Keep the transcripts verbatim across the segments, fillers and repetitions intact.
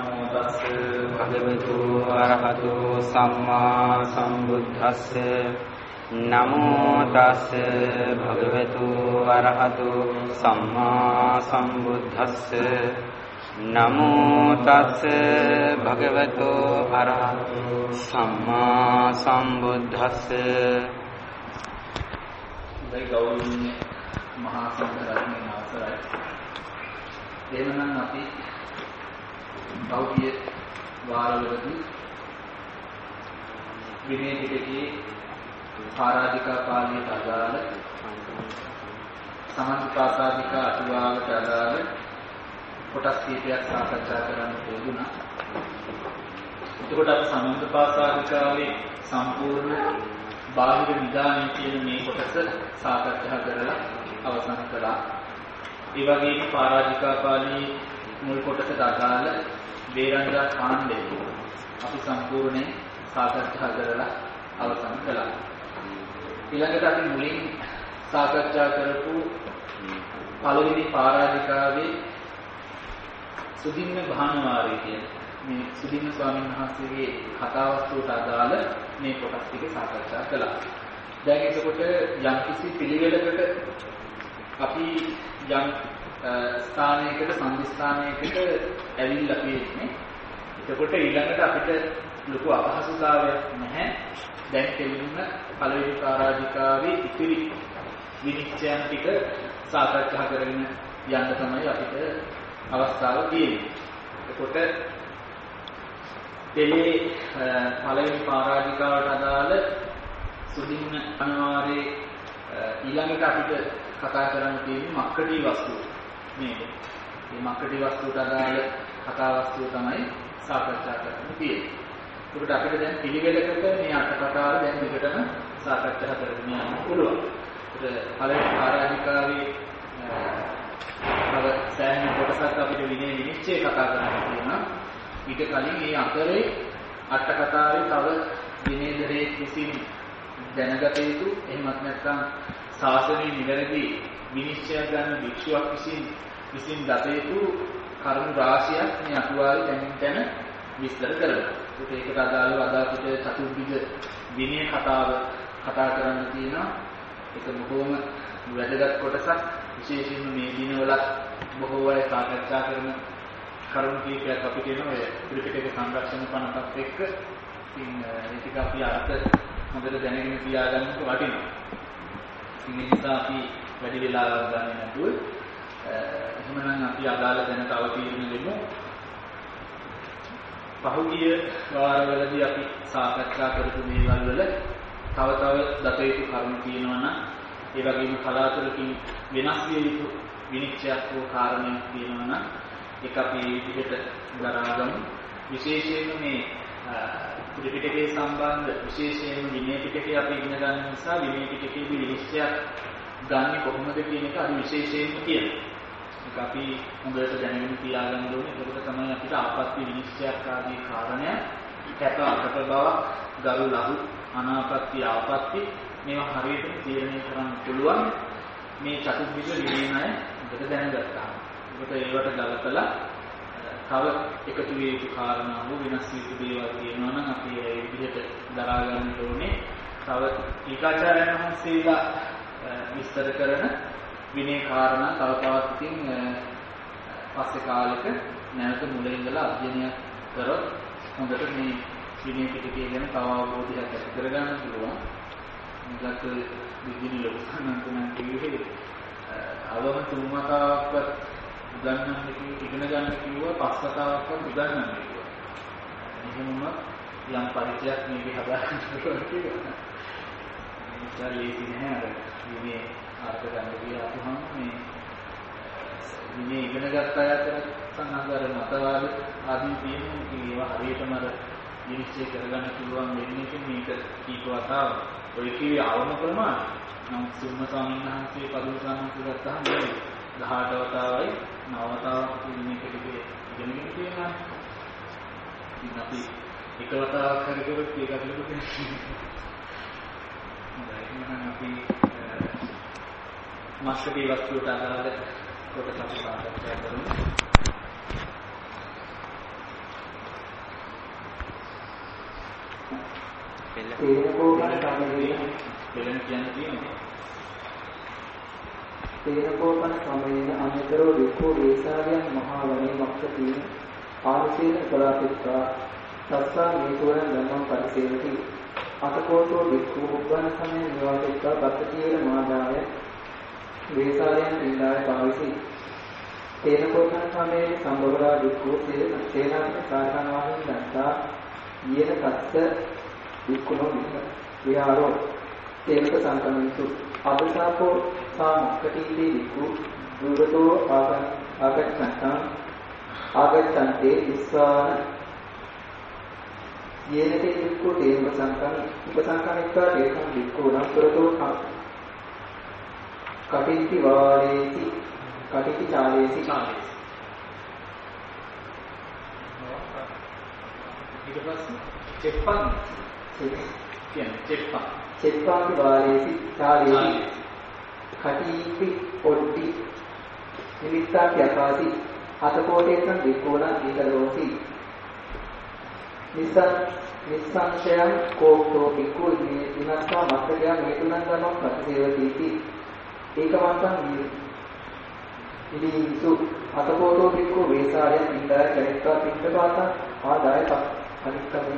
නමෝ තස්ස භගවතු අරහතු සම්මා සම්බුද්දස්ස නමෝ තස්ස භගවතු අරහතු සම්මා සම්බුද්දස්ස නමෝ තස්ස භගවතු අරහතු සම්මා සම්බුද්දස්ස. ගෞරවනීය මහා සංඝරත්නයේ අවසරයි. එහෙමනම් අපි බෞද්ධ වාරවලදී විනය පිටකයේ පාරාදිකා පාළියට අදාළ සමන්තිපාසාදිකා අටුවාවට අදාළ කොටස් කීපයක් සාකච්ඡා කරන්න ලැබුණා. එතකොට අපි සමන්තිපාසාදිකාවේ සම්පූර්ණ බාහිර නිදානේ කියන මේ කොටස සාකච්ඡා කරලා අවසන් කළා. ඒ වගේම පාරාදිකා පාළියේ මුල් කොටසට අදාළ වේරංජා කාණ්ඩය අපි සම්පූර්ණයෙන් සාකච්ඡා කරලා අවසන් කළා. ඊළඟට අපි මුලින් සාකච්ඡා කරපු පළවෙනි පාරාදිකාවේ සුදින්න භානවාරී කියන මේ සුදින්න ස්වාමීන් වහන්සේගේ කතාවස්තුවට අදාළ මේ කොටස් ටික සාකච්ඡා කළා. දැන් එතකොට යම්කිසි පිළිවෙලකට අපි යම් ස්ථානයකට සම්දිස්ථානයකට ඇවිල්ලා තියෙන්නේ. එතකොට ඊළඟට අපිට ලොකු අපහසුතාවයක් නැහැ. දැන් කෙලින්ම පළවෙනි පාරාදිකාවේ ඉතිරි විනිශ්චයන් ටික සාකච්ඡා කරගෙන යන්න තමයි අපිට අවස්ථාව තියෙන්නේ. එතකොට දෙලේ පළවෙනි පාරාදිකාවට අදාළ සුදින්න අනිවාර්යේ ඊළඟට අපිට කතා කරන්න තියෙන්නේ මක්කටි වස්තුව. මේ මේ මක්කටි වස්තුවට අදාළ කතා වස්තුව තමයි සාකච්ඡා කරන්න තියෙන්නේ. ඒකට අපිට දැන් පිළිවෙලකට මේ අට කතාව දැන් විකටම සාකච්ඡා කරගෙන යන්න පුළුවන්. ඒක පළවෙනි පාරාදිකාවේ තව සෑහෙන කොටසක් අපිට විනය විනිශ්චය කතා කරන්න තියෙනවා. ඊට කලින් මේ අතරේ අට කතාවේ තව විනයදරේ කිසිම දැනගත යුතු එහෙමත් නැත්නම් ශාසනයේ නිවැරදි විනිශ්චයක් ගන්න භික්ෂුවක් විසින් විසින් දත යුතු කරුණු රාශියක් මේ අටුවාවේ තැනින් තැන විස්තර කරනවා. ඒකට අදාළව අද අපිට චතුර්විධ විනය කතාව කතා කරන්න තියෙනවා. ඒක බොහෝම වැදගත් කොටසක්. විශේෂයෙන්ම මේ දිනවලත් බොහෝ අය සාකච්ඡා කරන කරුණු කීපයක් අපිට එනවා. ඒ ත්‍රිපිටක සංරක්ෂණ පනතත් එක්ක ඉතින් ඒ ටික අපි අර්ථ හොඳට දැනගෙන තියාගන්න වටිනවා. ඉතින් ඒ නිසා අපි වැඩි වෙලාවක් ගන්න නැතුව එහෙමනම් අපි අදාළ දැනට අවතීර්ණ වෙමු. පහුගිය වාරවලදී අපි සාකච්ඡා කරපු දේවල් වල තව තව දත යුතු කරුණු තියෙනවා නම් ඒ වගේම කලාතුරකින් වෙනස් විය යුතු විනිශ්චයක් හෝ කාරණයක් තියෙනවා නම් ඒක අපි විදිහට දරාගමු. විශේෂයෙන්ම මේ ත්‍රිපිටකයේ සම්බන්ධ විශේෂයෙන්ම විනය පිටකේ අපි ඉගෙන ගන්න නිසා විනය පිටකයේ විනිශ්චයක් ගන්න කොහොමද කියන එක අද විශේෂයෙන්ම කියනවා. ඒක අපි හොඳට දැනගෙන තියාගන්න ඕනේ. ඒකට තමයි අපිට ආපත්‍ය විනිශ්චයක් ආදී කාරණය කැප අකප බව, ගරු ලහු, අනාපත්‍ය ආපත්‍ය මේවා හරියට තීරණය කරන්න පුළුවන් මේ චතුර්විධ විනයය උඩට දැනගත්තා. ඒකට ඒවට ගලපලා තව එකතු විය යුතු කාරණා හෝ වෙනස් විය යුතු දේවල් තියෙනවා නම් අපි ඒ විදිහට දරා ගන්න ඕනේ. තව ඊකාචාර්යයන් වහන්සේලා විස්තර කරන විනය කාරණා තව තවත් ඉතින් පස්සේ කාලෙක නැවත මුලින් ඉඳලා අධ්‍යයනය කරොත් හොඳට මේ විනය පිටකය ගැන තව අවබෝධයක් ඇති කරගන්න පුළුවන්. මේකට විදිහේ ලොකුසනන්තන කිව්වේ අවම තුන් වතාවක් උගන්වන්න ඉගෙන ගන්න කිව්වා පස් වතාවක් උගන්වන්න කිව්වා. එහෙමම යම් පරිචයක් මේක හදාගන්න පුළුවන් කියලා. මේක ලේසි නෑ අර විනය අර්ථ ගන්න ගියාම මේ විනය ඉගෙන ගත්ත අයට සංඝාර මතවාද ආදී තියෙන ඒවා හරියටම අර විනිශ්චය කරගන්න පුළුවන් වෙන්නේ මේක කීප වතාවක්. ඔය කිව්වේ ආවම ප්‍රමාණය. නම් සුම්ම ස්වාමීන් වහන්සේ පදුම සම්මුතිය ගත්තාම මේ දහඅට වතාවයි නව වතාවක් විනය පිටකේ ඉගෙනගෙන තියෙනවා. ඉතින් අපි එක වතාවක් හරි කරොත් ඒක අපිට හොඳයි. එහෙනම් අපි මස්කටි වස්තුවට අදාළ කොටස අපි සාකච්ඡා කරමු. තේනකෝපන සමයේ දෙලෙන කියන්නේ තියෙන්නේ. තේනකෝපන සමයේ අනිතරෝ විකෝ වේසාරියන් මහා වනේ වක්කති ආසීන කලාපිතා සස්සා මේතෝරන් ධම්මං පරිසේවති අතකෝසෝ විකෝ උපවන සමයේ නිවාසිතා බක්කතියේ මාදාය වේසාරියන් ඉන්දාය පාවිසි තේනකෝපන සමයේ සම්බවරා විකෝ තේනාපන සාධනවාහින් දත්තා ඊන තස්ස විකුණෝ විහාරෝ තේනක සංකමිතු අබසාපෝ සාමක්කටීති විකු දුරතෝ ආගච්ඡන්තං ආගච්ඡන්තේ විස්වාන යේනතේ විකු තේනක සංකම් උපසංකමිත්වා තේකම් විකු නතරතෝ කටිති වාලේති කටිති චාලේති චාලේති ඊට පස්සේ චෙප්පන් කියන්නේ චෙප්පන් චෙප්පාති වාලේති චාලේති කටිති ඔඩ්ඩි නිමිත්තාති අකාසි අතකෝටේසං විකෝණ දීකරෝති නිසං නිසංශයං කෝප්තෝ විකෝ නිනස්සා මත්තකය මේතුනං ගමන් ප්‍රතිසේවතිති ඒකමන්තං ඉලිසු අතකෝටෝ විකෝ වේසාරයන් ඉන්දාය චරිත්වා පිට්ඨපාත ආදාය පරික්කමයි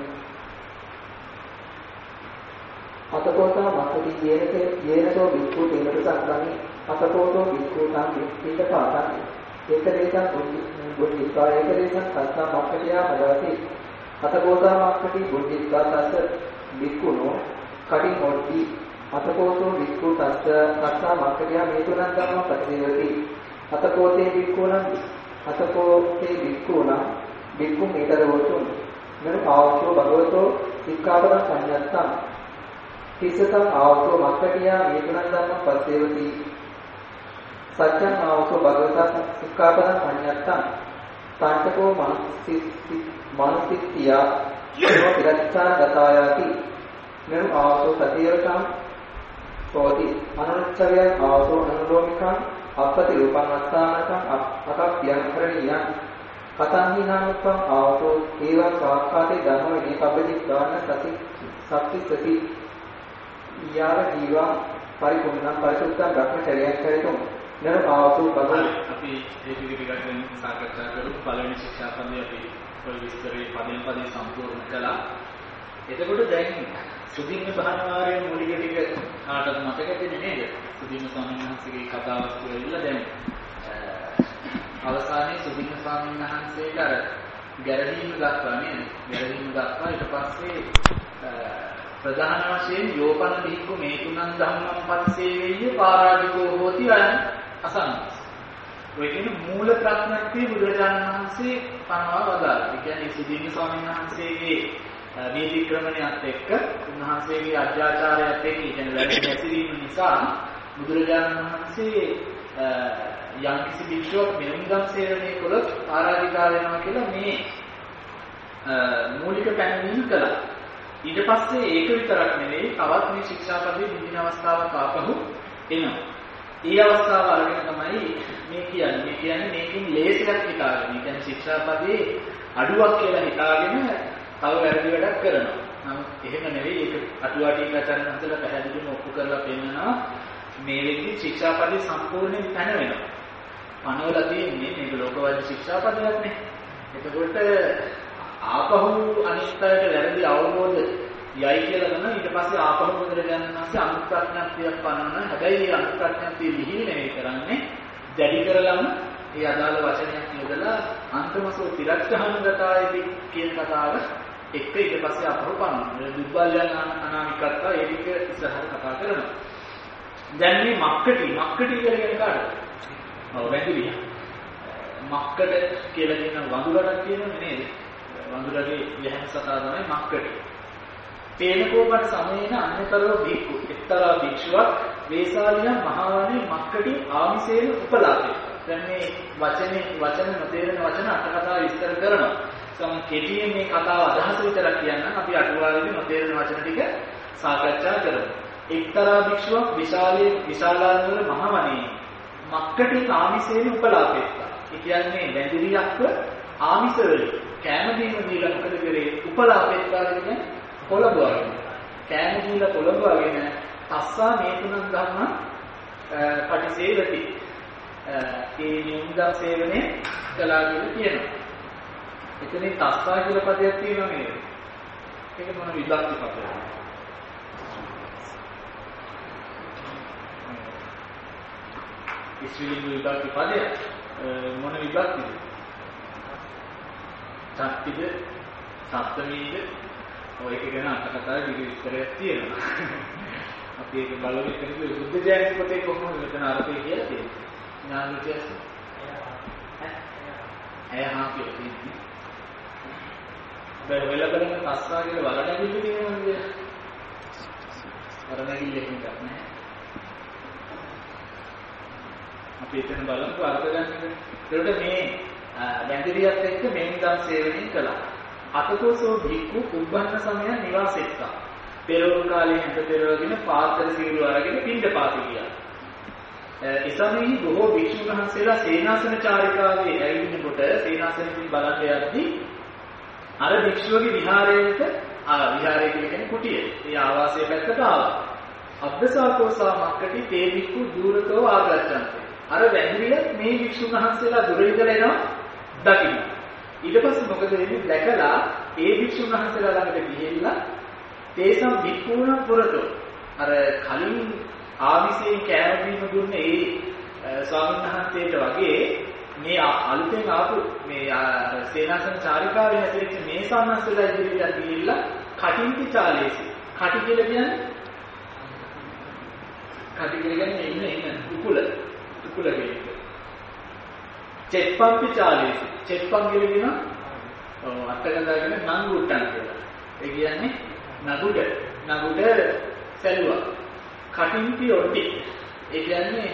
අතකෝතා මත්තකී යේනකේ යේනතෝ විකෝ තේනක සක්කමි අතකෝටෝ විකෝ තං පිට්ඨපාත ඒකදේශං බුද්ධිස්වා ඒකදේශං සත්තා මත්තකයා හදවති අතකෝතා මත්තකී බුද්ධිස්වා තස්ස විකුණෝ කටින් හොට්ටි අතකෝතෝ වික්ඛු තස්ස තස්සා මක්ඛයා මේතුනං ධම්ම ප්‍රතිසේවති අතකෝතේ වික්ඛුණං අතකෝතේ වික්ඛුණං වික්ඛු මේතරවතුන් මෙර ආවතෝ භගවතෝ සික්ඛාපදං සංයත්තං තිස්සතං ආවතෝ මක්ඛයා මේතුනං ධම්ම ප්‍රතිසේවති සත්‍යං ආවතෝ භගවතා සික්ඛාපදං සංයත්තං පංචකෝ මානසික මානසිකියා පිරච්ඡාන ගතායාති මෙර ආවතෝ සතියකම් සෝති අනුච්චරයන් ආවතෝ අනුලෝමිකං අපපති රූපං අස්සානකං අකප්පියං කරණියං කතං හිනානුප්පං ආවතෝ ඒවං සාක්ඛාතේ ධම්ම විනී පබ්බජි දාන සති සත්‍තිසති යාර ජීවා පරිපූර්ණ පරිසුද්ධ බ්‍රහ්මචර්යයන් කරේතුම් නර ආවතෝ බබල් අපි ඒ පිළිගැටෙන සාකච්ඡා කරු පළවෙනි ශික්ෂාපදයේ අපි ඔය විස්තරේ පදයෙන් පදේ සම්පූර්ණ කළා. එතකොට දැන් සුදීන භානවාරයේ මූලික ටික කාටද මතකද නේද? සුදීන ස්වාමීන් වහන්සේගේ කතාවක් කියලා දැන් අවසානයේ සුදීන ස්වාමීන් වහන්සේට අර ගැරඩීම දක්වා නේද? ගැරඩීම දක්වා ඊට පස්සේ ප්‍රධාන වශයෙන් යෝපන දීක්කු මේ තුනන් ධම්මං පරිසේවේය පාරාජිකෝ හෝති යන අසන්නස්. ඔය කියන මූල ප්‍රඥප්තිය බුදුරජාණන් වහන්සේ පනවා වදාළා. ඒ කියන්නේ සුදීන ස්වාමීන් වහන්සේගේ වීතික්‍රමණයත් එක්ක උන්වහන්සේගේ අධ්‍යාචාරයත් එක්ක කියන වැඩි හැසිරීම නිසා බුදුරජාණන් වහන්සේ යම් කිසි භික්ෂුවක් මෙවුන්ගම් සේවනය කළොත් ආරාධිකා වෙනවා කියලා මේ මූලික පැනවීම කළා. ඊට පස්සේ ඒක විතරක් නෙවෙයි තවත් මේ ශික්ෂාපදයේ විඳින අවස්ථාවක් ආපහු එනවා. ඒ අවස්ථාව අරගෙන තමයි මේ කියන්නේ. මේ කියන්නේ මේකෙන් ලේසියක් හිතාගෙන. ඒ කියන්නේ ශික්ෂාපදයේ අඩුවක් කියලා හිතාගෙන තව වැරදි වැඩක් කරනවා. නමුත් එහෙම නෙවෙයි ඒක අටුවා ටීකාචාර්යන් වහන්සේලා පැහැදිලිවම ඔප්පු කරලා පෙන්නනවා මේ වෙද්දි ශික්ෂාපදේ සම්පූර්ණයෙන් පැන වෙනවා. පනවලා තියෙන්නේ මේක ලෝකවාදී ශික්ෂාපදයක් නේ. එතකොට ආපහු අනිත්‍යයට වැරදි අවබෝධ යයි කියලා තමයි ඊට පස්සේ ආපහු බුදුරජාණන් වහන්සේ අනුත්ප්‍රඥප්තියක් පනවන. හැබැයි මේ අනුත්ප්‍රඥප්තිය ලිහිල් නෙවෙයි කරන්නේ දැඩි කරලම ඒ අදාළ වචනයක් යොදලා අන්තමසෝ තිරච්ඡහංගතායති කියන කතාව එක්ක ඊට පස්සේ අපහු පනවනවා. දුබ්බල්යන් අනාමිකත්වා ඒ ටික ඉස්සරහට කතා කරනවා. දැන් මේ මක්කටි මක්කටි කියලා කියන කාටද? ඔව් වැඳිලිය. මක්කඩ කියලා කියන වඳුරක් තියෙනවනේ නේද? වඳුරගේ යහන සතා තමයි මක්කටි. තේනකෝපන සමයේන අන්‍යතරෝ භික්ඛු එක්තරා භික්ෂුවක් වේසාලියන් මහවණේ මක්කටි ආමිසේන උපලාපේ. දැන් මේ වචනේ වචන නොතේරෙන වචන අට කතාව විස්තර කරනවා. සම කෙටියෙන් මේ කතාව අදහස විතරක් කියන්නම් අපි අටුවාවේදී නොතේරෙන වචන ටික සාකච්ඡා කරමු. එක්තරා භික්ෂුවක් විශාලයේ විශාලානවල මහවණේ මක්කටි ආමිසේන උපලාපේ. ඒ කියන්නේ වැඳිරියක්ව ආමිස වලින් කැම දීම දීලා මොකද කරේ? උපලාපේ කියන්නේ පොළඹවගෙන කෑම දීලා පොළඹවගෙන තස්සා මේ තුනක් ගන්න පටිසේවති ඒ නියුම්දම් සේවනයේ කළා කියලා කියනවා. එතනින් තස්සා කියලා පදයක් තියෙනවා නේද? ඒක මොන විභක්ති පදයක්ද? ඉස්විලිංග විභක්ති පදය මොන විභක්තිද? සත්‍තිද සප්තමීද ඔය එක ගැන අට කතාවේ විස්තරයක් තියෙනවා. අපි ඒක බලමු එතනදී බුද්ධ ජයන්ති පොතේ කොහොමද මෙතන අර්ථය කියලා තියෙන්නේ. ඥානවිද්‍යාව. ඇය හා කියන්නේ. බෑ වෙලා බලන්න තස්සා කියලා වලඩගිල්ල තියෙනවද? වලඩගිල්ල එකක් නෑ. අපි එතන බලමු අර්ථ ගන්න. ඒකට මේ වැඳිරියත් එක්ක මෙන්දන් සේවනය කළා. අතකෝසෝ භික්ඛු කුබ්බන්න සමය නිවාසෙක්කා. පෙරවරු කාලේ හැඳ පෙරවගෙන පාත්‍ර සීරු අරගෙන පින්ඩපාත ගියා. එසමෙහි බොහෝ භික්ෂුන් වහන්සේලා සේනාසන චාරිකාවේ ඇවිදිනකොට සේනාසනෙකින් බලන්න යද්දී අර භික්ෂුවගේ විහාරයට ආ විහාරය කියන්නේ කුටිය. ඒ ආවාසයේ පැත්තට ආවා. අබ්බසාකෝසා මක්කටි තේ භික්ඛු දූරතෝ ආගච්ඡන්ති. අර වැඳිරියත් මේ භික්ෂුන් වහන්සේලා දුර ඉඳලා එනවා දකින්න. ඊට පස්සේ මොකද වෙන්නේ? දැකලා ඒ භික්ෂුන් වහන්සේලා ළඟට ගිහිල්ලා තේසම් භික්ඛූණ පුරතෝ අර කලින් ආවිසයෙන් කෑම බීම දුන්නේ ඒ ස්වාමීන් වහන්සේට වගේ මේ අලුතෙන් ආපු මේ සේනාසන චාරිකාවේ හැදෙච්ච මේ සම්මස්සලා ඉදිරියට ගිහිල්ලා කටින්ති චාලේසි. කටි කියලා කියන්නේ කටි කියලා කියන්නේ ඉන්න ඉන්න උකුල උකුල කියන්නේ. චෙප්පම්පි චාලේසි. චෙප්පම් කියලා කියනවා ඔව් අටකදාගෙන නංගුට්ටන් කියලා. ඒ කියන්නේ නගුඩ නගුඩ සැලුවා. කටින්ති ඔටි. ඒ කියන්නේ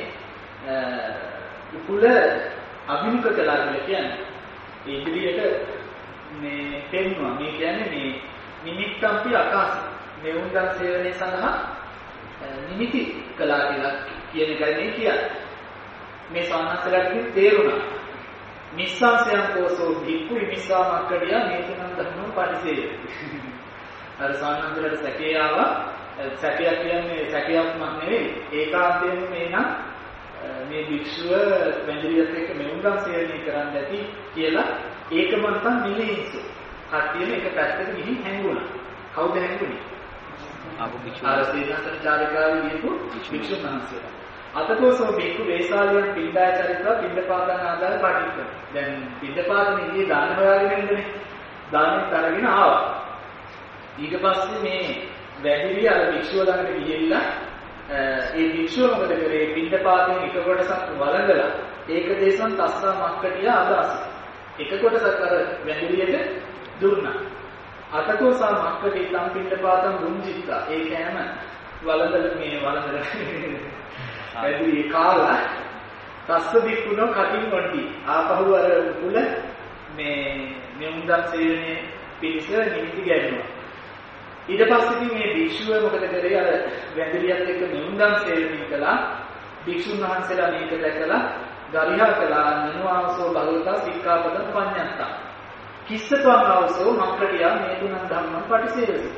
උකුල අභිමුඛ කළා කියලා කියන්නේ. ඒ ඉදිරියට මේ පෙන්නවා. මේ කියන්නේ මේ නිමිත්තම්පි ආකාශ. මෙවුන්දන් සේවනයේ සඳහා නිමිති කළා කියලා කියන එකයි මේ කියන්නේ. මේ සාන්නතරයෙන් තේරුණා. නිස්සංසයන් කෝසෝ භික්ඛු මිස්සා මක්කඩියා මේ තුනන් ධර්මෝ පරිසේය. අර සාන්නතරට සැකේ ආවා. සැකයක් කියන්නේ සැකයක්ම නෙවෙයි. ඒකාන්තයෙන්ම මේ නම් මේ භික්ෂුව වැඳිරියත් එක්ක මෙවුන්දන් සේවනය කරන්න ඇති කියලා ඒකම නැත්නම් නිලීසු. කට්ටියම එක පැත්තකට ගිහින් හැංගුණා. කවුද හැංගුනේ? ආපු භික්ෂුව. අර සේනාසන චාරිකාවේ දීපු භික්ෂුන් වහන්සේලා. අතකෝසෝ භික්ඛු වේසාලියන් පින්ඩාය චරිතව පින්ඩපාතන ආදාය පාටික්ක. දැන් පින්ඩපාතනේ ගියේ දාන හොයාගෙන ඉන්නනේ. දානෙත් අරගෙන ආවා. ඊට පස්සේ මේ වැඳිරිය අර භික්ෂුව ළඟට ගිහිල්ලා ඒ භික්ෂුව මොකද කරේ? පින්ඩපාතෙන් එක කොටසක් වළඳලා ඒක දේශන් තස්සා මක්කටිය අදාස. එක කොටසක් අර වැඳිරියට දුන්නා. අතකෝසා මක්කටි තම් පින්ඩපාතම් දුන්ජිත්තා. ඒ කෑම වළඳලා මේ වළඳලා වැඳිරිය කාලා තස්ස බික්කුණෝ කටින් වඩි. ආපහු අර උකුල මේ නියුම්දම් සේවනයේ පිළිස නිමිති ගැන්නුවා. ඊට පස්සේ ඉතින් මේ භික්ෂුව මොකද කරේ? අර වැඳිරියත් එක්ක නියුම්දම් සේවනය කළා. භික්ෂුන් වහන්සේලා මේක දැකලා ගරිහා කළා. නනුආවසෝ භගවතා සික්ඛාපදං පඤ්ඤත්තා. කිස්සතං ආවසෝ මක්කටියා මේ තුනන් ධම්මං පටිසේවති.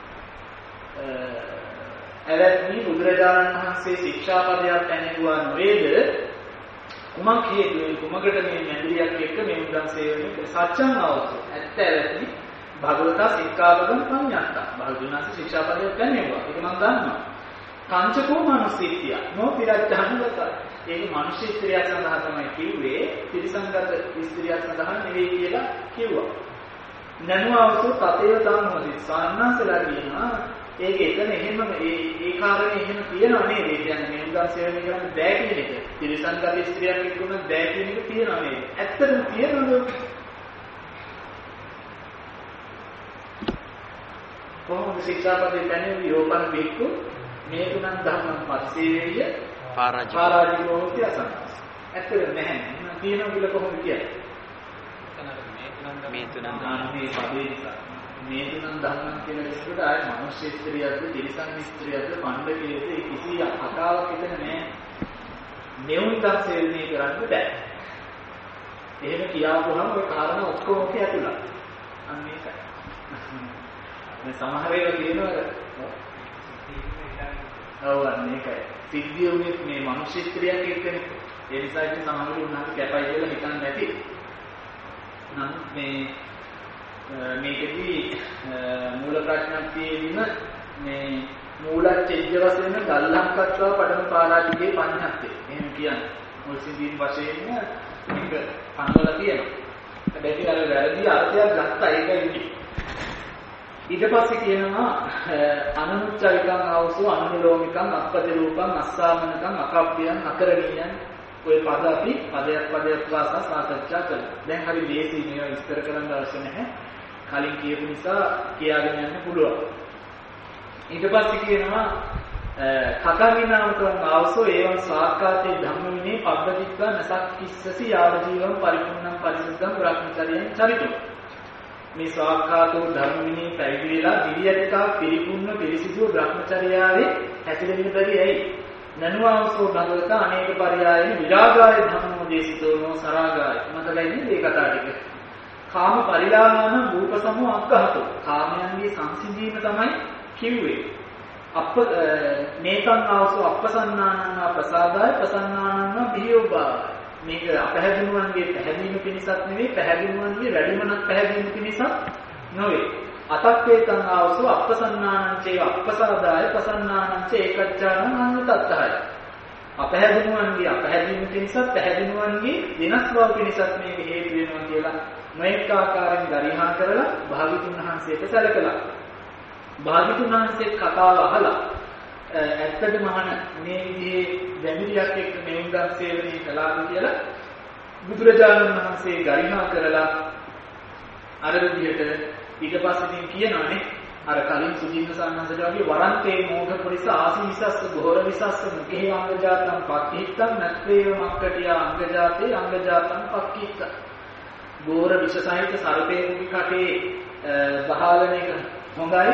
එවැනි බුදුරජාණන් වහන්සේ ශික්ෂාපදයක් පැනෙවුවා නොවේද? කුමක් හේතුවෙන් කුමකට මේ වැඳිරියක් එක්ක නියුම්දම් සේවනය කළේ? සත්‍යං ආවසෝ. ඇත්ත ඇවැත්නි භගවතා සික්ඛාපදං පඤ්ඤත්තා. භාග්‍යවතුන් ශික්ෂාපදයක් පැනෙවුවා. ඒක මම දන්නවා. කංචකෝ මනුස්සීත්‍ය නොපිරද්ධානවත. ඒක මිනිස් ස්ත්‍රියක් සඳහා තමයි කිව්වේ. ත්‍රිසංගත ස්ත්‍රියක් සඳහා නෙවෙයි කියලා කිව්වා. නනුවවසෝ තතේව තම්මදි සාන්නාසලා කියනවා. ඒක එතන එහෙම ඒ ඒ කාරණේ එහෙම තියෙනව නේද? ඒ කියන්නේ මේ උදාස සේවනය කරන්න බෑ කියන එක. ත්‍රිසංගත ස්ත්‍රියක් එක්කම බෑ කියන එක තියෙනව නේද? ඇත්තටම තියෙනවද? කොහොමද ශික්ෂාපදේ පැනෙවි යෝපන බික්කු මේ තුනන් ධර්මං පස්සේය පාරාජිකෝති අසං. ඇත්තට නැහැ. තියෙනවා කියලා කොහොමද කියන්නේ? මේ තුනන් මේ පදේ නිසා මේ තුනන් ධර්මං කියන දෙකට ආයේ මනුෂ්‍ය ස්ත්‍රියක්ද තිරිසන් ස්ත්‍රියක්ද පණ්ඩකයේද කිසි අකාවක් එතන නැහැ. මෙවුන්දම් සේවනය කරන්න බෑ. එහෙම කියාපුවම ඔය කාරණා ඔක්කොම ඔකේ ඇතුළත්. අන්න ඒකයි. මේ සමහර ඒවා කියනවා ඔව් මේකයි. සිද්ධිය උනේ මේ මිනිස් ස්ත්‍රියක් එක්කනේ. ඒ නිසා ඉතින් සමහරවිට උනාට කැපයි කියලා හිතන්නේ නැති. නම් මේ මේකෙදී මූල ප්‍රඥප්තියේදීම මේ මූලච්ඡේද්‍ය වශයෙන් ගල්ලංකත්වා පඩම පාරාජිකේ පඤ්ඤත්තේ. එහෙම කියන්නේ. මුල් සිද්ධීන් වශයෙන් මේක පන්වල තියෙනවා. හැබැයි අර වැරදි අර්ථයක් ගත්තා ඒකයි. ඊට පස්සේ කියනවා අනුච්චරිකං ආවසෝ අනුලෝමිකං අප්පතිරූපං අස්සාමනකං අකප්පියං අකරණීයං ඔය පද අපි පදයක් පදයක් වාසා සාකච්ඡා කළා. දැන් හරි ලේසි මේවා විස්තර කරන්න අවශ්‍ය නැහැ. කලින් කියපු නිසා කියාගෙන යන්න පුළුවන්. ඊට පස්සේ කියනවා කතමිනාමකං ආවසෝ ඒවං ස්වාක්කාතේ ධම්මවිනේ පබ්බදික්ඛා නසක් කිස්සසි යාව ජීවං පරිපූර්ණං පරිසුද්ධං බ්‍රහ්මචර්යං චරිතෝ. මේ ස්වාක්කාතෝ ධර්මවිනේ පැවිදි වෙලා දිවියටිකා පිරිපුන්න පිරිසිදු බ්‍රහ්මචර්යාවේ හැසිරෙන්න බැරි ඇයි? නනුවාවසෝ භගවත අනේක පරයයන් විරාගාය ධම්මෝ දේශිතෝනෝ සරාගාය. මතකයි නේද මේ කතාව ටික? කාම පරිලාහන රූප සමෝ අග්ගහතෝ. කාමයන්ගේ සංසිඳීම තමයි කිව්වේ. අප මේකං ආවසෝ අපසන්නානං ප්‍රසාදාය ප්‍රසන්නානං බියෝබා. මේක අපහැදිනුවන්ගේ පැහැදීම පිණිසක් නෙවෙයි පැහැදිනුවන්ගේ වැඩිමනක් පැහැදීම පිණිසක් නොවේ. අතක්කේතං ආවසෝ අපසන්නානං චේ අපසාදාය ප්‍රසන්නානං චේ ඒකච්ඡානං අනුතත්තහය. අපහැදිනුවන්ගේ අපහැදීම පිණිසක් පැහැදිනුවන්ගේ වෙනස් බව පිණිසක් මේක හේතු වෙනවා කියලා නොඑක ආකාරයෙන් ගරිහා කරලා භාග්‍යතුන් වහන්සේට සැලකලා. භාග්‍යතුන් වහන්සේ කතාව අහලා ඇත්තටම අහන මේ විදිහේ දැමිරියක් එක්ක මෙවුන්ගත් සේවනයේ කළාද කියලා බුදුරජාණන් වහන්සේ ගරිහා කරලා අර විදිහට ඊට පස්සේ කියනවානේ අර කලින් සුජීව සානන්දට වගේ වරන්තේ මෝඝ පුරිස ආසීසස්ස ගෝර විසස්ස මුඛේ අංගජාතං පක්ඛිත්තං නත්වේව මක්කටියා අංගජාතේ අංගජාතං පක්ඛිත්ත. ගෝර විෂ සහිත සර්පේන්ගේ කටේ බහාලන එක හොඳයි.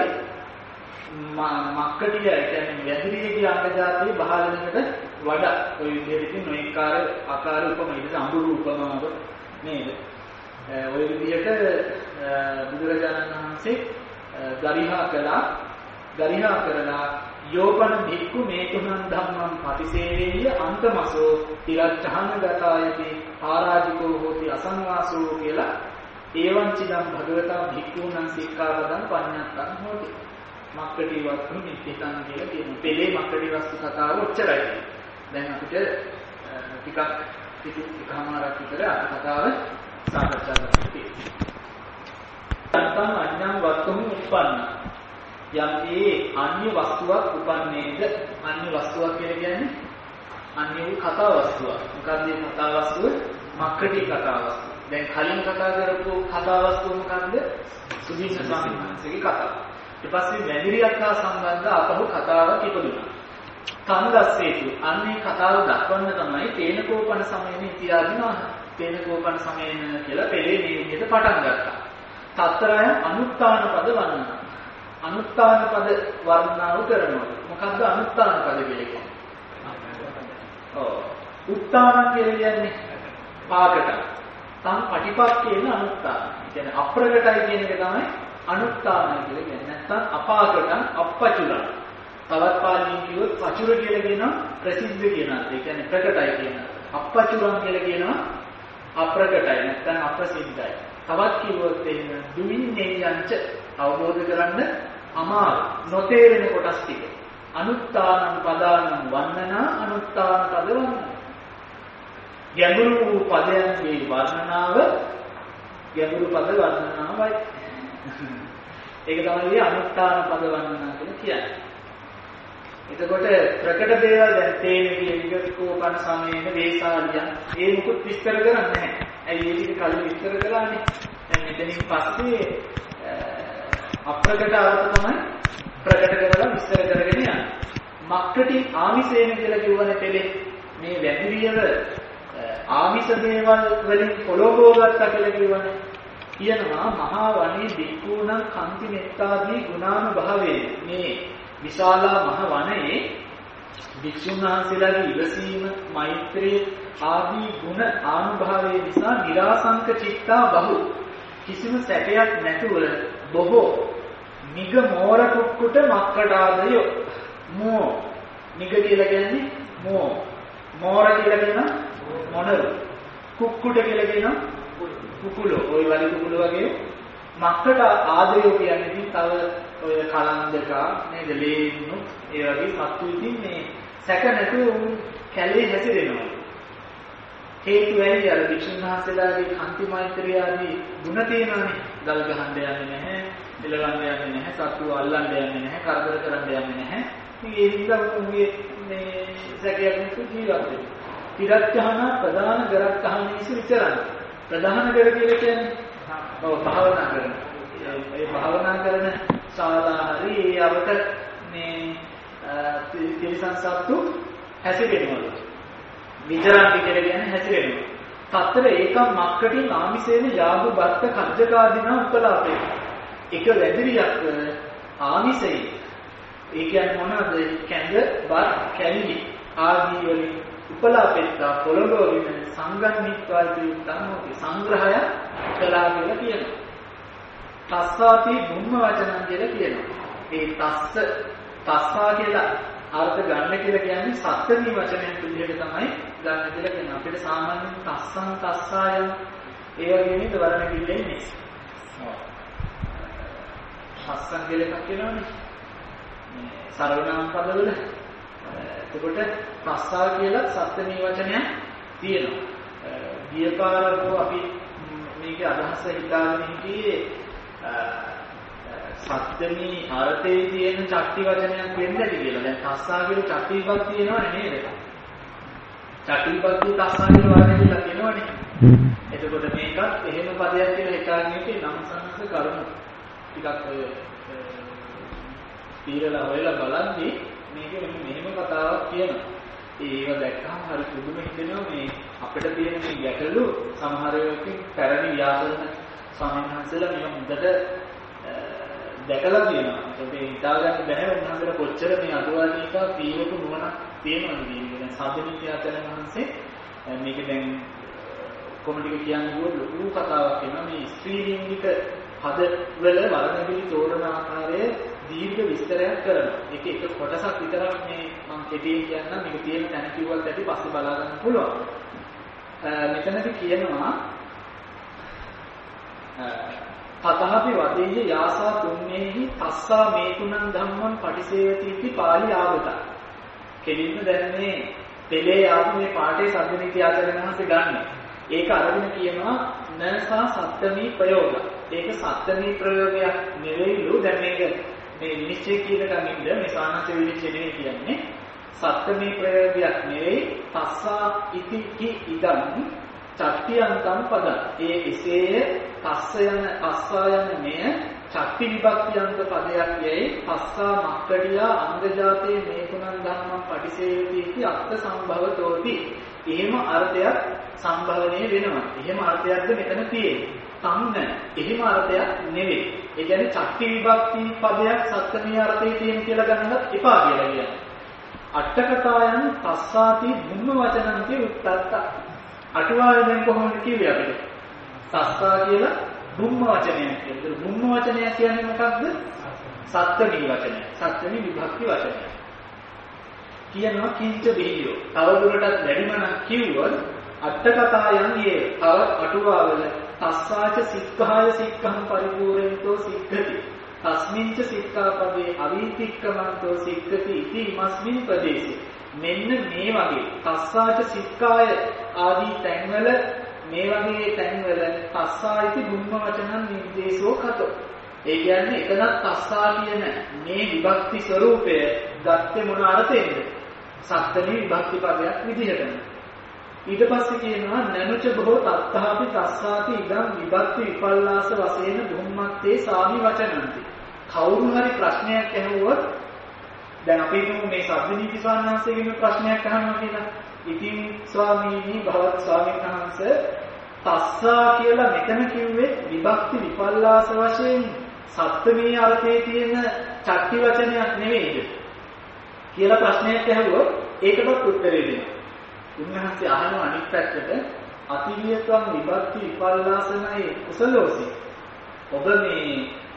මක්කටිය කියන්නේ වැදිරියගේ අංගජාතේ බහාලනකට වඩා ඔය විදිහට ඉතින් නොඑක ආකාර උපම ඉතින් අඹුරු උපමාව නේද? ඔය විදිහට බුදුරජාණන් වහන්සේ ගරිහා කළා. ගරිහා කරලා යෝපන භික්ඛු මේ තුනන් ධම්මං පටිසේවේය අන්තමසෝ තිරච්ඡානගතායති ආරාජිකෝ හෝති අසංවාසෝ කියලා ඒවං චිදම් භගවතා භික්ඛූණං සික්ඛාපදං පඤ්ඤත්තං හෝති. මක්කටි වස්තු නිත්‍යතං කියලා කියන පෙළේ මක්කටි වස්තු කතාව ඔච්චරයි. දැන් අපිට ටිකක් ටික එකමාරක් විතර අට කතාව සාකච්ඡා කරන්න තියෙනවා. තම අඥාන වස්තුන් උත්පන්න. යම් ඒ අන්‍ය වස්තුවක් උපන්නේද අන්‍ය වස්තුවක් කියලා කියන්නේ අන්‍ය වූ කතා වස්තුවක්. මොකක්ද මේ කතා වස්තුව? මක්කටි කතා වස්තුව. දැන් කලින් කතා කරපු කතා වස්තුව මොකක්ද? සුදීන ස්වාමීන් වහන්සේගේ කතාව. ඊට පස්සේ වැදිරියක් හා සම්බන්ධ අපහු කතාවක් ඉපදුණා. තන්දස්සේතු අන්නේ කතාව දක්වන්න තමයි තේනකෝපන සමයේදී ඉතිහාසිනවා. තේනකෝපන සමයේන කියලා පෙළේ මේ විදිහට පටන් ගත්තා. තත්තරය අනුත්තාන පද වර්ණනා. අනුත්තාන පද වර්ණනාව කරනවා. මොකද්ද අනුත්තාන පද කියන්නේ? ඔව්. උත්තාන කියන්නේ පාකට. තම් පටිපක්කේන අනුත්තාන. කියන්නේ අප්‍රකටයි කියන එක තමයි අනුත්තාන කියලා කියන්නේ. නැත්නම් අපාකටං අප්පචුරං. තවත් පාලියෙන් කිව්වොත් පචුර කියලා කියනවා ප්‍රසිද්ධ කියන අර්ථය. ඒ කියන්නේ ප්‍රකටයි කියන අර්ථය. අප්පචුරං කියලා කියනවා අප්‍රකටයි නැත්නම් අප්‍රසිද්ධයි. තවත් කිව්වොත් එන්න දුවින්නේ යංච අවබෝධ කරන්න අමාරු නොතේරෙන කොටස් ටික. අනුත්තානං පදානං වන්නනා අනුත්තාන පද වන්නනා. ගැඹුරු වූ පදයන්ගේ වර්ණනාව ගැඹුරු පද වර්ණනාවයි. ඒක තමයි අනුත්තාන පද වර්ණනා කියලා කියන්නේ. එතකොට ප්‍රකට දේවල් දැන් තේන කියන විගතකෝපන සමයේන වේසාලියන් ඒ මුකුත් විස්තර කරන්නේ නැහැ. ඇයි ඒක කලින් විස්තර කළානේ. දැන් මෙතනින් පස්සේ අප්‍රකට අර්ථ තමයි ප්‍රකට කරලා විස්තර කරගෙන යන්නේ. මක්කටි ආමිසේන කියලා කියවනේ පෙළේ මේ වැදිරියව ආමිස දේවල් වලින් පොළොබෝ ගත්තා කියලා කියවනේ. කියනවා මහා වනේ බික්කුණං කන්ති මෙත්තාදී ගුණානුභවයේ මේ විශාලා මහ වනයේ භික්ෂුන් වහන්සේලාගේ ඉවසීම, මෛත්‍රිය ආදී ගුණ ආනුභාවයේ නිසා නිරාසංක චිත්තා බහු කිසිම සැකයක් නැතුව බොහෝ නිග මෝර කුක්කුට මක්කටාදය මෝ නිග කියලා කියන්නේ මෝ මෝර කියලා කියන මොනරු කුක්කුට කියලා කියන කුකුලෝ ওই වගේ කුකුල වගේ මක්කට ආදයෝ කියන්නේ ඉතින් තව ඔය කලන්දක නේද ලේන්නු ඒ වගේ සත්තු ඉතින් මේ සැක නැතුව උන් කැලේ හැසිරෙනවා හේතු වෙයි අර වික්ෂුන් වහන්සේලාගේ කාන්ති මෛත්‍රිය ආදී ගුණ තියෙනවානේ ගල් ගහන්න යන්නේ නැහැ එළවන්න යන්නේ නැහැ සත්තු අල්ලන්න යන්නේ නැහැ කරදර කරන්න යන්නේ නැහැ ඉතින් ඒ නිසා උන්ගේ මේ සැකයක් නෙවෙයි ජීවත් වෙන්නේ තිරච්ඡාන ප්‍රධාන ගරක්ඛානීසු විචරණ ප්‍රධාන ගර කියලා කියන්නේ ඔව් භාවනා කරන ඒ භාවනා කරන ශාලා හරි ඒ අවත මේ තිරිසන් සත්තු හැසිරෙනවා විචරණ කියලා කියන්නේ හැසිරෙනවා තත්තර ඒකම් මක්කටින් ආමිසේන යාදු බත්ත කර්ජකාදීනා උපලාපේ එක වැදිරියක් ආමිසෙයි ඒ කියන්නේ මොනවද කැඳ බත් කැලිලි ආදී වලින් උපලාපෙත්තා පොළොවගෙන සංගන්නිත්වාදී ධර්මෝති සංග්‍රහය කළා කියලා කියනවා. තස්සාති බුම්ම වචනං කියලා කියනවා. ඒ තස්ස තස්සා කියලා අර්ථ ගන්න කියලා කියන්නේ සත්‍යමී වචනයක් විදිහට තමයි ගන්න කියලා කියනවා. අපිට සාමාන්‍යයෙන් තස්සං තස්සායම් ඒ වගේ නේද වරණ කිල්ලෙන්නේ. ඔව්. තස්සං කියලා එකක් කියනවනේ. මේ සර්වනාම පදවල එතකොට තස්සා කියලා සත්‍යමී වචනයක් තියෙනවා. ගියපාරකෝ අපි මේකේ අදහස හිතාගෙන හිටියේ සත්‍යමී අර්ථයේ තියෙන චක්ති වචනයක් වෙන්නද කියලා. දැන් තස්සා කියලා චක්ති විභක්ති තියෙනවනේ නේද? චක්ති විභක්ති තස්සා කියලා වර්ණය කියලා තියෙනවනේ. එතකොට මේකත් එහෙම පදයක් කියලා හිතාගෙන හිටියේ නම් සංස කරුණු ටිකක් ඔය තීරලා හොයලා බලද්දී මේක මෙහෙම කතාවක් කියනවා. ඒව දැක්කම හරි පුදුම හිතෙනවා මේ අපිට තියෙන මේ ගැටලු සමහර වෙලාවකින් පැරණි ව්‍යාකරණ ස්වාමීන් වහන්සේලා මේක හොඳට දැකලා තියෙනවා. ඒකේ හිතාගන්න බැහැ උන්වහන්සේලා කොච්චර මේ අදවාදීකා පීවක නුවණක් තියෙනවද කියන්නේ. දැන් සාධනික ආචාර්ය වහන්සේ මේක දැන් කොමඩික කියන්නේ ලොකු කතාවක් වෙනවා. මේ ස්ත්‍රී ලිංගික පද වල වර්ණබිලි තෝරන ආකාරයේ දීර්ඝ විස්තරයක් කරනවා. ඒක එක කොටසක් විතරක් මේ මම කෙටියෙන් කියන්නම්. මේක තියෙන තැන කිව්වත් ඇති පස්සේ බලා ගන්න පුළුවන්. මෙතනදී කියනවා පතහපි වදේය යාසා තුන්නේහි තස්සා මේතුනං ධම්මං පටිසේවති इति පාලි ආගත. කෙලින්ම දැන් මේ පෙළේ ආපු මේ පාඨයේ සම්බන්ධීති ආචාර්ය මහසෙ ගන්න. ඒක අරගෙන කියනවා නසා සත්‍යමී ප්‍රයෝග. ඒක සත්‍යමී ප්‍රයෝගයක් නෙවෙයිලු. දැන් මේක මේ විනිශ්චය කියනකම් ඉන්න මේ සානස විනිශ්චය නෙවෙයි කියන්නේ. සත්‍යමී ප්‍රයෝගයක් නෙවෙයි තස්සා ඉති කි ඉදං චක්තියන්තම් පද. ඒ එසේ තස්ස යන තස්සා යන මෙය චක්ති විභක්තියන්ත පදයක් යයි තස්සා මක්කඩියා අංගජාතේ මේ තුනන් ධම්මං පටිසේවති इति අර්ථ සම්භවතෝති. එහෙම අර්ථයක් සම්භවණය වෙනවා. එහෙම අර්ථයක්ද මෙතන තියෙන්නේ. තන්න එහෙම අර්ථයක් නෙවෙයි. ඒ කියන්නේ චක්ති විභක්ති පදයක් සත්‍යමී අර්ථයේ තියෙන කියලා ගන්නත් එපා කියලා කියන්නේ. අට්ඨකතායන් තස්සාති බුම්ම වචනන්ති උත්තත්ත. අටුවාවෙන් කොහොමද කිව්වේ අපිට? තස්සා කියලා බුම්ම වචනයක් කියනවා. බුම්ම වචනය කියන්නේ මොකක්ද? සත්‍යමී වචනය. සත්‍යමී විභක්ති වචනය. කියනවා කිංච බිහියෝ. තවදුරටත් වැඩිම නම් කිව්වොත් අට්ඨකතායන් යේ තව අටුවාවල තස්සාච සික්ඛාය සික්ඛං පරිපූර්ණතෝ සික්ඛති. තස්මින්ච සික්ඛාපදේ අවීතික්කමන්තෝ සික්ඛති इति ඉමස්මින් ප්‍රදේශේ. මෙන්න මේ වගේ තස්සාච සික්ඛාය ආදී තැන්වල මේ වගේ තැන්වල තස්සායිති බුම්ම වචනන් නිර්දේශෝ කතෝ. ඒ කියන්නේ එතනත් තස්සා කියන මේ විභක්ති ස්වરૂපය ගත්තේ මොන අර්ථයෙන්ද? සත්‍යමී විභක්ති පදයක් විදිහටම. ඊට පස්සේ කියනවා නනුච බොහෝ තත්තාපි තස්සාති ඉදං විභක්ති විපල්ලාස වශයෙන් බුම්මත්තේ සාමි වචනන්ති. කවුරු හරි ප්‍රශ්නයක් අහුවොත් දැන් අපි මේ සබ්දනීති ස්වාමීන් වහන්සේගෙන් ප්‍රශ්නයක් අහනවා කියලා. ඉතින් ස්වාමීනි භවත් ස්වාමීන් වහන්සේ තස්සා කියලා මෙතන කිව්වේ විභක්ති විපල්ලාස වශයෙන් සත්‍යමී අර්ථයේ තියෙන චක්ති වචනයක් නෙවෙයිද කියලා ප්‍රශ්නයක් අහුවොත් ඒකටත් උත්තරේ දෙනවා. උන්වහන්සේ අහන අනිත් පැත්තට අතිවියත්වම් විභක්ති විපල්ලාසනයි කුසලෝසි. ඔබ මේ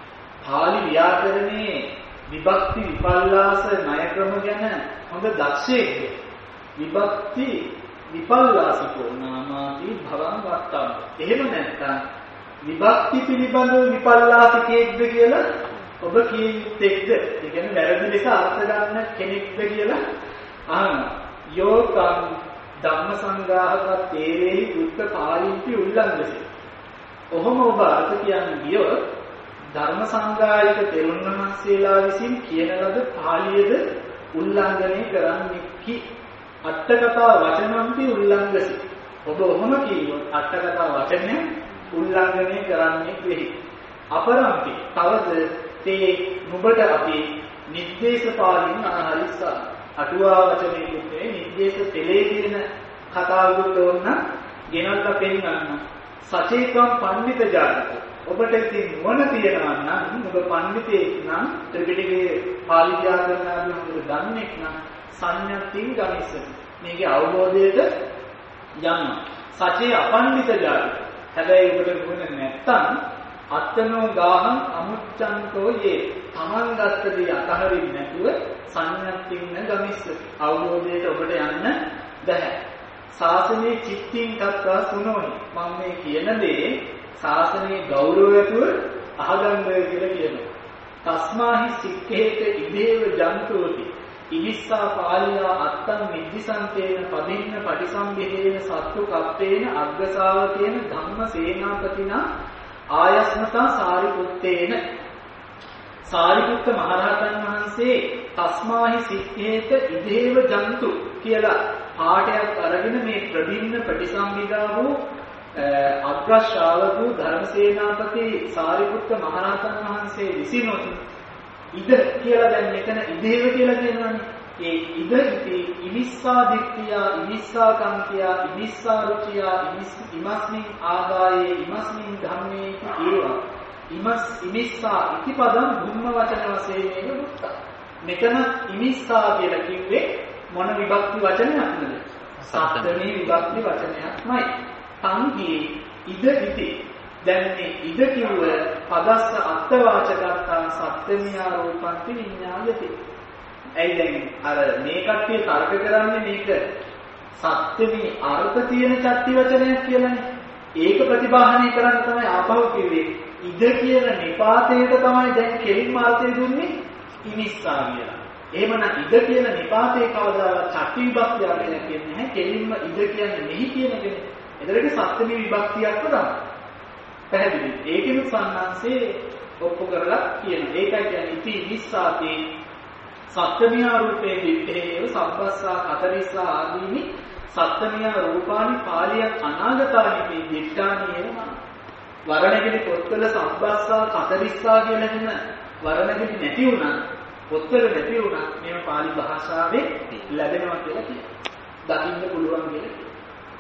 පාලි ව්‍යාකරණයේ විභක්ති විපල්ලාස ණය ක්‍රම ගැන හොඳ දක්ෂයෙක්. විභක්ති විපල්ලාසිකෝ නාමාති භවං වත්තම්. එහෙම නැත්නම් විභක්ති පිළිබඳව විපල්ලාසිකයෙක්ද කියලා ඔබ කීයේක්ද? ඒ කියන්නේ වැරදි ලෙස අර්ථ ගන්න කෙනෙක්ද කියලා අහනවා. යෝකම් ධම්ම සංග්‍රහක තේරෙහි උත්ත පාලින්ති උල්ලංඝසෙ. ඔහොම ඔබ අර්ථ කියන්නේ ගියොත් ධර්ම සංග්‍රහයක තෙරුන් වහන්සේලා විසින් කියන ලද පාළියද උල්ලංඝනය කරන්නේ කි අට්ඨකථා වචනම්පි උල්ලංඝසි. ඔබ ඔහොම කියනොත් අට්ඨකථා වචනය උල්ලංඝනය කරන්නේ වෙහි. අපරම්පි තවද තේ නුඹට අපි නිर्देश පාලින් අනහරිස්සා. අටුවා වචනේ කුත්තේ නිर्देश තෙලේ කියන කතාවකට ඕන ගෙනල්ලා පෙන්නන්න. සචේතම් පඬිත ජාතක. ඔබට ඉතින් මොන තියනවා නම් ඔබ පඬිතෙක් නම් ත්‍රිපිටකයේ පාලි ව්‍යාකරණ ආදී හොඳට දන්නේක් නම් සංඥාතින් ගමිස්ස. මේකේ අවබෝධයට යන්න. සචේ අපඬිත ජාතක. හැබැයි ඔබට වුණ නැත්තම් අත්තනෝ ගාහං අමුච්ඡන්තෝ යේ. තමන් ගත්ත දේ අතහරින්න නැතුව සංඥාතින් ගමිස්ස. අවබෝධයට ඔබට යන්න බැහැ. ශාසනයේ චිත්තින් තත්වා සුනෝනි. මම මේ කියන දේ ශාසනයේ ගෞරවයතුව අහගන්න කියලා කියනවා. තස්මාහි සික්ඛේත ඉදේව ජන්තුති. ඉවිස්සා පාලියා අත්තං නිද්දිසන්තේන පදින්න පටිසම්භිදේන සත්තු කප්පේන අග්ගසාවකේන ධම්ම සේනාපතිනා ආයස්මතා සාරිපුත්තේන. සාරිපුත්ත මහරහතන් වහන්සේ තස්මාහි සික්ඛේත ඉදේව ජන්තු කියලා පාඩයක් අරගෙන මේ ප්‍රබින්න ප්‍රතිසම්විදා වූ අග්‍ර ශ්‍රාවක වූ ධර්මසේනාපති සාරිපුත්ත මහරහතන් වහන්සේ විසිනොත් ඉද කියලා දැන් මෙතන ඉදේව කියලා කියනවානේ. ඒ ඉද ඉති ඉමිස්සා දිට්ඨියා ඉමිස්සා කම්කියා ඉමිස්සා රුචියා ඉමස්මින් ආදායේ ඉමස්මින් ධම්මේ ඒවා ඉමස් ඉමිස්සා ඉතිපදම් ධම්ම වචන වශයෙන් මේක දුක්ඛ. මෙතන ඉමිස්සා කියලා කිව්වේ මොන විභක්ති වචනයක්ද? සත්ත්වනේ විභක්ති වචනයක්මයි. සංගී ඉද ඉති. දැන් මේ ඉද කිව්ව පදස්ස අත්වාචකත්තා සත්ත්වමියා රූපන්ති විඤ්ඤායති. ඇයි දැන් අර මේ කට්ටිය තර්ක කරන්නේ මේක සත්ත්වමේ අර්ථ තියෙන චත්ති වචනයක් කියලානේ. ඒක ප්‍රතිබාහනය කරන්න තමයි ආපහු කිව්වේ. ඉද කියන නිපාතයට තමයි දැන් කෙලින්ම අර්ථය දුන්නේ ඉනිස්සා කියලා. එහෙමනම් ඉද කියන නිපාතේ කවදාවත් චත්ති විභක්තිය අරගෙන කියන්නේ නැහැ. කෙලින්ම ඉද කියන්නේ මෙහි කියන කෙනේ. එතරම් සත්ත්වමේ විභක්තියක් තමයි. පැහැදිලි. ඒකෙත් සම්මාංශේ ඔප්පු කරලා කියනවා. ඒකයි කියන්නේ ඉති නිස්සාතේ සත්ත්වමියා රූපේ දිත්තේව සබ්බස්සා කතරිස්සා ආදීනි සත්ත්වමියා රූපානි පාලියක් අනාගතානි මේ දිට්ඨානියම වරණගෙඩි පොත්වල සබ්බස්සා කතරිස්සා කියන කියන වරණගෙඩි නැති වුණා පොත්වල නැති වුණා මේව පාලි භාෂාවේ ලැබෙනවා කියලා කියනවා. දකින්න පුළුවන් කියලා කියනවා.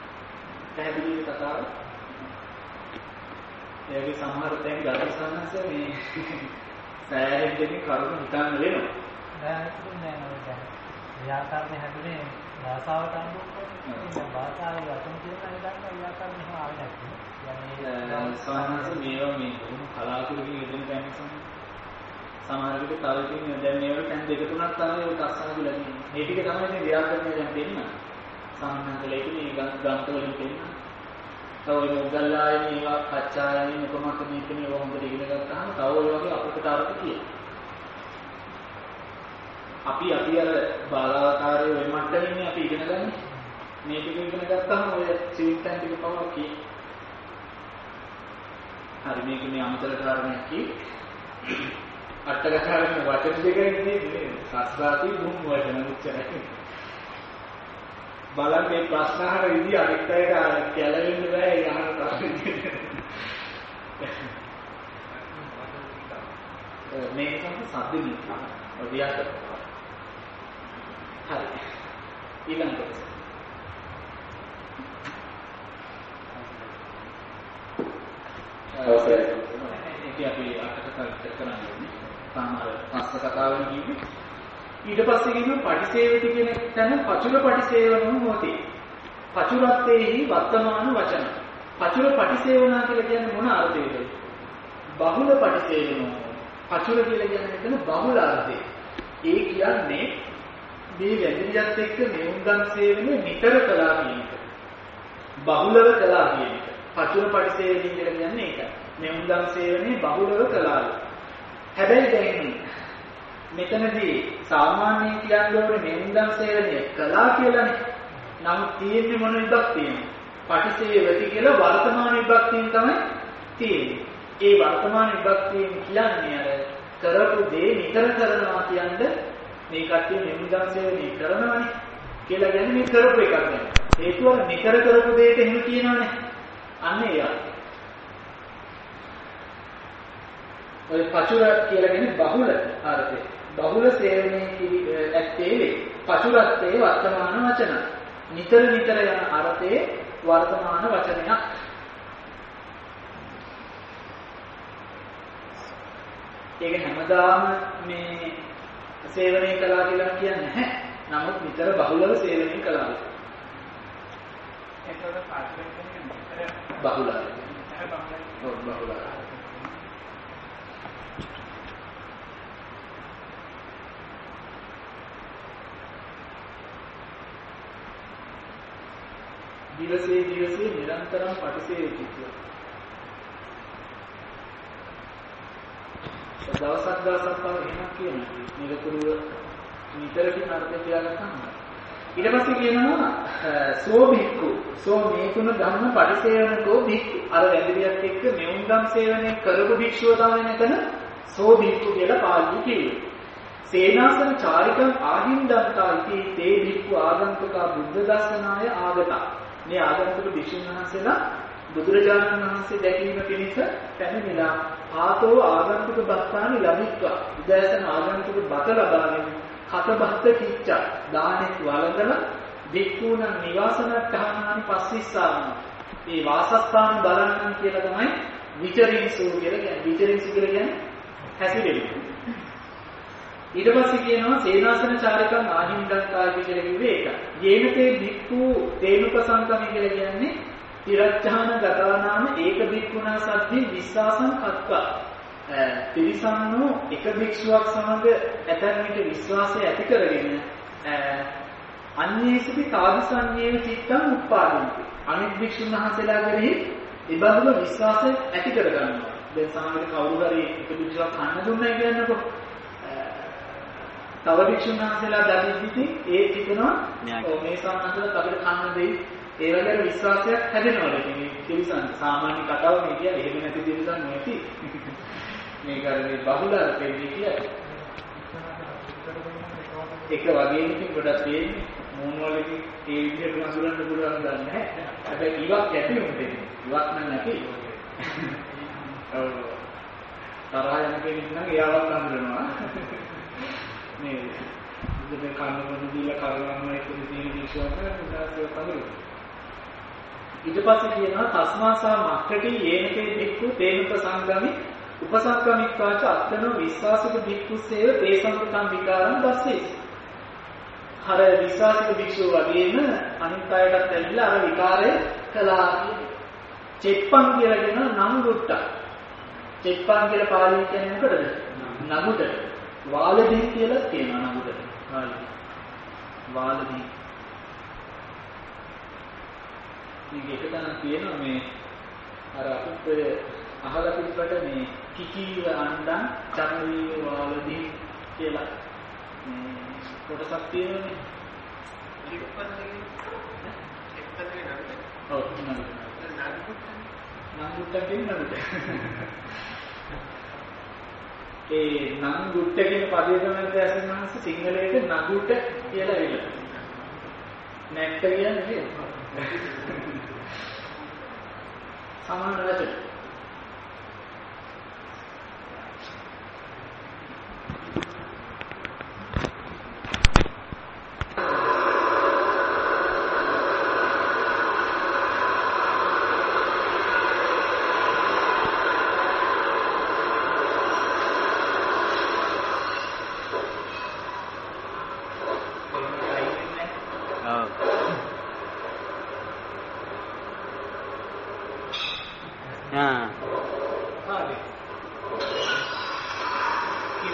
පැහැදිලි කතාව. ඒකේ සමහර තැන් ගල්සන්නස මේ සෑහෙන දෙකින් කරුණු හිතන්න වෙනවා. දැන් නෑ නේද? ව්‍යාකරණය හැදුනේ භාෂාවට අනුව කොහොමද? භාෂාවේ වචන කියන එක ගන්න ව්‍යාකරණය එහෙම ආවේ නැහැ. يعني සාමාන්‍යයෙන් මේවා මේ කලාතුරකින් යෙදෙන තැන් නිසා සමහර විට තව තියෙන දැන් මේවල තැන් දෙක තුනක් තමයි ඔය අස්සාවිලා තියෙන්නේ. මේ ටික තමයි මේ ව්‍යාකරණය දැන් දෙන්න. සාමාන්‍යයෙන් මේ ග්‍රන්ථ වලින් දෙන්න. තව ඔය මොග්ගල්ලායනේ ඒවා කච්චායනේ කොහොමද මේකනේ ඒවා හොඳට ඉගෙන ගත්තාම තව ඔය වගේ අපිට අර්ථ තියෙනවා. අපි අපි අර බාලාකාරයේ වෙන මට්ටමින් අපි ඉගෙන ගන්න. මේ ටික ඉගෙන ගත්තාම ඔය සිවිල් ටැන් ටික පවා කී. හරි මේක මේ අමතර කාරණයක් කී. අටකකාරයේ වචන දෙකයි නෙමෙයි. සස්වාති භූම වචන උච්චාරය. බලන්න මේ ප්‍රශ්න අහන විදිහ අනිත් අයට කැළවෙන්න බෑ ඒ අහන ප්‍රශ්න. මේ තමයි සද්ද නීතිය. ඔදියාට හරි ඊළඟට අවසරයි ඒක අපි අටකතා විතර කරන්නේ සාමාන්‍ය පස්ස කතාවෙන් කිව්වේ ඊට පස්සේ කියනවා පටිසේවිති කියන තැන පචුල පටිසේවනෝ හොති පචුරත්තේහි වර්තමාන වචන පචුල පටිසේවනා කියලා කියන්නේ මොන අර්ථයකද බහුල පටිසේවනෝ පචුර කියලා කියන්නේ මෙතන බහුල අර්ථය. ඒ කියන්නේ මේ වැදිරියත් එක්ක මෙවුන්දන් සේවනය නිතර කළා කියන එක. බහුලව කළා කියන එක. පචුර පරිසේවනය කියලා කියන්නේ ඒකයි. මෙවුන්දන් සේවනය බහුලව කළා. හැබැයි දැන් මෙතනදී සාමාන්‍යයෙන් කියන්නේ මෙවුන්දන් සේවනය කළා කියලානේ. නම් තියෙන්නේ මොන විභක්තියද? පටිසේවති කියලා වර්තමාන විභක්තියෙන් තමයි තියෙන්නේ. ඒ වර්තමාන විභක්තියෙන් කියන්නේ අර කරපු දේ නිතර කරනවා කියන්නේ මේ කට්ටිය මෙවුන්දන් සේවනය කරනවනේ කියලා කියන්නේ මේ කරපු එකක් නෙවෙයි. හේතුව නිතර කරපු දෙයට එහෙම කියනවනේ. අන්න ඒ අර්ථය. ඔය පචුර කියලා කියන්නේ බහුල අර්ථය. බහුල සේවනයේ ඇත්තේ වේ. පචුරත්තේ වර්තමාන වචන. නිතර නිතර යන අර්ථයේ වර්තමාන වචනයක්. ඒක හැමදාම මේ සේවනය කළා කියලා කියන්නේ නැහැ. නමුත් නිතර බහුලව සේවනය කළා. ඒකවල පාඩම් කියන්නේ නිතර බහුලව. නිතර බහුලව. ඔව් බහුලව. දිවසේ දිවසේ නිරන්තරම් පටිසේවිති කියලා. දවසක් දවසක් පාර එහෙම කියනවා. නිරතුරුව නිතර කියන අර්ථය තියාගන්න. ඊට පස්සේ කියනවා සෝ භික්ඛු සෝ මේ තුන ධම්ම පරිසේවනකෝ භික්ඛු. අර වැඳිරියත් එක්ක මෙවුන්දම් සේවනය කරපු භික්ෂුව තමයි මෙතන සෝ භික්ඛු කියලා පාළිය කිව්වේ. සේනාසන චාරිකං ආහින්දන්තා ඉති තේ භික්ඛු ආගන්තුකා බුද්ධ දර්ශනාය ආගතා. මේ ආගන්තුක භික්ෂුන් වහන්සේලා බුදුරජාණන් වහන්සේ දැකීම පිණිස පැමිණිලා ආතෝ ආගන්තුක බත්තානි ලැබිත්වා. උදෑසන ආගන්තුක බත ලබාගෙන කත බත්ත කිච්ච දානෙත් වළඳලා භික්ඛූණ නිවාසනට්ඨානානි පස්සිස්සාන. මේ වාසස්ථාන බලන්න කියලා තමයි විචරින්සු කියලා කියන්නේ. විචරින්සු කියලා කියන්නේ හැසිරෙන්නේ. ඊට පස්සේ කියනවා සේනාසන චාරිකං ආහින්දන්තායි කියලා කිව්වේ ඒක. යේනතේ භික්ඛු තේනුපසංකමයි කියලා කියන්නේ තිරච්ඡාන ගතානාම ඒක භික්ඛුනා සද්ධි විශ්වාසං කත්වා. තිරිසන්නෝ එක භික්ෂුවක් සමග ඇතැම් විට විශ්වාසය ඇති කරගෙන අන්‍යේසුපි තාදිසන්නේව චිත්තං උප්පාදන්ති. අනිත් භික්ෂුන් වහන්සේලා කෙරෙහි ඉබඳුම විශ්වාසය ඇති කර ගන්නවා. දැන් සමහර කවුරු හරි එක භික්ෂුවක් කන්න දුන්නයි කියන්නකො. තව භික්ෂුන් වහන්සේලා දැනෙද්දි ඒ හිතනවා ඔව් මේ සම්මතල අපිට කන්න දෙයි. ඒ වගේ විශ්වාසයක් හැදෙනවා. ඉතින් තිරිසන් සාමාන්‍ය කතාව මේ කියන්නේ එහෙම නැති තිරිසන් නෙවෙයි. මේක අර මේ බහුල අර්ථෙදී කියන්නේ. එක වගේම ඉතින් ගොඩක් තියෙන්නේ මූණ වලදී ඒ විදිහට නඳුරන්න පුළුවන් ගන්න නැහැ. හැබැයි ඉවක් ඇති උන්ටේ. ඉවක් නම් නැති. ඔව්. තරහ යන කෙනෙක් නම් එයාවත් නඳුරනවා. මේ ඉතින් කන්නම දීලා කරනම එක දින විශ්වාස කරනවා තමයි. ඊට පස්සේ කියනවා තස්මාසා මක්කටි යේනකේ භික්ඛු තේනුප සංගමි උපසංගමිත්වාච අත්තනෝ විශ්වාසික භික්ඛුස්සේව තේසංකතං විකාරං දැස්සේ. අර විශ්වාසික භික්ෂුව වගේම අනිත් අයටත් ඇවිල්ලා අර විකාරය කළා. චෙප්පං කියලා කියන නංගුට්ට. චෙප්පං කියලා පාලිය කියන්නේ මොකටද? නගුට. වාලදී කියලා කියනවා නගුට. වාලදී. මේක එක තැනක් තියෙනවා මේ අර අපිට අහලා තිබ්බට මේ කිකීව අණ්ඩන් චන්ද්‍රී වාලදී කියලා මේ කොටසක් තියෙනනේ. ඔව් නේද? නංගුට්ට කියන්නේ නංගුට්ට. ඒ නංගුට්ට කියන පදේ තමයි දැසන් මහස සිංහලයේ නගුට කියලා එන්නේ. නැට්ට කියන්නේ සමාන වචන. ආ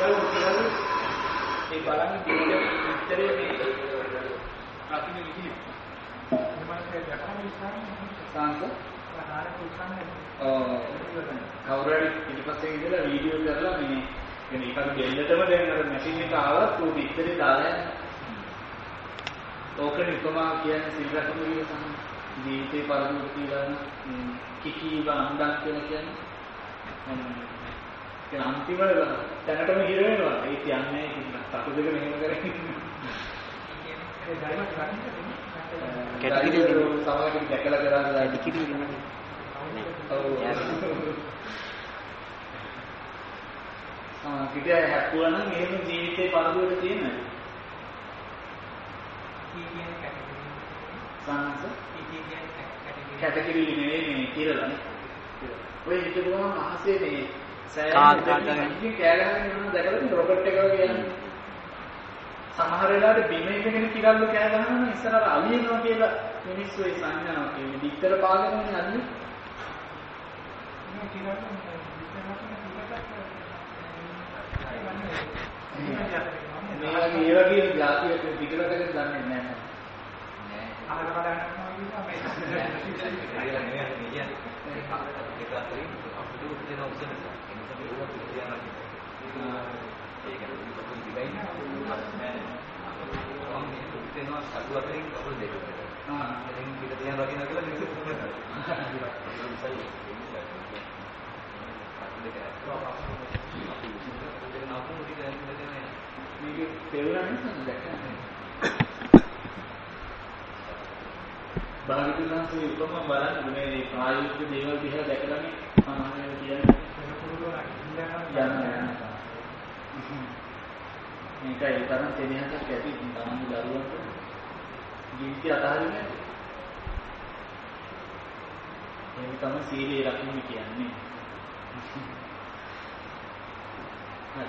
කියලා කියලා ඒ බලන්නේ දෙන්නේ විතරේ මේ රකින්න විදිහ. මම දැක්කම සාංශ ආහාර කුසන්නේ. ඔව්. කවුරු හරි පිටිපස්සේ ඉඳලා වීඩියෝ කරලා මේ කියන්නේ ඒකට දෙල්ලටම දැන් අර මැෂින් එක ආවත් උ විතරේ දාලා යනවා. ඕකනේ උපමා කියන්නේ සිල් රැකීම කියන සම්ම ජීවිතේ පරිදු කියලා කිකීව අන්දන් කියලා කියන්නේ. ඒ අන්තිම තැනටම හිර වෙනවා. ඒ කියන්නේ තතු දෙක මෙහෙම කරගෙන. ඒ ධර්ම කරන්නේ කැටගිරි සමහරවිට දැකලා කරන්නේ කැටගිරි වෙනවා. ඔව්. ආ කිඩය හැප්පුවා නම් එහෙම ජීවිතේ පරිදුවට තියෙනවා. කී කියන්නේ කැටගිරි. සංස කී කියන්නේ කැටගිරි. කැටගිරි නෙවෙයි මේ කියලානේ. ඔය හිතපුවම අහසේ මේ කාත් කාත් කෑ ගහගෙන යනවා දැකලා රොබට් එක වගේ යනවා. සමහර වෙලාවට බිම ඉඳගෙන කිරල්ල කෑ ගහනවා ඉස්සරහට අලියනවා කියලා මිනිස්සු ඒ සංඥාව කියන්නේ විතර පාගනනේ අන්නේ. මේ කිරල්ල මේ වගේ ඒ වගේ જાතියක විතරකට දන්නේ නැහැ. අහල බලන්න කියනවා මේ ඒක නෙවෙයි කියන්නේ ඒක අතරින් අපිට දෙන ඔප්ෂන් එක. ඒක තමයි ඒක කියනවා. ඒක පොඩි දෙයක් නෑ. අපිට මේ දෙනවා සතු අතරින් කවුරු දෙකද? ආ එතෙන් පිට තියන රකින්න කියලා මිනිස්සු කියනවා. මේක තේරුණානේ දැක්කනේ. භාගතුන්ගේ උපම බලන්න මේ ප්‍රායෝගික දේවල් දිහා දැකලානේ සාමාන්‍යයෙන් කියන්නේ යන්න යන්න. මේකයි තරම් තේනහක් ඇති තමන්ගේ දරුවන්ට ජීවිතය අතහරින්නේ. ඒක තමයි සීලය රකින්න කියන්නේ. හරි.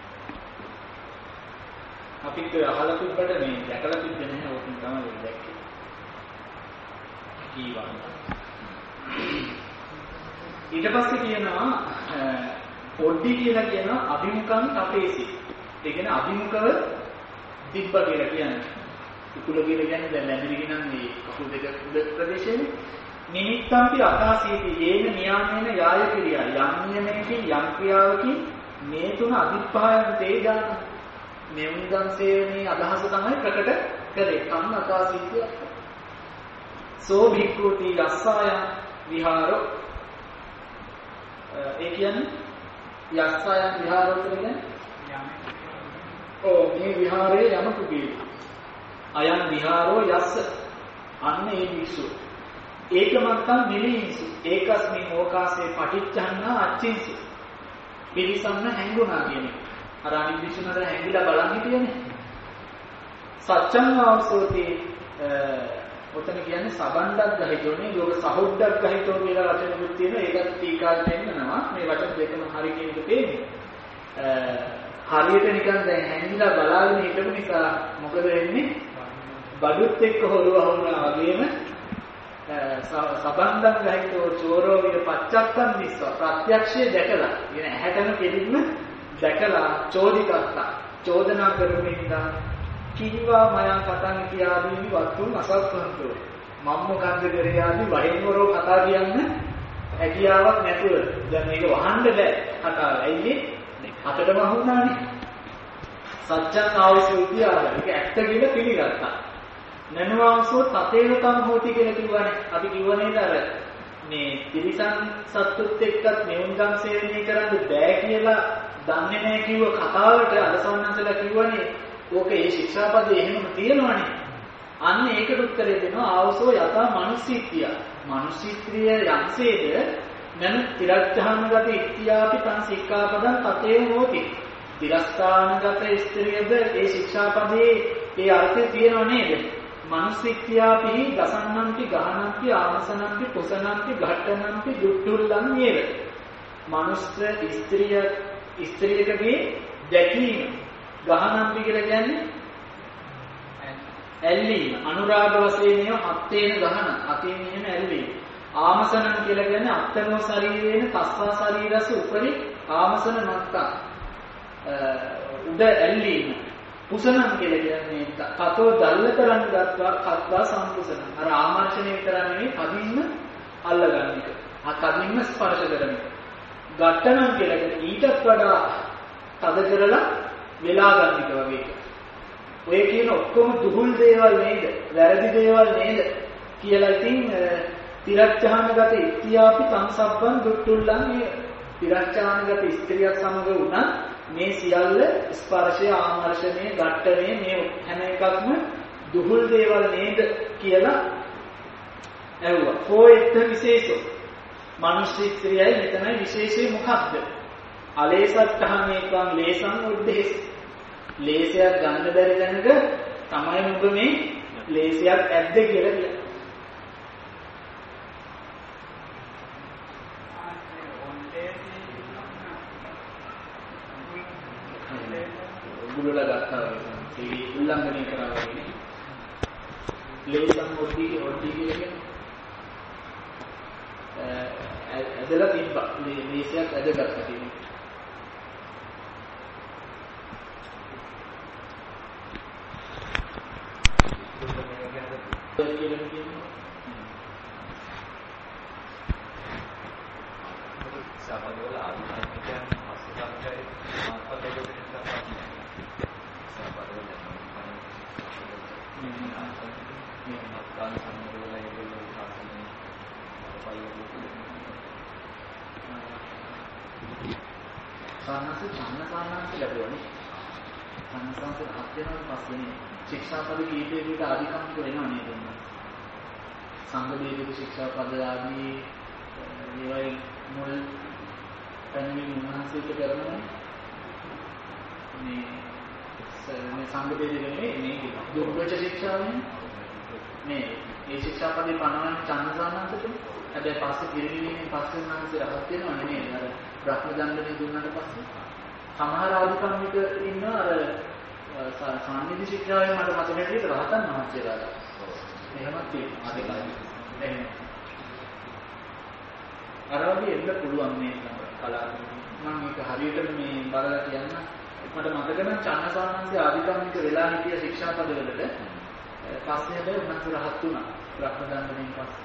අපිට අහලා තිබ්බට මේ දැකලා තිබ්බේ නැහැ ඕකෙන් තමයි දැක්කේ. කීවා. ඊට පස්සේ කියනවා පොඩ්ඩි කියලා කියනවා අභිමුඛං තපේසි. ඒ කියන්නේ අභිමුඛව තිබ්බ කියලා කියන්නේ. කුකුල කියලා කියන්නේ දැන් ලැබිරිගෙන මේ කකුල් දෙක උඩ ප්‍රදේශයේ නිමිත්තම්පි අකාසීති යේන නියාමේන යාය ක්‍රියා යම් නියමයකින් යම් ක්‍රියාවකින් මේ තුන අදිප්පායන තේජාන මෙවුන්දන් සේවනයේ අදහස තමයි ප්‍රකට කරේ. කන්න අකාසීතිය සෝ භික්ඛූති යස්සායන් විහාරෝ ඒ කියන්නේ යස්සායන් විහාරෝ කියන්නේ ඕ මේ විහාරයේ යමකු කියේ අයන් විහාරෝ යස්ස අන්න ඒ විසු ඒකමත්තං නිලීසු ඒකස්මි ඕකාසේ පටිච්චන්නා අච්චින්සු පිරිසන්න හැංගුණා කියන්නේ අර අනිත් විසුනට හැංගිලා බලන් හිටියනේ සත්‍යං ආවසෝති ඔතන කියන්නේ සබණ්ඩක් ගහිතෝනේ යෝග සහොඩ්ඩක් ගහිතෝ කියලා වචනකුත් තියෙනවා ඒකත් ටීකාවට දෙන්නවා මේ වචන දෙකම හරි කියන එක තේරෙන්නේ හරියට නිකන් දැන් හැංගිලා බලාගෙන හිටපු නිසා මොකද වෙන්නේ බඩුත් එක්ක හොරුව වුණා වගේම සබණ්ඩක් ගහිතෝ චෝරෝ විර පච්චත්තම් දිස්ස ප්‍රත්‍යක්ෂයේ දැකලා කියන ඇහැටම කෙලින්ම දැකලා චෝදිකත්තා චෝදනා කරමින්දා කීවා මයා කතන් කියාදී වත්තුන් අසත්වන්තෝ මම මොකන්ද කරේ ආදී වහින්වරෝ කතා කියන්න හැකියාවක් නැතුව දැන් මේක වහන්න බෑ කතාව. ඇයි අතටම වහුණානේ. සත්‍යං ආවසෝ කියලා ඒක ඇත්ත කියලා පිළිගත්තා. නනවාසෝ තතේවතම් හෝති කියලා කිව්වනේ. අපි කිව්ව නේද අර මේ තිරිසන් සත්තුත් එක්කත් මෙවුන්ගම් සේවනය කරන්න බෑ කියලා දන්නේ නැහැ කිව්ව කතාවට අදසන්නන්සලා කිව්වනේ ඕක ඒ ශික්ෂාපදේ එහෙම තියෙනවනේ. අන්න ඒකට උත්තරය දෙනවා ආවසෝ යතා මනුස්සීත්‍ය. මනුස්සීත්‍රිය යම්සේද නන තිරච්ඡානගත ඉත්‍යාපි තං සික්ඛාපදං තතේ හෝති. තිරස්ථානගත ස්ත්‍රියද ඒ ශික්ෂාපදේ ඒ අර්ථය තියෙනව නේද? මනුස්සීත්‍යාපි දසන්නන්ති ගහනන්ති ආමසනන්ති කුසනන්ති ඝට්ටනන්ති දුට්ටුල්ලන් නේද? මනුස්ස ස්ත්‍රිය ස්ත්‍රියකගේ දැකීම ගහනම්පි කියලා කියන්නේ ඇල්ලීම අනුරාග වශයෙන් ඒව අත්තේන ගහන අතින් එහෙම ඇල්ලීම ආමසනන් කියලා කියන්නේ අත්තනෝ ශරීරේන තස්සා ශරීරස උපරි ආමසන මත්තා උඩ ඇල්ලීම. පුසනම් කියලා කියන්නේ කතෝ දැල්ල කරන් ගත්තා කත්වා සම්පුසන. අර ආමර්ෂණය විතර නෙවෙයි කදින්ම අල්ලගන්න එක. ආ කදින්ම ස්පර්ශ කරන එක. ගට්ටනම් කියලා කියන්නේ ඊටත් වඩා තද කරලා වෙලා ගන්න එක වගේ එක. ඔය කියන ඔක්කොම දුහුල් දේවල් නේද? වැරදි දේවල් නේද? කියලා ඉතින් තිරච්ඡානගත ඉත්‍යාපි සංසබ්බන් දුට්ටුල්ලන් මේ තිරච්ඡානගත ස්ත්‍රියක් සමග වුණා මේ සියල්ල ස්පර්ශය ආමර්ෂණය ඝට්ටණය මේ හැම එකක්ම දුහුල් දේවල් නේද කියලා ඇහුවා. කොහෙත්ද විශේෂෝ? මනුෂ්‍ය ස්ත්‍රියයි මෙතනයි විශේෂය මොකක්ද? අලේසත්තහමේකම් ලේසං උද්දේශ. ලේසයක් ගන්න බැරි දැනග තමයි නුඹ මේ ලේසයක් ඇද්ද කියලා කියන්නේ. ගුලලා ගත්තා වගේ. ඒ උල්ලංඝනය කරා වගේ. ලේසම් ඔඩි ඔඩි කියන්නේ ඇදලා තිබ්බා. ලේසියක් ඇදගත්තා කියන්නේ. කියලා කියන්නේ සාපදවල ආධුනිකයන් හස්තකම්කයි මාර්ගපදවල ඉස්සරහට සාපදවල මේ අත්කාල සම්මෝලය වල සාසනේ සානස චන්නසානන්ත ලැබුණේ සංසංස රහත් වෙනාට පස්සේ ශික්ෂාපද කීපයකට ආධිකම්ක වෙනව නේද? සංගදේශික ශික්ෂාපද ආදී ඒවයි මුල් පැනවීම උන්වහන්සේට කරනවා මේ මේ සංගදේශික නෙමෙයි මේ දුර්වච ශික්ෂාවෙන් මේ ඒ ශික්ෂාපදේ පනවන චන්නසානන්තට හැබැයි පස්සේ පිරිනිවීමෙන් පස්සේ උන්වහන්සේ රහත් වෙනව නෙමෙයි අර බ්‍රහ්ම දණ්ඩනේ දුන්නාට පස්සේ සමහර ආධිකම්මික ඉන්න අර සාන්නිධි ශික්ෂාවෙන් මට මතක හැටියට රහතන් වහන්සේලාට. එහෙමත් තියෙනවා ආදිකාලේ. එහෙම. අර වගේ එන්න පුළුවන් මේ කලාව. මම මේක හරියට මේ බලලා කියන්න මට මතක නම් චන්නසානන්සේ ආදිකාමික වෙලා හිටිය ශික්ෂාපදවලට පස්සේ හැබැයි උන්වහන්සේ රහත් වුණා. බ්‍රහ්ම දණ්ඩනෙන් පස්සේ.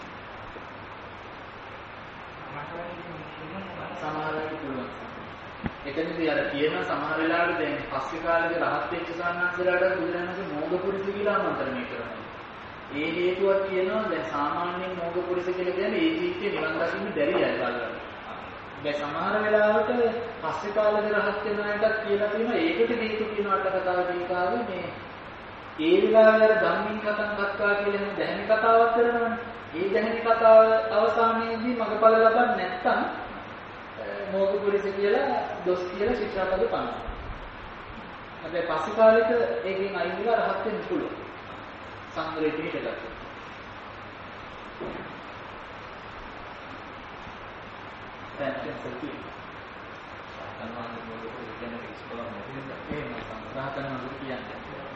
සමහරවිට පුළුවන්. එතනදී අර කියන සමහර වෙලාවට දැන් පස්සේ කාලේ රහත් වෙච්ච සාන්නාන්සලාට බුදුරජාණන්ගේ මෝගපුරිස කියලා ආමන්ත්‍රණය කරනවා. ඒ හේතුවක් කියනවා දැන් සාමාන්‍යයෙන් මෝගපුරිස කියලා කියන්නේ ඒ ජීවිතේ නිවන් දකින්න බැරි අය බලන්න. දැන් සමහර වෙලාවට පස්සේ කාලේ රහත් වෙන අයටත් කියලා තියෙනවා ඒකට හේතු කියන අට කතාව දීකාවේ මේ ඒ වෙලාවේ අර ධම්මින් කතං කත්වා කියලා එහෙම දැහැමි කතාවක් කරනවනේ. ඒ දැහැමි කතාව අවසානයේදී මගපල ලබන්නේ නැත්තම් මෝගපුරිස කියලා දොස් කියලා ශික්ෂාපද පනවනවා. හැබැයි පස්සේ කාලෙක ඒකෙන් අයින් වෙලා රහත් වෙන්න පුළුවන්. සංග්‍රහයට හිටගත්තා. පැත්තෙන් සල්පි. සාතනවාන මෝගපුරිස කියන්නේ ඉස්කෝලේ නැතිද? එහෙම සාතනවාන කියන්නේ.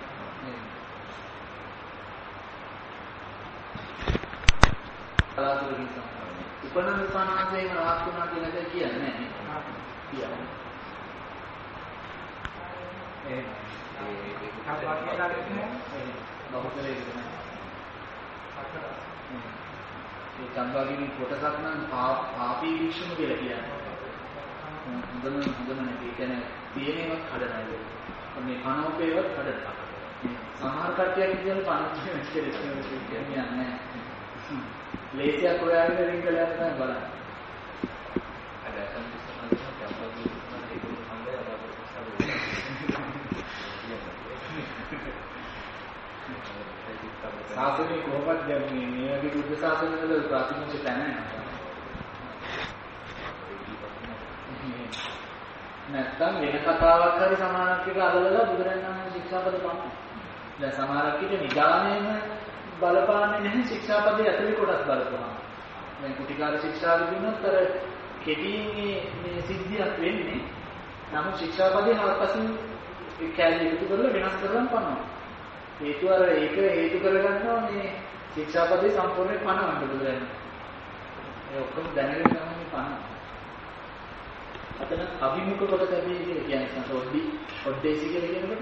කලාතුරකින් සම්පූර්ණ. උපනන්ද සානාසයෙන් රහත් වුණා කියලා දෙයක් කියන්නේ නැහැ. කියන්නේ. ඒ ඒ කාටවත් කියන්නේ බහුතරේ කියන්නේ. ඒ චම්බාගිනි කොටසක් නම් පාපී වික්ෂම කියලා කියන්නේ. හොඳම හොඳම නැති. ඒ කියන්නේ තියෙනේවත් කඩනයි. මේ කනෝපේවත් කඩනවා. සමහර කට්ටියක් කියන පණුවේ කියන්නේ නැහැ. ලේසියක් හොයාගෙන රින්ගල යන තමයි බලන්න. අද අතන ඉස්සරහට අපගේ ඒක හම්බේ අපේ සාසනේ කොහොමද දැන් මේ මේ වගේ බුද්ධ ශාසනවල ප්‍රතිමුඛ තැන නැත්තම් වෙන කතාවක් හරි සමානක් එක අලලලා බුදුරජාණන් වහන්සේ ශික්ෂාපද පනවනවා. දැන් සමහරක් විට නිදාණයෙන් බලපාන්නේ නැහැ ශික්ෂාපදයේ ඇතුළේ කොටස් බලපුවා. දැන් කුටිකාර ශික්ෂාව දුන්නොත් අර කෙටියෙන් මේ මේ සිද්ධියක් වෙන්නේ. නමුත් ශික්ෂාපදයේ හරපසින් ඒ කැලේ එකතු කරලා වෙනස් කරලා පනවනවා. හේතුව අර ඒක හේතු කරගන්නවා මේ ශික්ෂාපදේ සම්පූර්ණයෙන් පනවන්න බුදුරජාණන්. ඒ ඔක්කොම දැනගෙන තමයි පනවන්නේ. අතන අභිමුඛ කොට තැබී කියලා කියන්නේ සොද්දි ඔඩ්ඩේසි කියලා කියනකොට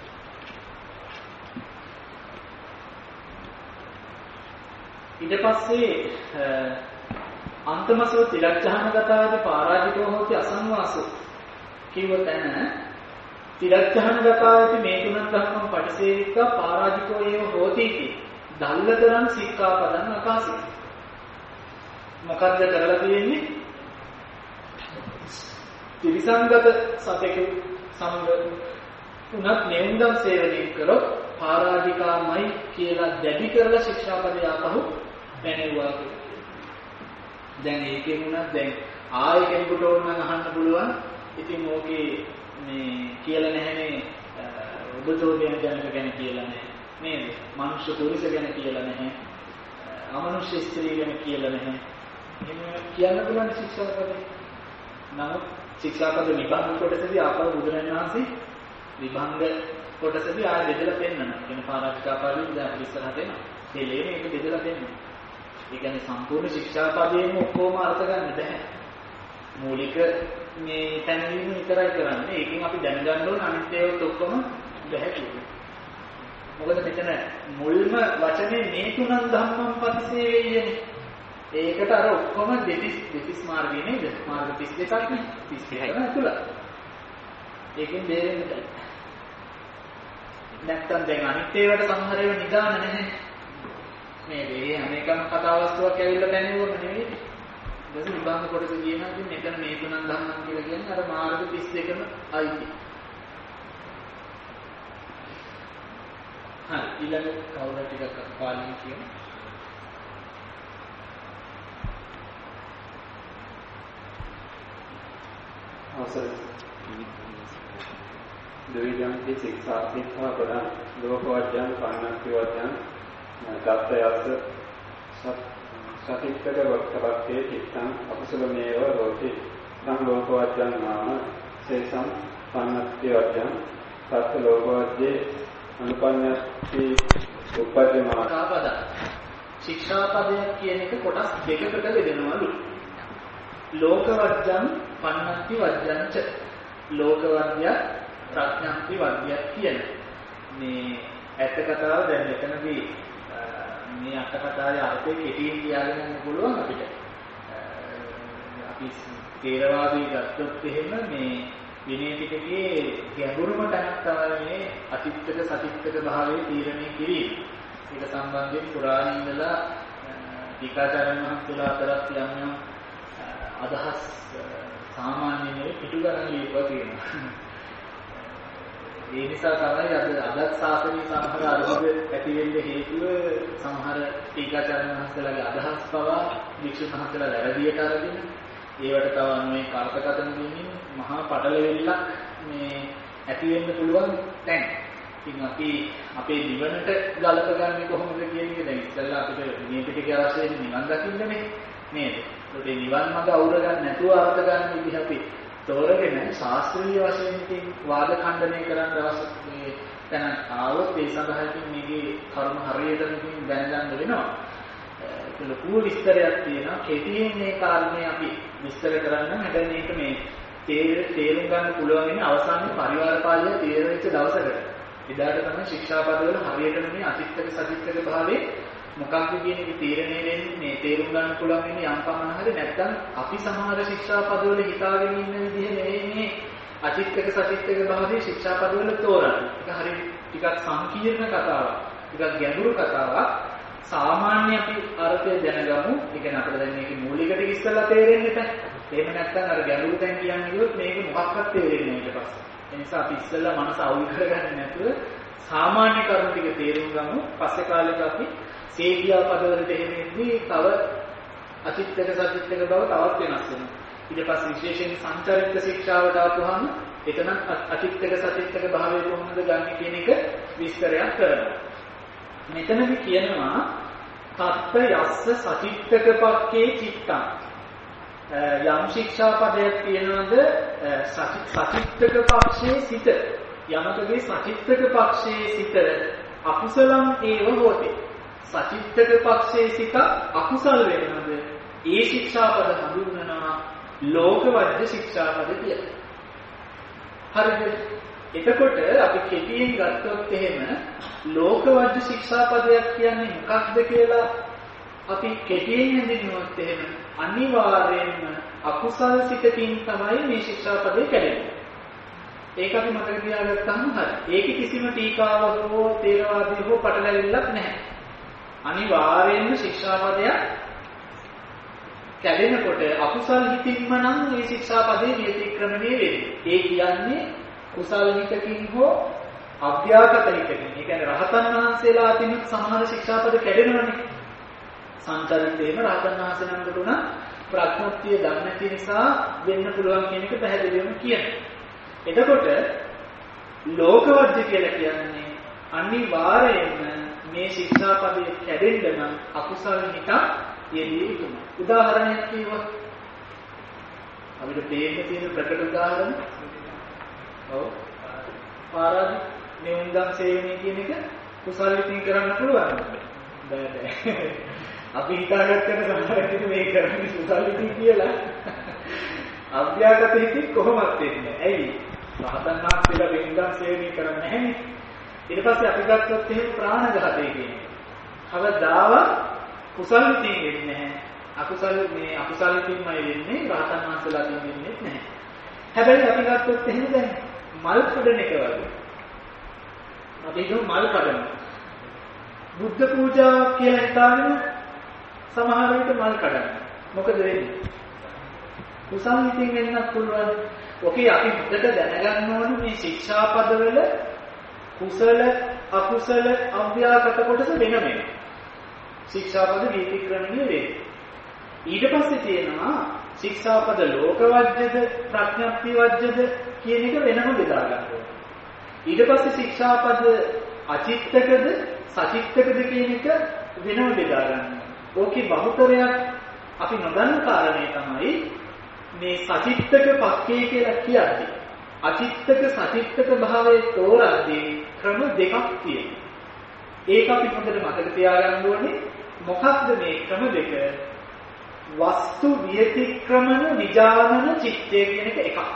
ඊට පස්සේ අන්තමසව තිලක්ඛාන ගතාවේ පරාජිතෝ හොති අසංවාසෝ කියව තැන තිලක්ඛාන ගතාවේ මේ තුනක් ධම්මං පටිසේවිකා පරාජිතෝ ඒව හෝති කි දල්ලතරන් සික්ඛාපදං අකාසී මොකද්ද කරලා තියෙන්නේ ත්‍රිසංගත සතෙකු සමග උනත් නෙවුම්දම් සේවනය කරොත් පරාජිකාමයි කියලා දැඩි කරලා ශික්ෂාපදය ආපහු දැනෙවුවා කියලා. දැන් ඒකෙන් උනත් දැන් ආයෙ කෙනෙකුට ඕන නම් අහන්න පුළුවන්. ඉතින් ඕකේ මේ කියලා නැහැනේ ඔබතෝදෙන ජනක ගැන කියලා නැහැ. නේද? මනුෂ්‍ය පුරුෂ ගැන කියලා නැහැ. අමනුෂ්‍ය ස්ත්‍රී ගැන කියලා නැහැ. එහෙම කියන්න පුළුවන් ශික්ෂාපදේ. නමුත් ශික්ෂාපද නිබන්ධ කොටසදී ආපහු බුදුරජාණන් වහන්සේ විභංග කොටසදී ආයෙ බෙදලා පෙන්නනවා. කියන පාරාජිකාපාරින් දැන් අපි ඉස්සරහට එනවා. ඒ ලේනේ ඒක බෙදලා පෙන්නනවා. ඒ කියන්නේ සම්පූර්ණ ශික්ෂාපදයේම ඔක්කොම අර්ථ ගන්න බෑ. මූලික මේ තැනදීම විතරයි කරන්නේ. ඒකෙන් අපි දැනගන්න ඕන අනිත් ඒවාත් ඔක්කොම බෑ කියන්නේ. මොකද මෙතන මුල්ම වචනේ මේ තුනන් ධම්මං පටිසේවයනේ. ඒකට අර ඔක්කොම දෙතිස් දෙතිස් මාර්ගය නේද? මාර්ග තිස් දෙකක් නේ. තිස් දෙකම ඇතුළත්. ඒකෙන් බේරෙන්න බෑ. නැත්තම් දැන් අනිත් ඒවාට සමහර ඒවා නිදාන නැහැ. මේ මේ හැම එකම කතා වස්තුවක් ඇවිල්ලා දැනෙවම නෙවෙයි. දැන් විභාග කොටස කියනවා ඉතින් මෙතන මේ තුනන් ධම්මං කියලා කියන්නේ අර මාර්ග තිස් දෙකම අයිති. හරි ඊළඟ කවුරු ටිකක් පාලින් කියමු. අවසරයි. දෙවියන්ති ශික්ෂා ශික්ෂා ප්‍රදාන ලෝකවත්යන් පන්නක්තිවත්යන් දත්තයස්ස සතිත්තක වක්තපත්තේ චිත්තං අකුසලමේව හෝති නම් ලෝකවත්යන් නාම සේසං පන්නක්තිවත්යන් සත්ත ලෝකවත්යේ අනුපන්නති උපජ්ජමා ශික්ෂාපද ශික්ෂාපදයක් කියන එක කොටස් දෙකකට බෙදෙනවලු. ලෝකවත්යන් පන්නක්ති වජ්ජංච ලෝකවත්ය ප්‍රඥාන්ති වද්‍යයක් කියන මේ ඇත්ත කතාව දැන් මෙතනදී මේ අට කතාවේ අර්ථය කෙටියෙන් කියාගෙන යන්න පුළුවන් අපිට. අපි තේරවාදී ගත්තොත් එහෙම මේ විනය පිටකයේ ගැඹුරුම තැනක් තමයි මේ අතිත්තක සතිත්තක භාවයේ තීරණය කිරීම. ඒක සම්බන්ධයෙන් පුරාණ ඉඳලා ටීකාචාර්යන් වහන්සේලා අතරත් යම් යම් අදහස් සාමාන්‍යයෙන් පිටු ගන්න ලියුවා තියෙනවා. ඒ නිසා තමයි අද අදත් සාසනීය සමහර අරුබුද ඇති වෙන්න හේතුව සමහර ටීකාචාර්යන් වහන්සේලාගේ අදහස් පවා වික්ෂුන් වහන්සේලා වැරදියට අරගෙන ඒවට තව අනුවේ කාර්කකතන දෙමින් මහා පටලැවිල්ලක් මේ ඇති වෙන්න පුළුවන් තැන්. ඉතින් අපි අපේ නිවනට ගලපගන්නේ කොහොමද කියන එක දැන් ඉස්සෙල්ලා අපිට මේ පිටකේ අවශ්‍ය නිවන් දකින්නනේ නේද? ඒකේ නිවන් මඟ අවුර ගන්න නැතුව අර්ථ ගන්න විදිහ අපි තෝරගෙන ශාස්ත්‍රීය වශයෙන් ඉතින් වාද ඛණ්ඩනය කරන්න අවශ්‍ය මේ තැන ආවොත් ඒ සඳහා ඉතින් මේකේ කර්ම හරියටම ඉතින් දැනගන්න වෙනවා. ඒක ලොකු විස්තරයක් තියෙනවා. කෙටියෙන් මේ කාරණේ අපි විස්තර කරන්න හැබැයි මේක මේ තේරුම් ගන්න පුළුවන් ඉන්නේ අවසානයේ පරිවාර පාලනය තේරෙච්ච දවසකට. එදාට තමයි ශික්ෂාපදවල හරියටම මේ අතිත්තක සතිත්තක භාවයේ මොකක්ද කියන එක තීරණය වෙන්නේ මේ තේරුම් ගන්න පුළුවන් ඉන්නේ යම් පමණ හරි නැත්නම් අපි සමහර ශික්ෂාපදවල හිතාගෙන ඉන්න විදිහ නෙවෙයි මේ අතිත්තක සතිත්තක භාවයේ ශික්ෂාපදවල තෝරන්නේ. ඒක හරිය ටිකක් සංකීර්ණ කතාවක්. ටිකක් ගැඹුරු කතාවක්. සාමාන්‍ය අපි අර්ථය දැනගමු. ඒ කියන්නේ අපිට දැන් මේකේ මූලික ටික ඉස්සෙල්ලා තේරෙන්නේ නැහැ. එහෙම නැත්නම් අර ගැඹුරු තැන් කියන්නේ කිව්වොත් මේක මොකක්වත් තේරෙන්නේ නැහැ ඊට පස්සේ. ඒ නිසා අපි ඉස්සෙල්ලා මනස අවුල් කරගන්නේ නැතුව සාමාන්‍ය කරුණු ටික තේරුම් ගමු. පස්සේ කාලෙක අපි සේකියා පදවලට එහෙමෙද්දී තව අතිත්තක සතිත්තක බව තවත් වෙනස් වෙනවා. ඊට පස්සේ විශේෂයෙන් සංචරිත ශික්ෂාවට ආපුවාම එතන අතිත්තක සතිත්තක භාවය කොහොමද ගන්න කියන එක විස්තරයක් කරනවා. මෙතනදි කියනවා තත්ත යස්ස සතිත්තක පක්කේ චිත්තං යම් ශික්ෂාපදයක් තියෙනවද සතිත්තක පක්ෂයේ සිට යමකගේ සතිත්තක පක්ෂයේ සිට අකුසලම් ඒව හොතේ සචිත්තක පක්ෂයේ සිට අකුසල් වෙනවද ඒ ශික්ෂාපද හඳුන්වනවා ලෝකවජ්‍ය ශික්ෂාපද කියලා. හරිද? එතකොට අපි කෙටියෙන් ගත්තොත් එහෙම ලෝකවජ්‍ය ශික්ෂාපදයක් කියන්නේ මොකක්ද කියලා අපි කෙටියෙන් හඳුන්වුවොත් එහෙම අනිවාර්යයෙන්ම අකුසල් සිතකින් තමයි මේ ශික්ෂාපදේ කැඩෙන්නේ. ඒක අපි මතක තියාගත්තාම හරි. ඒකේ කිසිම ටීකාවක් හෝ තේරවාදී හෝ පටලැවිල්ලක් නැහැ. අනිවාර්යයෙන්ම ශික්ෂාපදයක් කැඩෙනකොට අකුසල් හිතින්ම නම් මේ ශික්ෂාපදේ විතික්‍රමණය වෙන්නේ. ඒ කියන්නේ කුසල් හිතකින් හෝ අභ්‍යාගත හිතකින්. ඒ කියන්නේ රහතන් වහන්සේලා අතින් සමහර ශික්ෂාපද කැඩෙනවනේ. සංචරිතේම රහතන් වහන්සේ නමකට උනා ප්‍රඥප්තිය දන්නේ නැති නිසා වෙන්න පුළුවන් කියන එක පැහැදිලිවම කියනවා. එතකොට ලෝකවජ්‍ය කියලා කියන්නේ අනිවාර්යයෙන්ම මේ ශික්ෂාපදයේ කැඩෙන්න නම් අකුසල හිත යෙදිය යුතුයි. උදාහරණයක් කියවොත් අපිට තේන්න තියෙන ප්‍රකට උදාහරණ ඔව් පාරාදි නිවුන්දන් සේවනය කියන එක කුසල හිතින් කරන්න පුළුවන්. බෑ බෑ. අපි හිතාගත්තට සමහරවිට මේ කරන්නේ කුසල හිතින් කියලා. අභ්‍යාගත හිතින් කොහොමද වෙන්නේ? ඇයි? රහතන් වහන්සේලා වෙනදා සේවනය කරන්නේ නැහැනේ. ඊට පස්සේ අපි ගත්තොත් එහෙම ප්‍රාණඝාතය කියන්නේ. කවදාව කුසල හිතින් වෙන්නේ නැහැ. අකුසල මේ අකුසල හිතින්මයි වෙන්නේ. රහතන් වහන්සේලා හිතින් වෙන්නේ නැහැ. හැබැයි අපි ගත්තොත් එහෙම දැන් මල් කඩන එක වගේ. අපි හිතමු මල් කඩන. බුද්ධ පූජාවක් කියලා හිතාගෙන සමහර විට මල් කඩන. මොකද වෙන්නේ? කුසල හිතින් වෙන්නත් පුළුවන්. ඔකේ අපි හොඳට දැනගන්න ඕනේ මේ ශික්ෂාපදවල කුසල අකුසල අභ්‍යාගත කොටස වෙනම එක. ශික්ෂාපද විතික්‍රමණය වේ. ඊට පස්සේ තියෙනවා ශික්ෂාපද ලෝකවජ්‍යද ප්‍රඥප්ති වජ්‍යද කියන එක වෙනම බෙදා ගන්න ඕනේ. ඊට පස්සේ ශික්ෂාපද අචිත්තකද සචිත්තකද කියන එක වෙනම බෙදා ගන්න. ඕකේ බහුතරයක් අපි නොදන්න කාරණේ තමයි මේ සචිත්තක පක්කේ කියලා කියන්නේ අචිත්තක සචිත්තක භාවයේ තෝරද්දී ක්‍රම දෙකක් තියෙනවා. ඒක අපි හොඳට මතක තියාගන්න ඕනේ. මොකක්ද මේ ක්‍රම දෙක? වස්තු විතික්‍රමන විජානන චිත්තය කියන එක එකක්.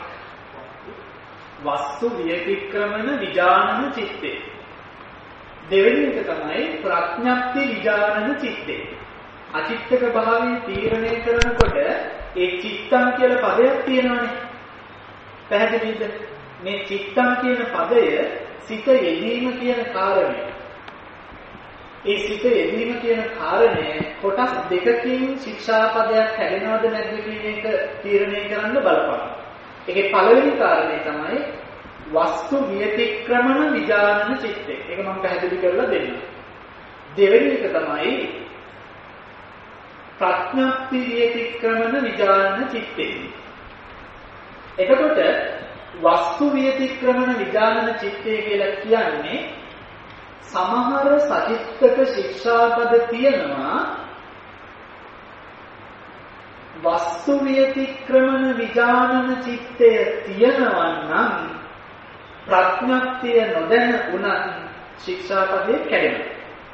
වස්තු විතික්‍රමන විජානන චිත්තය. දෙවෙනි එක තමයි ප්‍රඥප්ති විජානන චිත්තය. අචිත්තක භාවයේ තීරණය කරනකොට ඒ චිත්තං කියලා පදයක් තියෙනවානේ. පැහැදිලිද? මේ චිත්තං කියන පදය සිත යෙදීම කියන කාරණය. ඒ සිත යෙදීම කියන කාරණය කොටස් දෙකකින් ශික්ෂාපදයක් හැදෙනවද නැද්ද කියන එක තීරණය කරන්න බලපාන. ඒකේ පළවෙනි කාරණය තමයි වස්තු විතික්‍රමන විජානන චිත්තය. ඒක මම පැහැදිලි කරලා දෙන්නම්. දෙවෙනි එක තමයි ප්‍රඥප්ති විතික්‍රමන විජානන චිත්තය. එතකොට වස්තු විතික්‍රමන විජානන චිත්තය කියලා කියන්නේ සමහර සචිත්තක ශික්ෂාපද තියෙනවා වස්තු විතික්‍රමන විජානන චිත්තය තියෙනවා නම් ප්‍රඥප්තිය නොදැන උනත් ශික්ෂාපදේ කැඩෙනවා.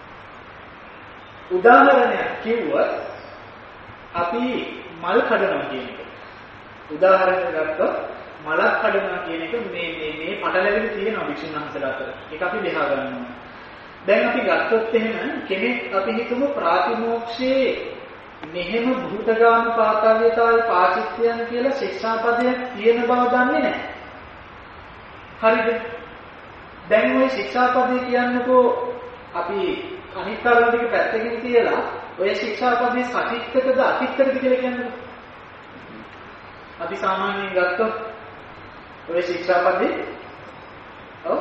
උදාහරණයක් කිව්වොත් අපි මල් කඩනවා කියන එක. උදාහරණයක් ගත්තොත් මලක් කඩනවා කියන එක මේ මේ මේ පටලැවිලි තියෙනවා වික්ෂුන් වහන්සේලා අතර. ඒක අපි දෙහා ගන්නවා. දැන් අපි ගත්තොත් එහෙම කෙනෙක් අපි හිතමු ප්‍රාතිමෝක්ෂයේ මෙහෙම භූතගාම පාතාලිතාවේ පාචිත්‍යයන් කියලා ශික්ෂාපදයක් තියෙන බව දන්නේ නැහැ. හරිද? දැන් ওই ශික්ෂාපදේ කියන්නකෝ අපි අනිත් කාරණා ටික පැත්තකින් තියලා ඔය ශික්ෂාපදේ සතිත්තකද අතිත්තකද කියලා කියන්නේ. අපි සාමාන්‍යයෙන් ගත්තොත් ඔය ශික්ෂාපදේ ඔව්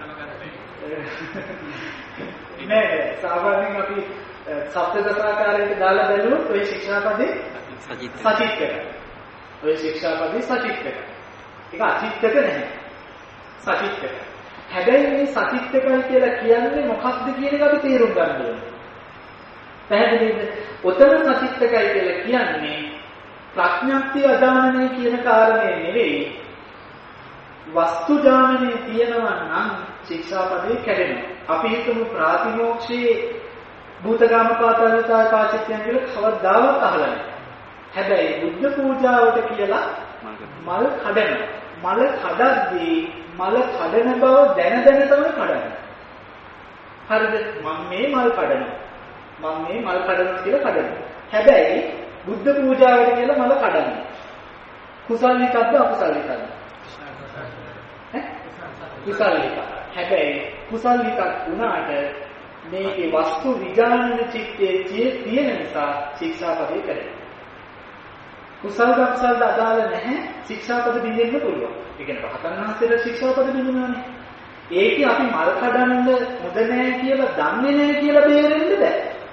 නෑ සාමාන්‍යයෙන් අපි සප්තදසාකාරයට දාලා බැලුවොත් ඔය ශික්ෂාපදේ සතිත්තක. ඔය ශික්ෂාපදේ සතිත්තක. ඒක අතිත්තක නැහැ. සතිත්තක. හැබැයි මේ සතිත්තකයි කියලා කියන්නේ මොකක්ද කියන එක අපි තේරුම් ගන්න ඕනේ. පැහැදිලිද? ඔතන සතිත්තකයි කියලා කියන්නේ ප්‍රඥප්ති අදානනය කියන කාරණේ නෙවෙයි. වස්තු ඥානනේ තියෙනවා නම් ශික්ෂාපදේ කැඩෙනවා. අපි හිතමු ප්‍රාතිමෝක්ෂයේ භූතගාම පාතාලිතා පාචිත්‍යයන් කියලා කවදාවත් අහලා නැහැ. හැබැයි බුද්ධ පූජාවට කියලා මල් කඩනවා. මල කඩද්දී මල කඩන බව දැන දැන තමයි කඩන්නේ. හරිද? මම මේ මල් කඩනවා. මම මේ මල් කඩනවා කියලා කඩනවා. හැබැයි බුද්ධ පූජාවට කියලා මල කඩන්නේ. කුසල් විකද්ද අකුසල් විකද්ද? ඈ? කුසල් විකක්. හැබැයි කුසල් විකක් වුණාට මේකේ වස්තු විඥාන චිත්තයේ තියෙන නිසා ශික්ෂාපදේ කරේ. කුසල් අකුසල් අදාළ නැහැ ශික්ෂාපද බින්දෙන්න පුළුවන්. ඒ කියන්නේ රහතන් වහන්සේලා ශික්ෂාපද බින්දනවානේ. ඒකේ අපි මල් කඩන්න හොඳ නැහැ කියලා දන්නේ නැහැ කියලා බේරෙන්න බෑ.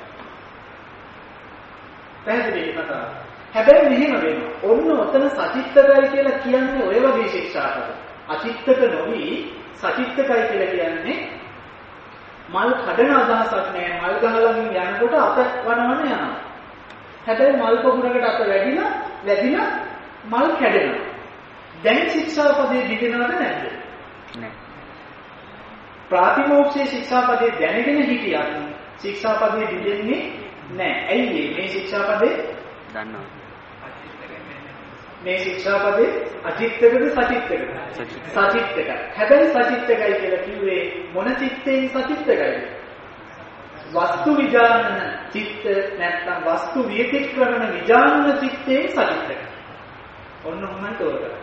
පැහැදිලි කතාව. හැබැයි මෙහෙම වෙනවා. ඔන්න ඔතන සචිත්තකයි කියලා කියන්නේ ඔය වගේ ශික්ෂාපද. අචිත්තක නොවි සචිත්තකයි කියලා කියන්නේ මල් කඩන අදහසක් නැහැ. මල් ගහලා යනකොට අත වනවන යනවා. හැබැයි මල් පොකුරකට අත වැඩිලා වැඩිලා මල් කැඩෙනවා. දැන් ශික්ෂාපදේ දිගෙනවද නැද්ද? නැහැ. ප්‍රාතිමෝක්ෂයේ ශික්ෂාපදේ දැනගෙන හිටියත් ශික්ෂාපදේ දිගෙන්නේ නැහැ. ඇයි මේ ශික්ෂාපදේ දන්නවා. මේ ශික්ෂාපදේ අචිත්තකද සචිත්තකද? සචිත්තක. හැබැයි සචිත්තකයි කියලා කිව්වේ මොන චිත්තයෙන් සචිත්තකයිද? වස්තු විඥාන චිත්ත නැත්නම් වස්තු විතික්‍රමන විඥාන චිත්තේ සචිත්තක. ඔන්න ඔහොමයි තෝරගන්න.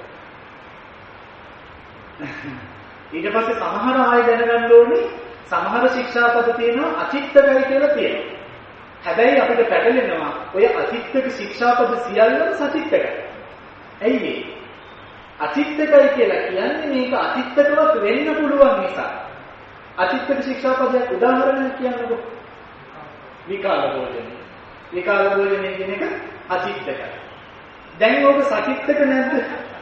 ඊට පස්සේ සමහර ආය දැනගන්න ඕනේ සමහර ශික්ෂාපද තියෙනවා අචිත්තකයි කියලා තියෙනවා. හැබැයි අපිට පැටලෙනවා ඔය අචිත්තක ශික්ෂාපද සියල්ලම සචිත්තකයි. ඇයි මේ? අචිත්තකයි කියලා කියන්නේ මේක අචිත්තකවත් වෙන්න පුළුවන් නිසා. අචිත්තක ශික්ෂාපදයක් උදාහරණයක් කියන්නකො. විකාල භෝජන. විකාල භෝජනය කියන එක අචිත්තකයි. දැන් ඕක සචිත්තක නැද්ද?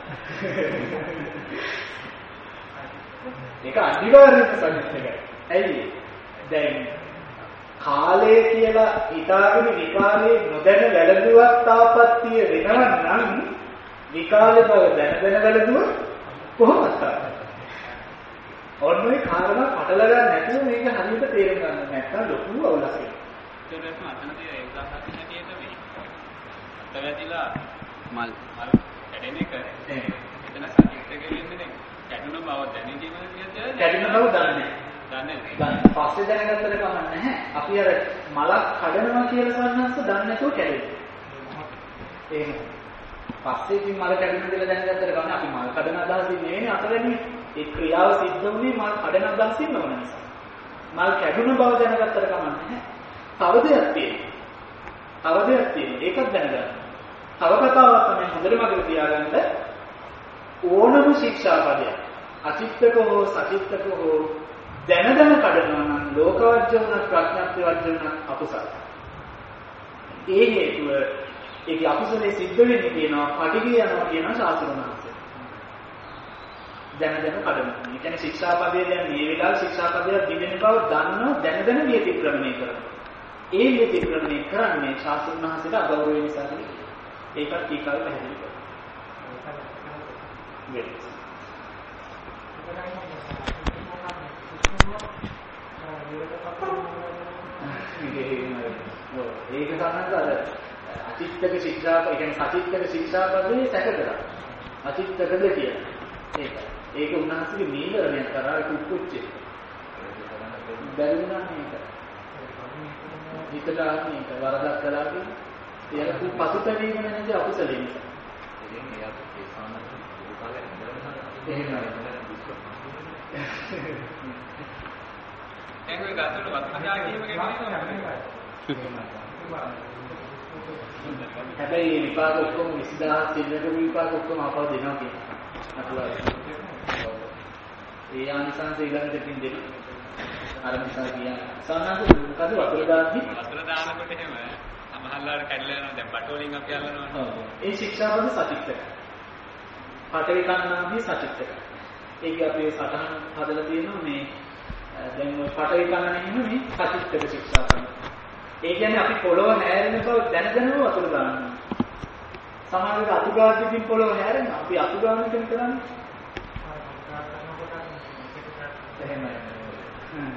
ඒක අනිවාර්යයෙන්ම සචිත්තකයි. ඇයි? දැන් කාලය කියලා හිතාගෙන විකාලේ නොදැන වැළඳුවත් තාපත්තිය වෙනවා නම් විකාලේ බව දැන දැන වැළඳුව කොහොමද? ඔන්න ඔය කාරණා පටල ගන්න නැතුව මේක හරියට තේරුම් ගන්න නැත්නම් ලොකු අවුලක් වෙනවා. ඒකත් අතනදී ඒ උදාහරණයක් හැටියට මේ අතවැදිලා මල් මල් කැඩෙන එක එතන සත්‍යයට ගෙලින්නේ කැඩුන බව දැනීම කියන්නේ කැඩුන බව දන්නේ දන්නේ නැහැ. පස්සේ දැනගත්තට කමක් නැහැ. අපි අර මලක් කඩනවා කියලා සන්නස්ස දන්නේ නැතුව කැඩෙනවා. එහෙම. පස්සේ ඉතින් මල කැඩුන කියලා දැනගත්තට කමක් අපි මල් කඩන අදහසින් නෙවෙයි අතලන්නේ. ඒ ක්‍රියාව සිද්ධ වුණේ මල් කඩන අදහසින් නොවන නිසා. මල් කැඩුන බව දැනගත්තට කමක් නැහැ. තව දෙයක් තියෙනවා. තව දෙයක් තියෙනවා. ඒකත් දැනගන්න. තව කතාවක් තමයි හොඳට මතක තියාගන්න. ඕනම ශික්ෂාපදයක් අචිත්තක හෝ සචිත්තක හෝ දැන දැන කඩනවා නම් ලෝකවර්ජ්‍ය වුණත් ප්‍රඥාත්‍ය වර්ජ්‍ය වුණත් අකුසල. ඒ හේතුව ඒකේ අකුසලයේ සිද්ධ වෙන්නේ කියනවා පටිගිය යනවා කියන ශාස්ත්‍රඥාන්සේ. දැන දැන කඩනවා. ඒ කියන්නේ ශික්ෂාපදයේ දැන් මේ වෙලාවේ ශික්ෂාපදයක් දිවෙන බව දන්නව දැන දැන විතික්‍රමණය කරනවා. ඒ විතික්‍රමණය කරන්නේ ශාස්ත්‍රඥාන්සේට අගෞරවය නිසා කියලා. ඒකත් ටීකාවේ පැහැදිලි කරනවා. Yes. ඒක සම්බන්ධව අචිත්තක ශික්ෂාපද, ඒ කියන්නේ සචිත්තක ශික්ෂාපදේ සැක කරා. අචිත්තකද කියලා. ඒක. ඒක උන්වහන්සේගේ නීවරණයක් කරා ඒක උච්චේ. බැලුණා මේක. හිතට ආන්නේ ඒක වරදක් කළා කියන්නේ ඒක පසුතැවීම නැති අකුසලෙ නිසා. ඉතින් එයාට ඒ සානත් උපාලේ එහෙමයි. ඒක ඔය ගාතට වත්මජා කියම කියන්නේ හැබැයි මේ විපාක ඔක්කොම විසිදාහ සිල්ලක විපාක ඔක්කොම අපව දෙනවා කියනවා. අතුලයි. ඒ ආනිසංස ඊළඟට දෙකින් දෙන්න. අර නිසා කියන්නේ. සාමාන්‍යයෙන් මොකද වතුර දාන්නේ? වතුර දානකොට එහෙම සමහරවල් කැඩලා යනවා. දැන් බටෝලින් අපි අල්ලනවා. ඔව්. ඒ ශික්ෂාපද සචිත්තක. පටවි කන්නාදී සචිත්තක. ඒක අපි සටහන් හදලා තියෙනවා මේ දැන් ඔය පටවි කන්නනේ මේ සචිත්තක ශික්ෂාපද. ඒ කියන්නේ අපි පොළොව හැරෙන බව දැන දැනම වතුර දානවා. සමහරවිට අතුගාතිකින් පොළොව හැරෙනවා. අපි අතුගානකින් කරන්නේ. එහෙමයි. හ්ම්.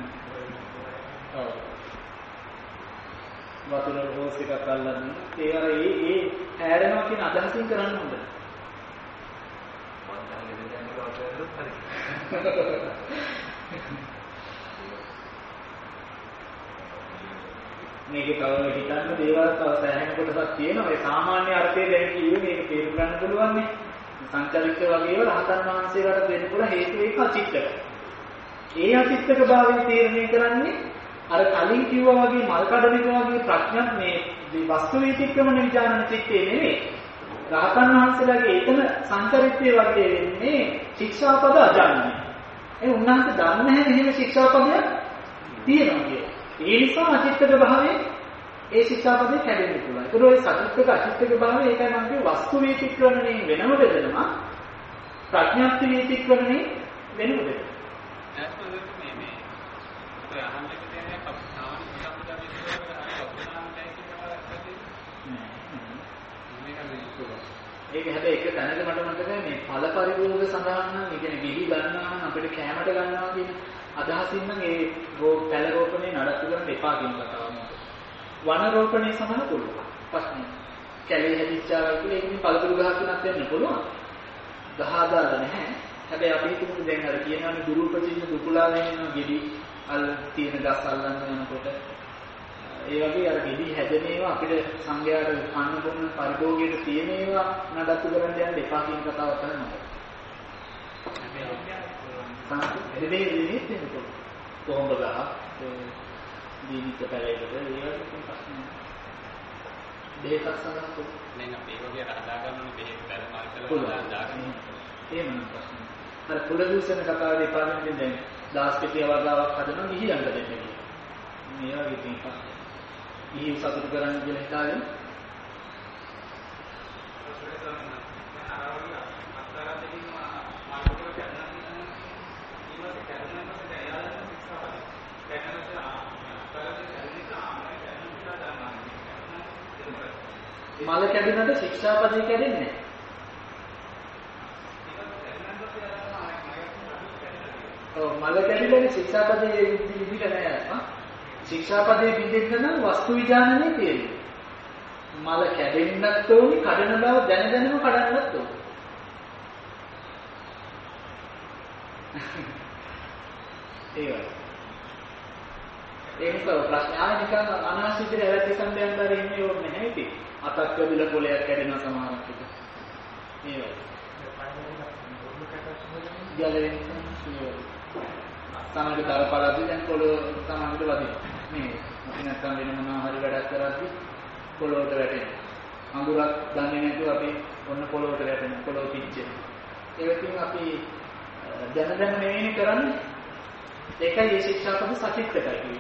ඔව්. වතුර හොස් එකක් අල්ලන්නේ. ඒ අර ඒ ඒ හැරෙනවා කියන අදහසින් කරන්න හොඳ. මේකේ තව හිතන්න දේවල් තව සෑහෙන කොටසක් තියෙනවා. ඒ සාමාන්‍ය අර්ථය දැන් කිව්වේ මේක තේරුම් ගන්න පුළුවන් නේ. සංචාරික වගේව රහතන් වහන්සේලාට දෙන්න පුළුවන් හේතු ඒක අචිත්තක. ඒ අචිත්තක භාවය තීරණය කරන්නේ අර කලින් කිව්වා වගේ මල් කඩනික වගේ ප්‍රඥාත් මේ වස්තු වේතික්‍රමන විචාරණ චිත්තේ නෙමෙයි. රහතන් වහන්සේලාගේ එතන සංචරිතය වගේ වෙන්නේ ශික්ෂාපද අජාන්නේ. ඒ උන්වහන්සේ දන්නේ නැහැ මෙහෙම ශික්ෂාපදයක් තියෙනවා කියලා. ඒ නිසා අචිත්තක භාවයේ ඒ ශික්ෂාපදේ කැඩෙන්න පුළුවන්. ඒක ඔය සචිත්තක අචිත්තක භාවය ඒකයි මම කිව්වේ වස්තු වේතික්‍රමණයෙන් වෙනම බෙදෙනවා. ප්‍රඥාප්ති වේතික්‍රමණයෙන් වෙනම බෙදෙනවා. ඇත්තටම මේ මේ ඔය අහන්නේ කියන්නේ අපසාන විසම්පදා විශ්වාසවල අනුපතනාන් ඒක හැබැයි එක තැනක මට මතකයි මේ ඵල පරිභෝග සඳහන් නම් ඒ කියන්නේ ගිහි ගන්නවා නම් අපිට කැමට ගන්නවා කියන අදහසින් නම් ඒ පැල රෝපණේ නඩත්තු කරන්න එපා කියන කතාවක් නේද? වන රෝපණේ සමහර පුළුවන්. ප්‍රශ්නේ. කැලේ හැදිච්චාවයි කියලා ඒකෙන් පළතුරු ගහක් තුනක් වෙන්න පුළුවන්. ගහ දාලා නැහැ. හැබැයි අපි හිතමු දැන් අර කියනවානේ දුරුපචින්න දුකුලා වෙන ගෙඩි අල් තියෙන ගස් අල්ලන්න යනකොට ඒ වගේ අර ගෙඩි හැදෙන ඒවා අපිට සංඝයාට කන්න බොන්න පරිභෝගයට තියෙන ඒවා නඩත්තු කරන්න යන්න එපා කියන කතාව කරනවා. හැබැයි දෙන්නේ දෙන්නේ කොහොමද ගහ දීනිත පැලයකට ඒ වගේ ප්‍රශ්න දෙකක් සඳහන් නේ නම් මේ වගේ හදා ගන්න බෙහෙත් පැල මල් කරලා හදා ගන්න එහෙම ප්‍රශ්න. අර කුල දූෂණ කතාවේ පාරමිතින් දැන් දාස් කෙටිය වගාවක් හදනවා ගිහියන්ට දෙන්න කියලා. මේ වගේ තියෙනවා. ගිහි සතුට කරන්න කියලා හිතාගෙන මල කැඩුනට ශික්ෂාපදේ කැඩෙන්නේ නැහැ. ඔව් මල කැඩිලා ශික්ෂාපදේ විදිහට නෑ ආ. ශික්ෂාපදේ විදිහට නම් වස්තු විඥානනේ තියෙන්නේ. මල කැඩෙන්නත් ඕනි, කඩන බව දැන දැනම කඩන්නත් ඕනි. ඒවයි. ඒක තමයි ප්‍රශ්න. ආයෙ නිකන් අනාවශ්‍ය විදිහට ඇලත් සම්බන්ධයෙන් දාලා ඉන්නේ ඕනේ නැහැ ඉතින්. අතක් කැඩිලා පොලයක් කැඩෙනවා සමහරක් විට. ඒවයි. ජලයෙන් තමයි තරපලදී දැන් පොළොව සමහරවිට වදිනවා. මේ අපි නැත්තම් වෙන මොනවා හරි වැඩක් කරද්දි පොළොවට වැටෙනවා. අඟුරක් දන්නේ නැතුව අපි ඔන්න පොළොවට වැටෙනවා. පොළොව පිච්චෙනවා. ඒකකින් අපි දැන දැන නෙවෙයි කරන්නේ. ඒකයි මේ ශික්ෂාපද සචිත්තකයි කියන්නේ.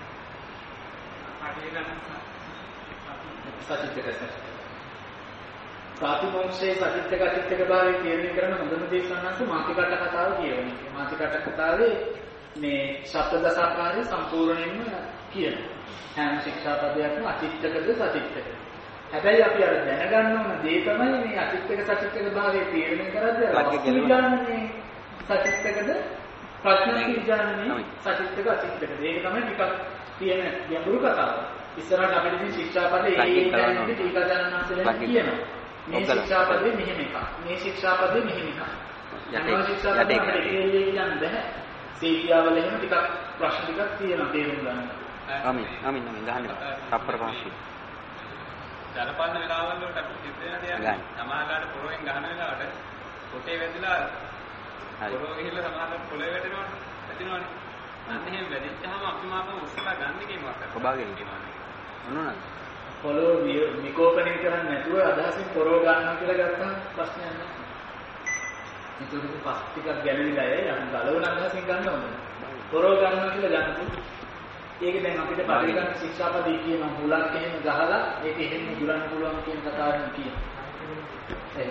සචිත්තකයි. ප්‍රාතිමෝක්ෂයේ සචිත්තක අචිත්තක භාවයේ තීරණය කරන හොඳම දේ සම්මාස මාතිකට කතාව කියවන්නේ. මාතිකට කතාවේ මේ ශබ්ද දසාකාරය සම්පූර්ණයෙන්ම කියන. හැම ශික්ෂාපදයක්ම අචිත්තකද සචිත්තකද. හැබැයි අපි අර දැනගන්න ඕන දේ තමයි මේ අචිත්තක සචිත්තක භාවයේ තීරණය කරද්දී අර විඥානයේ සචිත්තකද ප්‍රඥා විඥානයේ සචිත්තක අචිත්තකද. ඒක තමයි ටිකක් තියෙන ගැඹුරු කතාව. ඉස්සරහට අපිට තියෙන ශික්ෂාපදේ ඒ දැනන්නේ ටීකාචාර්යන්වහන්සේලා කියනවා. මේ ශික්ෂාපදේ මෙහෙම එකක්. මේ ශික්ෂාපදේ මෙහෙම එකක්. යටේ ශික්ෂාපදේ කියන්නේ බෑ. සීතියාවල එහෙම ටිකක් ප්‍රශ්න ටිකක් තියෙනවා තේරුම් ගන්න. ආමීන් ආමීන් ආමීන් ගහන්න. තප්පර පහසු. ජලපන්න වෙලාවල් වලට අපි සිද්ධ වෙන සමාහලට පොරවෙන් ගහන වෙලාවට කොටේ වැදිලා පොරව ගිහිල්ලා සමාහලට පොළවේ වැටෙනවා වැටෙනවනේ. අන්න එහෙම වැදිච්චාම අපි මාපම උස්සලා ගන්න කේමක් කරා. ඔබාගෙන කියනවා. මොනවද? පොළොව විකෝපණය කරන්නේ නැතුව අදහසින් පොරව ගන්නවා කියලා ගත්තාම ප්‍රශ්නයක් නෑ. ඒක පස් ටිකක් ගැලවිලා ඒ අපි ගලවන අදහසින් ගන්න ඕනේ. පොරව ගන්නවා කියලා ගන්න. ඒක දැන් අපිට පරිගණක ශික්ෂාපදේ කියන මුලක් එහෙම ගහලා ඒක එහෙම දුරන්න පුළුවන් කියන කතාවෙන් කියන. ඒ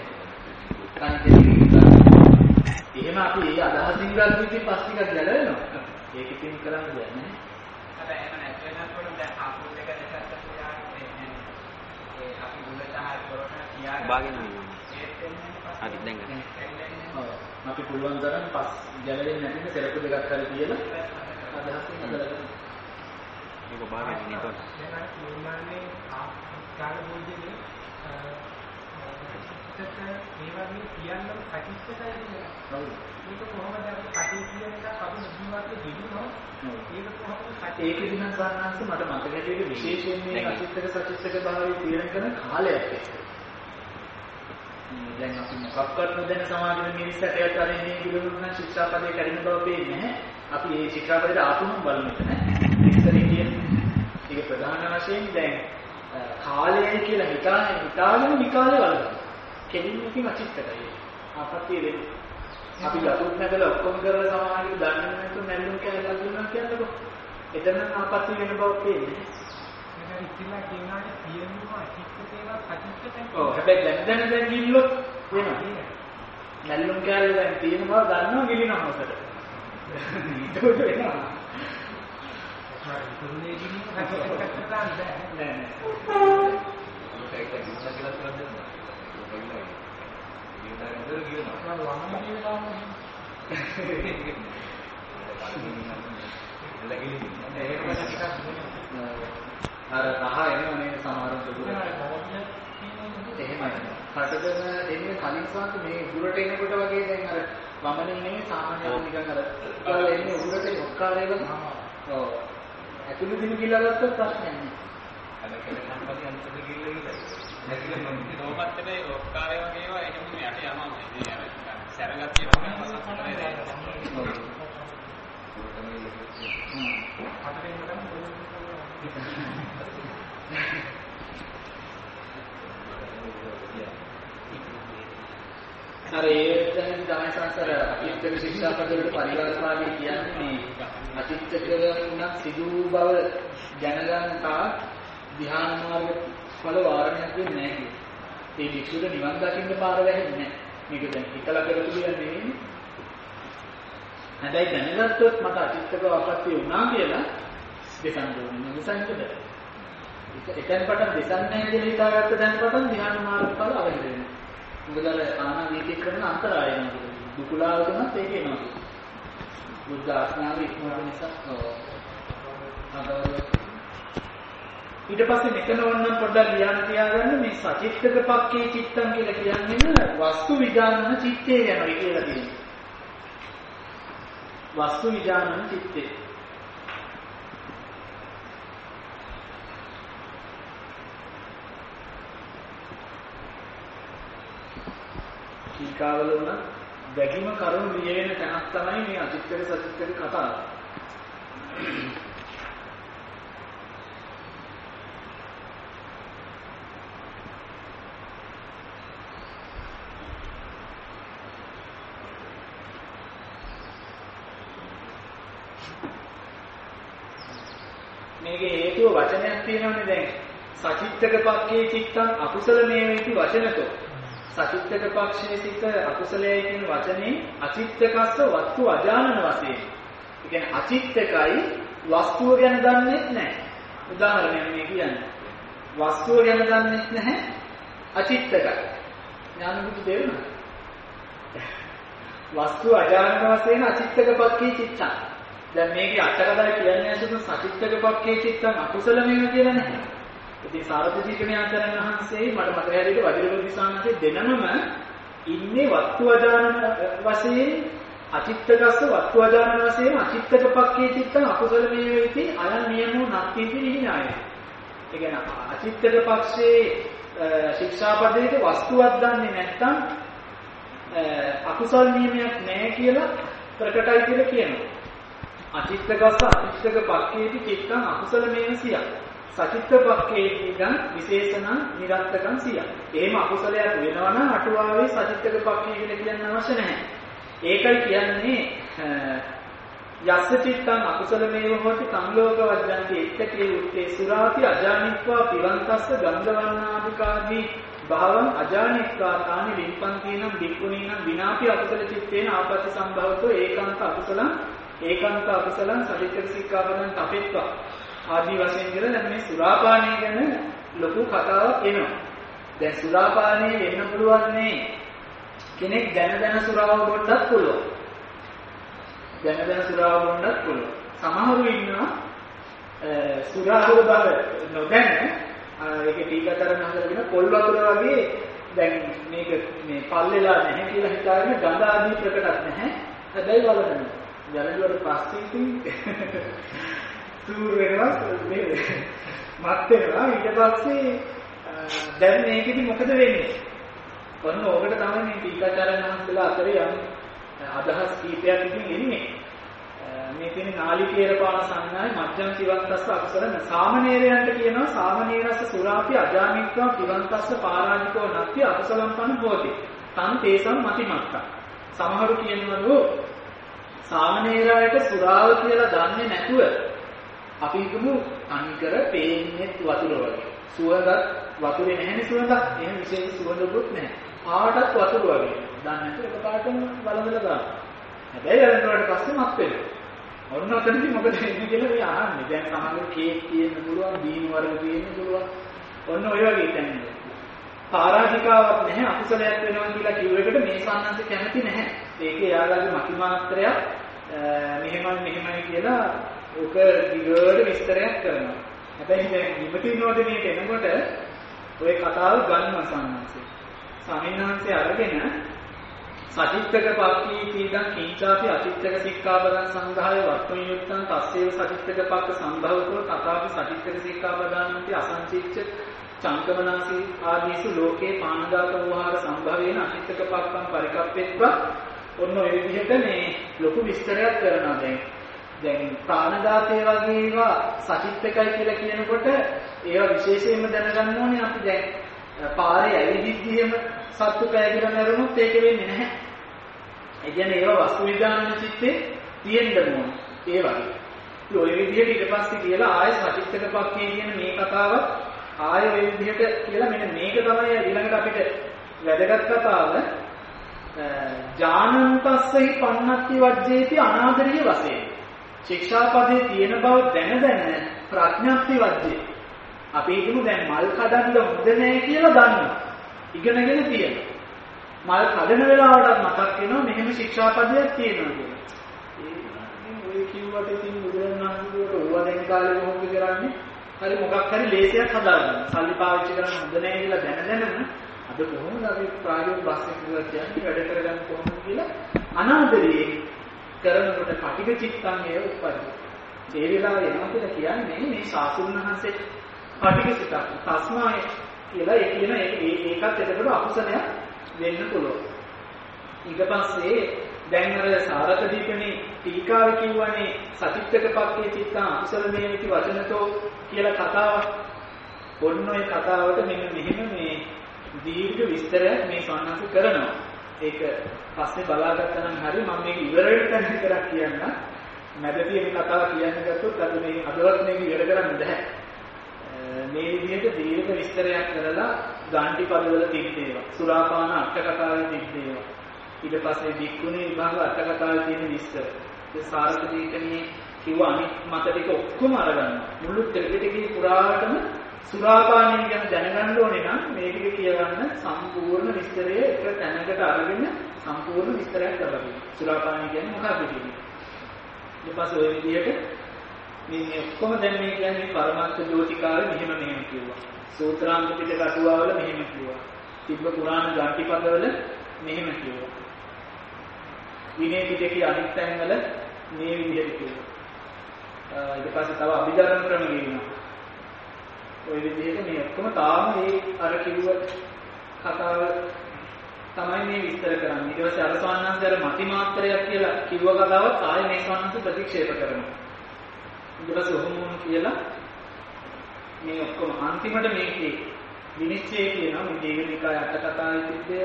එහෙම අපි ඒ අදහසින් ගන්න ඉතින් පස් ටිකක් ගැලවෙනවා. ඒක ඉතින් කරන්න දෙයක් නෑ. හැබැයි එහෙම නැති වෙනකොට දැන් ආපුල් එක දෙකක් බාගෙන ඉන්නවා. හරි දැන් ගන්න. ඔව්. අපි පුළුවන් තරම් පස් ගැලවෙන්නේ නැතිව සෙරප්පු දෙකක් හරි තියලා අදහසින් හදලා ගන්න. මේක බාගෙන ඉන්නකොට. දැන් අර නිර්මාණයේ කාල පොඩිදී චිත්තක මේ වගේ කියන්නම සතිස්සකයි කියලා. ඔව්. ඒක කොහොමද අපි කටේ කියන එක අපි ජීවිතේ දිනුනොත් ඒක කොහොමද කටේ ඒකෙදි නම් සාමාන්‍යයෙන් මට මතක හැටියට විශේෂයෙන් මේ අචිත්තක සචිත්තක භාවයේ තීරණ කරන කාලයක් එක්ක. දැන් අපි මොකක්වත් නොදැන සමාජයේ මිනිස්සුන්ට අරින්නේ කිව්වොත් නම් ශික්ෂාපදේ කරින බව පේන්නේ නැහැ. අපි මේ ශික්ෂාපදයට ආපුම බලමු මෙතන. ඉස්සරින් කියන්නේ ඒක ප්‍රධාන වශයෙන් දැන් කාලය කියලා හිතාගෙන හිතාගෙන විකාලේ වලනවා. කෙලින්ම අචිත්තකයි. ආපත්‍ය වෙන්නේ. අපි ලකුණු නැගලා ඔක්කොම කරලා සමාජයේ දන්නේ නැතුව නැල්ලුම් කියලා දුන්නා කියන්නකො. එතන ආපත්‍ය වෙන බව පේන්නේ. ඒක ඉතිලා කියනාට තියෙනවා අචිත්තකේවා අචිත්තකේ. ඔව් හැබැයි දැන් දැන දැන් ගිල්ලොත් වෙනවා. නැල්ලුම් කියලා දැන් තියෙන බව දන්නවා ගිලිනවා මොකද? ඒක වෙනවා. හරි තුනේ ගිලින හැකියාවක් ගන්න බෑ. නෑ නෑ. ඒක ඉස්සලා කියලා කරන්නේ. ඒක නේද කියනවා. මම වමන කියනවා. අර රහ එනවා නේද සමහරවිට දුර. එහෙමයි. කටදම එන්නේ කලින් සාන්ත මේ උඩට එනකොට වගේ දැන් අර වමනින් නෙමෙයි සාමාන්‍යයෙන් නිකන් අර උඩට එන්නේ උඩට ඔක්කාරේ වගේ. ඔව්. ඇතුළු දින කියලා ගත්තොත් ප්‍රශ්නයක් නෑ. අර කෙනෙක් සම්පති අන්තිමට ගිහිල්ලා ඉන්නේ. නැතිනම් මම රෝපත්තේ ඔක්කාරේ වගේ ඒවා එහෙම යට යනවා මේ අර සැරගතිය තමයි සම්පූර්ණයි දැන්. අර ඒ දැන් තමයි සංසාර අචිත්තක ශික්ෂාපදවල පරිවර්තනාදී කියන්නේ මේ අචිත්තක වුණත් සිදු බව දැනගන්න තා ධ්‍යාන මාර්ග ඵල වාරණයක් වෙන්නේ නැහැ. ඒ වික්ෂුර නිවන් දකින්න පාර වැහෙන්නේ නැහැ. මේක දැන් හිතලා කරපු දෙයක් නෙවෙයි. හැබැයි දැනගත්තොත් මට අචිත්තක අපත්‍ය වුණා කියලා දෙසන් දුන්නේ මොකසන්ද? එතෙන් පටන් දෙසන් නැහැ කියලා හිතාගත්ත දැන් පටන් ධ්‍යාන මාර්ග ඵල අවහිර වෙනවා. මොකද අර ආනා වීතික කරන අන්තරාය වෙනවා. දුකුලාව තුනත් ඒක එනවා. බුද්ධ ආඥාව ඉක්මවන නිසා ඊට පස්සේ මෙතන වන්නම් පොඩ්ඩක් ලියන්න තියාගන්න මේ සචිත්තක පක්කේ චිත්තම් කියලා කියන්නේ වස්තු විඥාන චිත්තේ යනවා කියලා තියෙනවා. වස්තු විඥාන චිත්තේ. ටීකාවල උන වැඩිම කරුණු ලියවෙන තැනක් තමයි මේ අචිත්තක සචිත්තක කතාව. මේකේ හේතුව වචනයක් තියෙනවනේ දැන් සචිත්තක පක්ඛේ චිත්තං අකුසල මේවේති වචනතෝ සචිත්තක පක්ෂයේ සිට අකුසලයේ කියන වචනේ අචිත්තකස්ස වස්තු අජානන වශයෙන්. ඒ කියන්නේ අචිත්තකයි වස්තුව ගැන දන්නේ නැහැ. උදාහරණයක් මේ කියන්නේ. වස්තුව ගැන දන්නේ නැහැ අචිත්තකයි. ඥානබුද්ධ දෙවනවා. වස්තු අජානන වශයෙන් අචිත්තක පක්ඛේ චිත්තං. දැන් මේකේ අටකතාවේ කියන්නේ අසුතු සචිත්තක පක්ඛේ චිත්තං අකුසල මේව කියලා නැහැ. ඉතින් සාරදීකණේ ආචාර්යයන් වහන්සේ මට මතක හැටියට වජිරවර්ධි සාමණේර දෙනනම ඉන්නේ වස්තු අජානන වශයෙන් අචිත්තකස්ස වස්තු අජානන වශයෙන් අචිත්තක පක්ඛේ චිත්තං අකුසල මේවේති අයන් නියමෝ නත්තිති විහිණාය. ඒ කියන්නේ අචිත්තක පක්ෂයේ ශික්ෂාපදයේ වස්තුවක් දන්නේ නැත්නම් අකුසල නියමයක් නැහැ කියලා ප්‍රකටයි කියලා කියනවා. අචිත්තකස්ස අචිත්තක පක්ඛේති චිත්තං අකුසල මේව සියක්. සචිත්ත පක්ඛේති ගන් විශේෂණ නිරත්තකම් සියක්. එහෙම අකුසලයක් වෙනවා නම් අටුවාවේ සචිත්තක පක්ඛේ කියලා කියන්න අවශ්‍ය නැහැ. ඒකයි කියන්නේ යස්ස චිත්තං අකුසල මේව හොති සංලෝක වජ්ජන්ති එත්තකේ උත්තේ සුරාති අජානිත්වා පිවන්තස්ස ගන්ධවන්නාදිකාදී භාවං අජානිත්වා තානි විපන්තිනම් වික්ඛුනීනම් විනාපි අකුසල චිත්තේන ආපති සම්භවතෝ ඒකාන්ත අකුසලං ඒකාන්ත අකුසලං සචිත්තක සික්ඛාපදං තපෙත්වා ආදී වශයෙන් කියලා දැන් මේ සුරාපානය ගැන ලොකු කතාවක් එනවා. දැන් සුරාපානය වෙන්න පුළුවන් නේ කෙනෙක් දැන දැන සුරාව බොන්නත් පුළුවන්. දැන දැන සුරාව බොන්නත් පුළුවන්. සමහරු ඉන්නවා සුරාව බව නොදැන ඒකේ ටීකාකරන හදලා පොල් වතුර වගේ දැන් මේක මේ පල්ලෙලා නැහැ කියලා හිතාගෙන ගඳ ආදී ප්‍රකටක් නැහැ. හැබැයි වලදන්නේ. ජලජුවට පස්සේ ඉතින් සූර් වෙනවා මේ මත් වෙනවා ඊට පස්සේ දැන් මේකෙදි මොකද වෙන්නේ? ඔන්න ඕකට තමයි මේ ටීකාචාර්යන් වහන්සේලා අතරේ යම් අදහස් කීපයක් ඉතින් එන්නේ. මේ තියෙන නාලිකේර පාන සංඥායි මධ්‍යම සිවන්තස්ස අක්ෂරන සාමනීරයන්ට කියනවා සාමනීරස්ස සුරාපි අජාමිත්වා පිවන්තස්ස පාරාජිකෝ නැති අකුසලම්පන හෝති. තන් තේසම් මතිමත්තා. සමහරු කියනවලු සාමනීරයට සුරාව කියලා දන්නේ නැතුව අපි හිතමු අනිකර පේන්නේ වතුර වගේ. සුවඳක් වතුරේ නැහැනේ සුවඳක්. එහෙම විශේෂ සුවඳකුත් නැහැ. ආටත් වතුර වගේ. දන්නේ නැතුව එකපාරටම බලඳලා ගන්නවා. හැබැයි අරනවාට පස්සේ මත් වෙනවා. ඔන්න ඔතනදි මොකද වෙන්නේ කියලා මේ අහන්නේ. දැන් සමහරවිට කේක් තියෙන්න පුළුවන්, බීන් වර්ග තියෙන්න පුළුවන්. ඔන්න ඔය වගේ තැන්වල. පාරාජිකාවක් නැහැ අකුසලයක් වෙනවා කියලා කිව්ව එකට මේ සම්මානස කැමති නැහැ. ඒකේ යාළුවාගේ මති මාත්‍රයක් මෙහෙමයි මෙහෙමයි කියලා ඔක දිගට විස්තරයක් කරනවා. හැබැයි දැන් විමතිනෝදනේට එනකොට ඔය කතාව ගන්නවා සම්මානසේ. සමින්නාංශය අරගෙන සචිත්තක පක්ඛී කීදං කිංචාපි අචිත්තක සික්ඛාපදං සංඝාය වත්තුනියුක්තං තස්සේව සචිත්තක පක්ඛ සම්භවතෝ තථාපි සචිත්තක සික්ඛාපදානන්ති අසංචිච්ච චංකමනාසී ආදීසු ලෝකේ පානදාත වූහාර සම්භවේන අචිත්තක පක්ඛං පරිකප්පෙත්වා ඔන්න ඔය විදිහට මේ ලොකු විස්තරයක් කරනවා දැන් දැන් ප්‍රාණදාතේ වගේ ඒවා සචිත්තකයි කියලා කියනකොට ඒවා විශේෂයෙන්ම දැනගන්න ඕනේ අපි දැන් පාරේ ඇවිදිද්දිම සත්තු පෑගිලා මැරුණොත් ඒක වෙන්නේ නැහැ. ඒ කියන්නේ ඒවා වස්තු විඥාන චිත්තේ තියෙන්න ඕන. ඒ වගේ. ඒ ඔය විදිහට ඊට පස්සේ කියලා ආයෙ සචිත්තක පක්ඛේ කියන මේ කතාව ආයෙ ඔය විදිහට කියලා මෙන්න මේක තමයි ඊළඟට අපිට වැදගත් කතාව. ඥානන්තස්සහි පන්නත්ති වජ්ජේති අනාදරිය වශයෙන්. ශික්ෂාපදේ තියෙන බව දැන දැන ප්‍රඥාප්ති වජ්ජේ. අපි හිතමු දැන් මල් කඩන්න හොඳ නැහැ කියලා දන්නවා. ඉගෙනගෙන තියෙනවා. මල් කඩන වෙලාවටත් මතක් වෙනවා මෙහෙම ශික්ෂාපදයක් තියෙනවා කියලා. ඒ ඔය කිව්වට ඉතින් බුදුරණාහිමිට ඕවා දැන් කාලේ මොකද කරන්නේ? හරි මොකක් හරි ලේසියක් හදාගන්න. සල්ලි පාවිච්චි කරන්න හොඳ නැහැ කියලා දැන දැනම අද කොහොමද අපි ප්‍රායෝගික බස් එකක් කියන්නේ වැඩ කරගන්න කොහොමද කියලා අනාදරේ කරනකොට කටික චිත්තං ඒ උපදින. ඒ වෙලාවේ එනවා කියලා කියන්නේ මේ ශාසුන්හන්සේ කටික චිත්තං තස්මාය කියලා ඒ කියන ඒකත් එතකොට අකුසලයක් වෙන්න පුළුවන්. ඊට පස්සේ දැන් අර සාරත දීපනේ ටීකාවේ කියවනේ සචිත්තක පක්ඛේ චිත්තං අකුසල මේති වචනතෝ කියලා කතාවක්. ඔන්න ඔය කතාවට මෙන්න මෙහෙම මේ දීර්ඝ විස්තරයක් මේ සම්මාස කරනවා. ඒක පස්සේ බලාගත්තා නම් හරි මම මේක ඉවර වෙන්න විතරක් කියන්න. මැද තියෙන කතාව කියන්න ගත්තොත් අද මේ අදවත් මේක ඉවර කරන්න බෑ. මේ විදිහට දීර්ඝ විස්තරයක් කරලා ගාන්ටි පදවල තිබ්බේවා. සුරාපාන අට කතාවේ තිබ්බේවා. ඊට පස්සේ වික්කුණේ විභාග අට කතාවේ තියෙන විස්තර. ඒ සාරක දීකණියේ කිව්ව අනිත් මත ටික ඔක්කොම අරගන්න. මුළු ත්‍රිපිටකේ පුරාටම සුරාපානය ගැන දැනගන්න ඕනේ නම් මේ ටික කියවන්න සම්පූර්ණ විස්තරය එක තැනකට අරගෙන සම්පූර්ණ විස්තරයක් කරලා දෙන්න. සුරාපානය කියන්නේ මොකක්ද කියන්නේ? ඊට පස්සේ ওই විදිහට මේ ඔක්කොම දැන් මේ කියන්නේ පරමත්ත ජෝතිකාවේ මෙහෙම මෙහෙම කිව්වා. සූත්‍රාන්ත පිටක අටුවාවල මෙහෙම කිව්වා. තිබ්බ පුරාණ ගාටිපදවල මෙහෙම කිව්වා. විනය පිටකේ අනිත් තැන්වල මේ විදිහට කිව්වා. ඊට පස්සේ තව අභිධර්ම ක්‍රම කියනවා. ඔය විදිහට මේ ඔක්කොම තාම මේ අර කිව්ව කතාව තමයි මේ විස්තර කරන්නේ. ඊට පස්සේ අර සවන්නන්සේ අර මති මාත්‍රයක් කියලා කිව්ව කතාවත් ආයේ මේ සවන්නන්ස ප්‍රතික්ෂේප කරනවා. ඊට පස්සේ ඔහොම කියලා මේ ඔක්කොම අන්තිමට මේකේ විනිශ්චය කියනවා මේ දීඝනිකාය අට කතාවේ තිබ්බේ.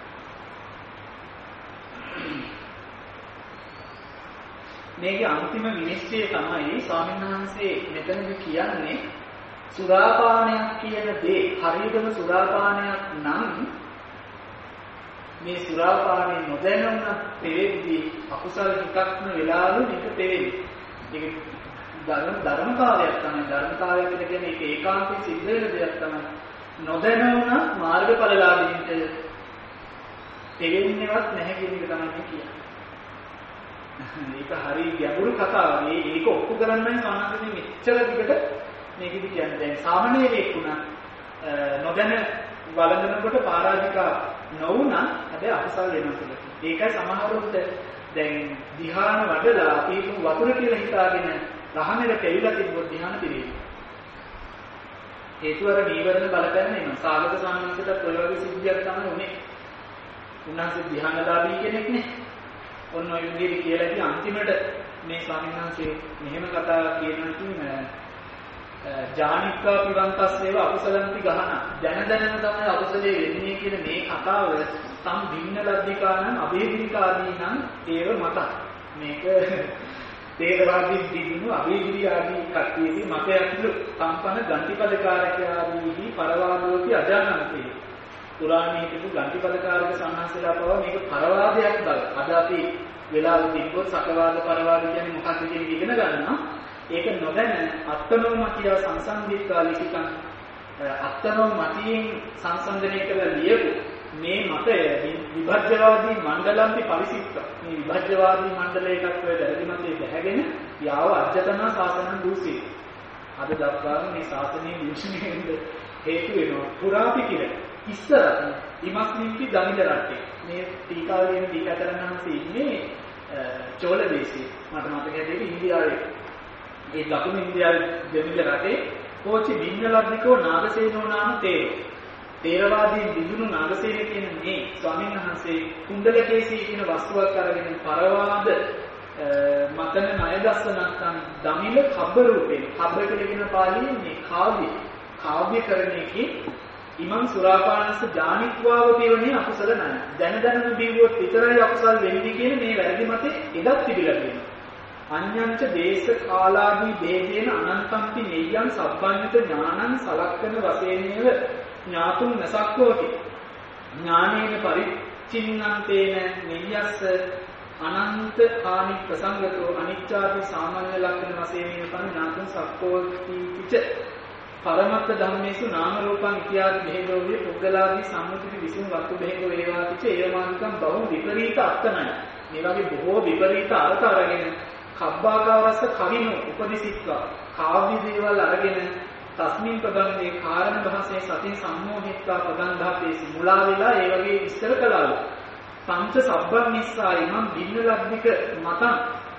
මේකේ අන්තිම විනිශ්චය තමයි ස්වාමීන් වහන්සේ මෙතනදි කියන්නේ සුරාපානයක් කියන දේ හරියටම සුරාපානයක් නම් මේ සුරාපානය නොදැනුන පෙරෙද්දී අකුසල හිතක්ම වෙලාවු මේක පෙරෙන්නේ. ඒක ධර්ම ධර්මතාවයක් තමයි. ධර්මතාවය කියලා කියන්නේ ඒක ඒකාන්තයෙන් සිද්ධ වෙන දෙයක් තමයි. නොදැනුන මාර්ගඵලලාභීන්ට තේරෙන්නේවත් නැහැ කියන එක තමයි කියන්නේ. මේක හරිය ගැඹුරු කතාවක්. ඒක ඔප්පු කරන්නයි සාමාන්‍යයෙන් මෙච්චර දිගට මේකෙදි කියන්නේ. දැන් සාමාන්‍යයෙන් එක්ුණා නොදැන වළඳනකොට පරාජිකා නොවුණා හැබැයි අකුසල් වෙනවා කියලා. ඒකයි සමහරවිට දැන් ධ්‍යාන වඩලා අපි වතුර කියලා හිතාගෙන රහමෙට පෙවිලා තිබ්බොත් ධ්‍යාන පිළිවෙල. හේතුව අර නීවරණ බලපෑම නෙමෙයි. සාගත සම්මතයට ඔය වගේ සිද්ධියක් තමයි උනේ. උන්වහන්සේ ධ්‍යානලාභී කෙනෙක් නේ. ඔන්න ඔය විදිහට කියලා ඉතින් අන්තිමට මේ ස්වාමීන් වහන්සේ මෙහෙම කතා කියනවා කියන්නේ ජානික්කා පිවන්තස්සේව අකුසලන්ති ගහන දැන දැනම තමයි අකුසලයේ වෙන්නේ කියන මේ කතාව සම් භින්න ලබ්ධිකානම් අභේදිකාදී නම් ඒව මත මේක තේරවාදී දිනුණු අභේදිරි ආදී කට්ටියගේ මතයක්ලු සම්පන්න ගන්තිපදකාරකයාදීහි පරවාදෝති අජානන්තේ පුරාණයේ තිබු ගන්තිපදකාරක සම්හසලා පවා මේක පරවාදයක් බව අද අපි වෙලාව තිබ්බොත් සකවාද පරවාද කියන්නේ මොකක්ද කියන එක ඉගෙන ගන්නවා ඒක නොදැන අත්තනෝමතිය සංසන්දිත්වා ලිඛිතං අත්තනෝමතියෙන් සංසන්දනය කළ ලියපු මේ මතය විභජ්‍යවාදී මණ්ඩලම්පි පරිසික්ක මේ විභජ්‍යවාදී මණ්ඩලයකට වැරදි මතයේ බැහැගෙන යාව අධ්‍යතන ශාසනං දූසී අද දක්වා මේ ශාසනයේ දූෂණය වෙන්න හේතු වෙනවා පුරාපි කියලා ඉස්සරහ ඉමස්මින්ති දමිල රටේ මේ ටීකාවෙන් ටීකා කරනහන්සේ ඉන්නේ චෝල දේශේ මට මතක හැටියට ඉන්දියාවේ ඒ දකුණු ඉන්දියාවේ දෙමිල රටේ කෝචි වින්නලබ්ධිකෝ නාගසේනෝ නාම තේරෝ තේරවාදී විදුණු නාගසේන කියන මේ ස්වාමීන් වහන්සේ කුණ්ඩලකේසී කියන වස්තුවක් අරගෙන පරවාද මතන ණය දස්සනක්කන් දමිල කබ්බ රූපේ කබ්බ කියලා කියන පාළියේ මේ කාව්‍ය කාව්‍යකරණයේදී ඉමං සුරාපානස්ස ජානික්වාව කියවනේ අකුසල නැහැ. දැන දැනම බිව්වොත් විතරයි අකුසල් වෙන්නේ කියන මේ වැරදි මතේ එදත් තිබිලා තියෙනවා. අඤ්ඤංච දේශ කාලාදී ભેදේන අනන්තම්පි නෙය්‍යං සබ්බඤ්ඤත ඥානං සලක්කන වශයෙන්ව ඥාතුන් නසක්කෝති. ඥානේන පරිචින්නන්තේන නෙය්‍යස්ස අනන්ත ආනි ප්‍රසංගතෝ අනිච්චාදී සාමාන්‍ය ලක්ෂණ වශයෙන් පන ඥාතුන් සක්කෝති පිට පරමත්ත ධම්මේසු නාම රූපං ඉත්‍යාදි බෙහෙදෝවේ පුද්ගලාදී සම්මුතිති විසුණු වස්තු බෙහෙදෝ වේවාතිච ඒමානිකම් බහු විපරීත අර්ථනයි. මේ වගේ බොහෝ විපරීත අර්ථ අරගෙන කබ්බාකාරස්ස කවිනු උපදිසිත්වා කාව්‍ය දේවල් අරගෙන තස්මින් පදන්නේ කාරණ භාෂයේ සතින් සම්මෝහිත්වා පදන්ධාතේසි මුලා වෙලා ඒ වගේ විස්තර කළාලු. පංච සබ්බන් නිසා ඉමම් බින්න ලබ්ධික මතං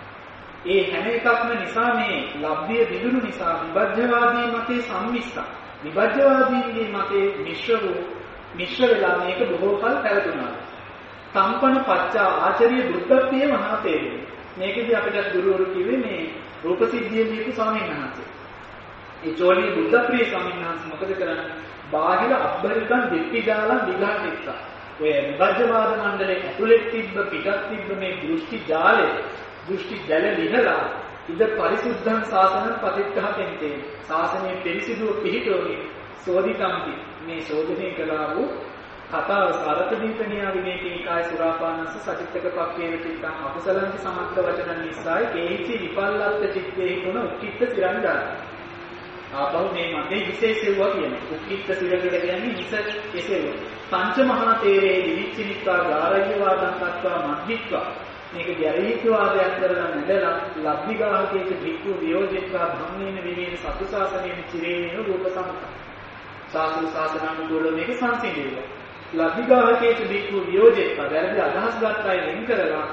ඒ හැම එකක්ම නිසා මේ ලබ්ධිය දිනුණු නිසා විභජ්‍යවාදී මතේ සම්මිස්සා විභජ්‍යවාදීන්ගේ මතේ මිශ්‍ර වූ මිශ්‍ර වෙලා මේක බොහෝ කල පැවතුණා. සම්පන්න පච්චා ආචාර්ය බුද්ධත්වයේ මහා තේරුම. මේකදී අපිට ගුරුවරු කිව්වේ මේ රූපසිද්ධියේ දීපු ස්වාමීන් වහන්සේ. ඒ චෝලී බුද්ධප්‍රිය ස්වාමීන් වහන්සේ මොකද කරන්නේ? බාහිර අබ්බරිකන් දෙප්පි දාලා විගහටෙත්තා. ඔය විභජ්‍යවාද මණ්ඩලයේ ඇතුළේ තිබ්බ පිටත් තිබ්බ මේ දෘෂ්ටි ජාලය දෘෂ්ටි ජල ලිහලා ඉද පරිසුද්ධං ශාසනං පතිත්තහතෙන්තේ ශාසනයේ පිරිසිදුව පිහිටෝනි සෝදිතම්පි මේ ශෝධනය කළා වූ කතාව සාරත දීපණියා විනේ තීකාය සුරාපානස්ස සචිත්තක පක්ඛේ විතිත්තං අකුසලංච සමත්ත වචන නිස්සායි කේහිචි විපල්ලත්ත චිත්තේ තුන උක්කිට සිරංගා ආපහු මේ මතේ විශේෂයවා කියන්නේ උක්කිට සිරකට කියන්නේ හිස එසෙව පංච මහා තේරේ විවිච්චිනිත්වා ගාරය්‍යවාදං කତ୍වා මධ්‍යිත්වා මේක ගැරීත්වාදයක් කරලා නැදලා ලබ්ධිගාහකේක වික්ඛු වියෝජිත්වා ධම්මේන විවේන සතු ශාසනයෙන් චිරේනේව රූප සම්පත සාසු ශාසනානුකූල මේක සංසිඳිලා ලබ්ධිගාහකේක වික්ඛු වියෝජිත්වා වැරදි අදහස් ගන්නයි වෙන් කරලා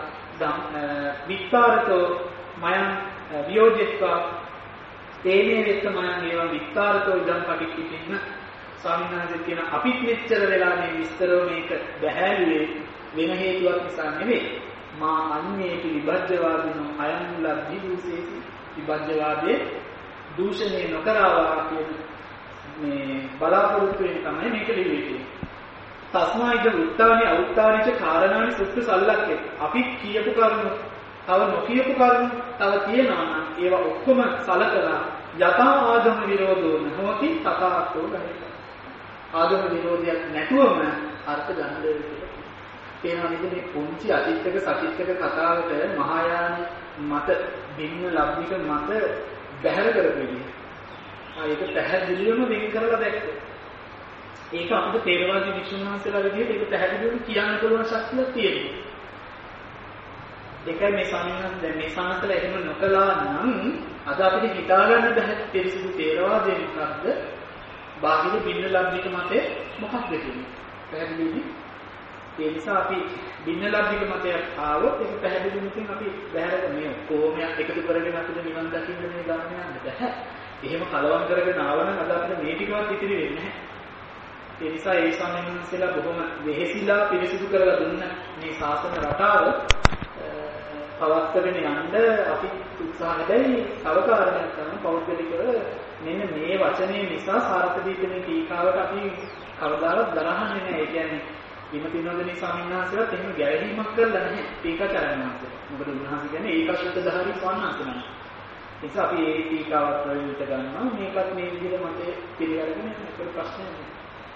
වික්තාරතෝ මයං වියෝජිත්වා තේනේ වෙත්ත මයං ඒවා වික්තාරතෝ ඉදම් පටිච්චින්න ස්වාමීන් වහන්සේ කියන අපිත් මෙච්චර වෙලා මේ විස්තරව මේක බහැලුවේ වෙන හේතුවක් නිසා නෙවෙයි මා අන්නේති විභජ්‍යවාදිනෝ අයං ලබ්ධි දූසේති විභජ්‍යවාදයේ දූෂණය නොකරවා කියන මේ බලාපොරොත්තු වෙන තමයි මේක ලියුවේ. තස්මායිද උත්තානි අවුත්තානිච කාරණානි සුත්තු සල්ලක්කේ අපි කියපු කරුණු තව නොකියපු කරුණු තව තියෙනවා නම් ඒවා ඔක්කොම සලකලා යථා ආගම විරෝධෝ නොහොති තථාගතෝ ගහිත. ආගම විරෝධයක් නැතුවම අර්ථ ගන්න දෙයක්. තේනවා නේද මේ පුංචි අතිත්තක සතිත්තක කතාවට මහායාන මත බින්න ලබ්ධික මත බැහැර කරපෙන්නේ. ආ ඒක පැහැදිලිවම වෙන් කරලා දැක්කේ. ඒක අපිට තේරවාදී විශ්වනාථලා විදිහට ඒක පැහැදිලිවම කියන්න පුළුවන් ශක්තියක් තියෙනවා. ඒකයි මේ සාමිනස් දැන් මේ සානතල එහෙම නොකලා නම් අද අපිට හිතා ගන්න බැහැ පිරිසිදු තේරවාදය මොකක්ද? බාහිර බින්න ලබ්ධික මතේ මොකක්ද කියන්නේ? පැහැදිලිද? ඒ නිසා අපි බින්න ලබ්ධික මතයක් ආවොත් ඒක පැහැදිලිවම ඉතින් අපි බහැර මේ කොහොමයක් එකතු කරගෙන අපිට නිවන් දකින්න මේ ගමන යන්න බෑ. එහෙම කලවම් කරගෙන ආවනම් අද අපිට මේ ටිකවත් ඉතිරි වෙන්නේ නැහැ. ඒ නිසා ඒ ස්වාමීන් වහන්සේලා බොහොම වෙහෙසිලා පිරිසිදු කරලා දුන්න මේ ශාසන රටාව පවත්වාගෙන යන්න අපි උත්සාහ හැදයි තව කාරණයක් තමයි පෞද්ගලිකව මෙන්න මේ වචනේ නිසා සාර්ථක දීපේ ටීකාවට අපි කවදාවත් දරහන්නේ නැහැ. ඒ කියන්නේ විමතිනෝදනී ස්වාමීන් වහන්සේලාත් එහෙම ගැළවීමක් කරලා නැහැ ටීකාචාර්යන් වහන්සේ. මොකද උන්වහන්සේ කියන්නේ ඒකශ්‍රතධාරී ස්වාමීන් වහන්සේ. ඒ නිසා අපි මේ ටීකාවත් ප්‍රයෝජිත ගන්නවා. මේකත් මේ විදිහට මතේ පිළිගන්න මේකට ප්‍රශ්නයක් නෑ.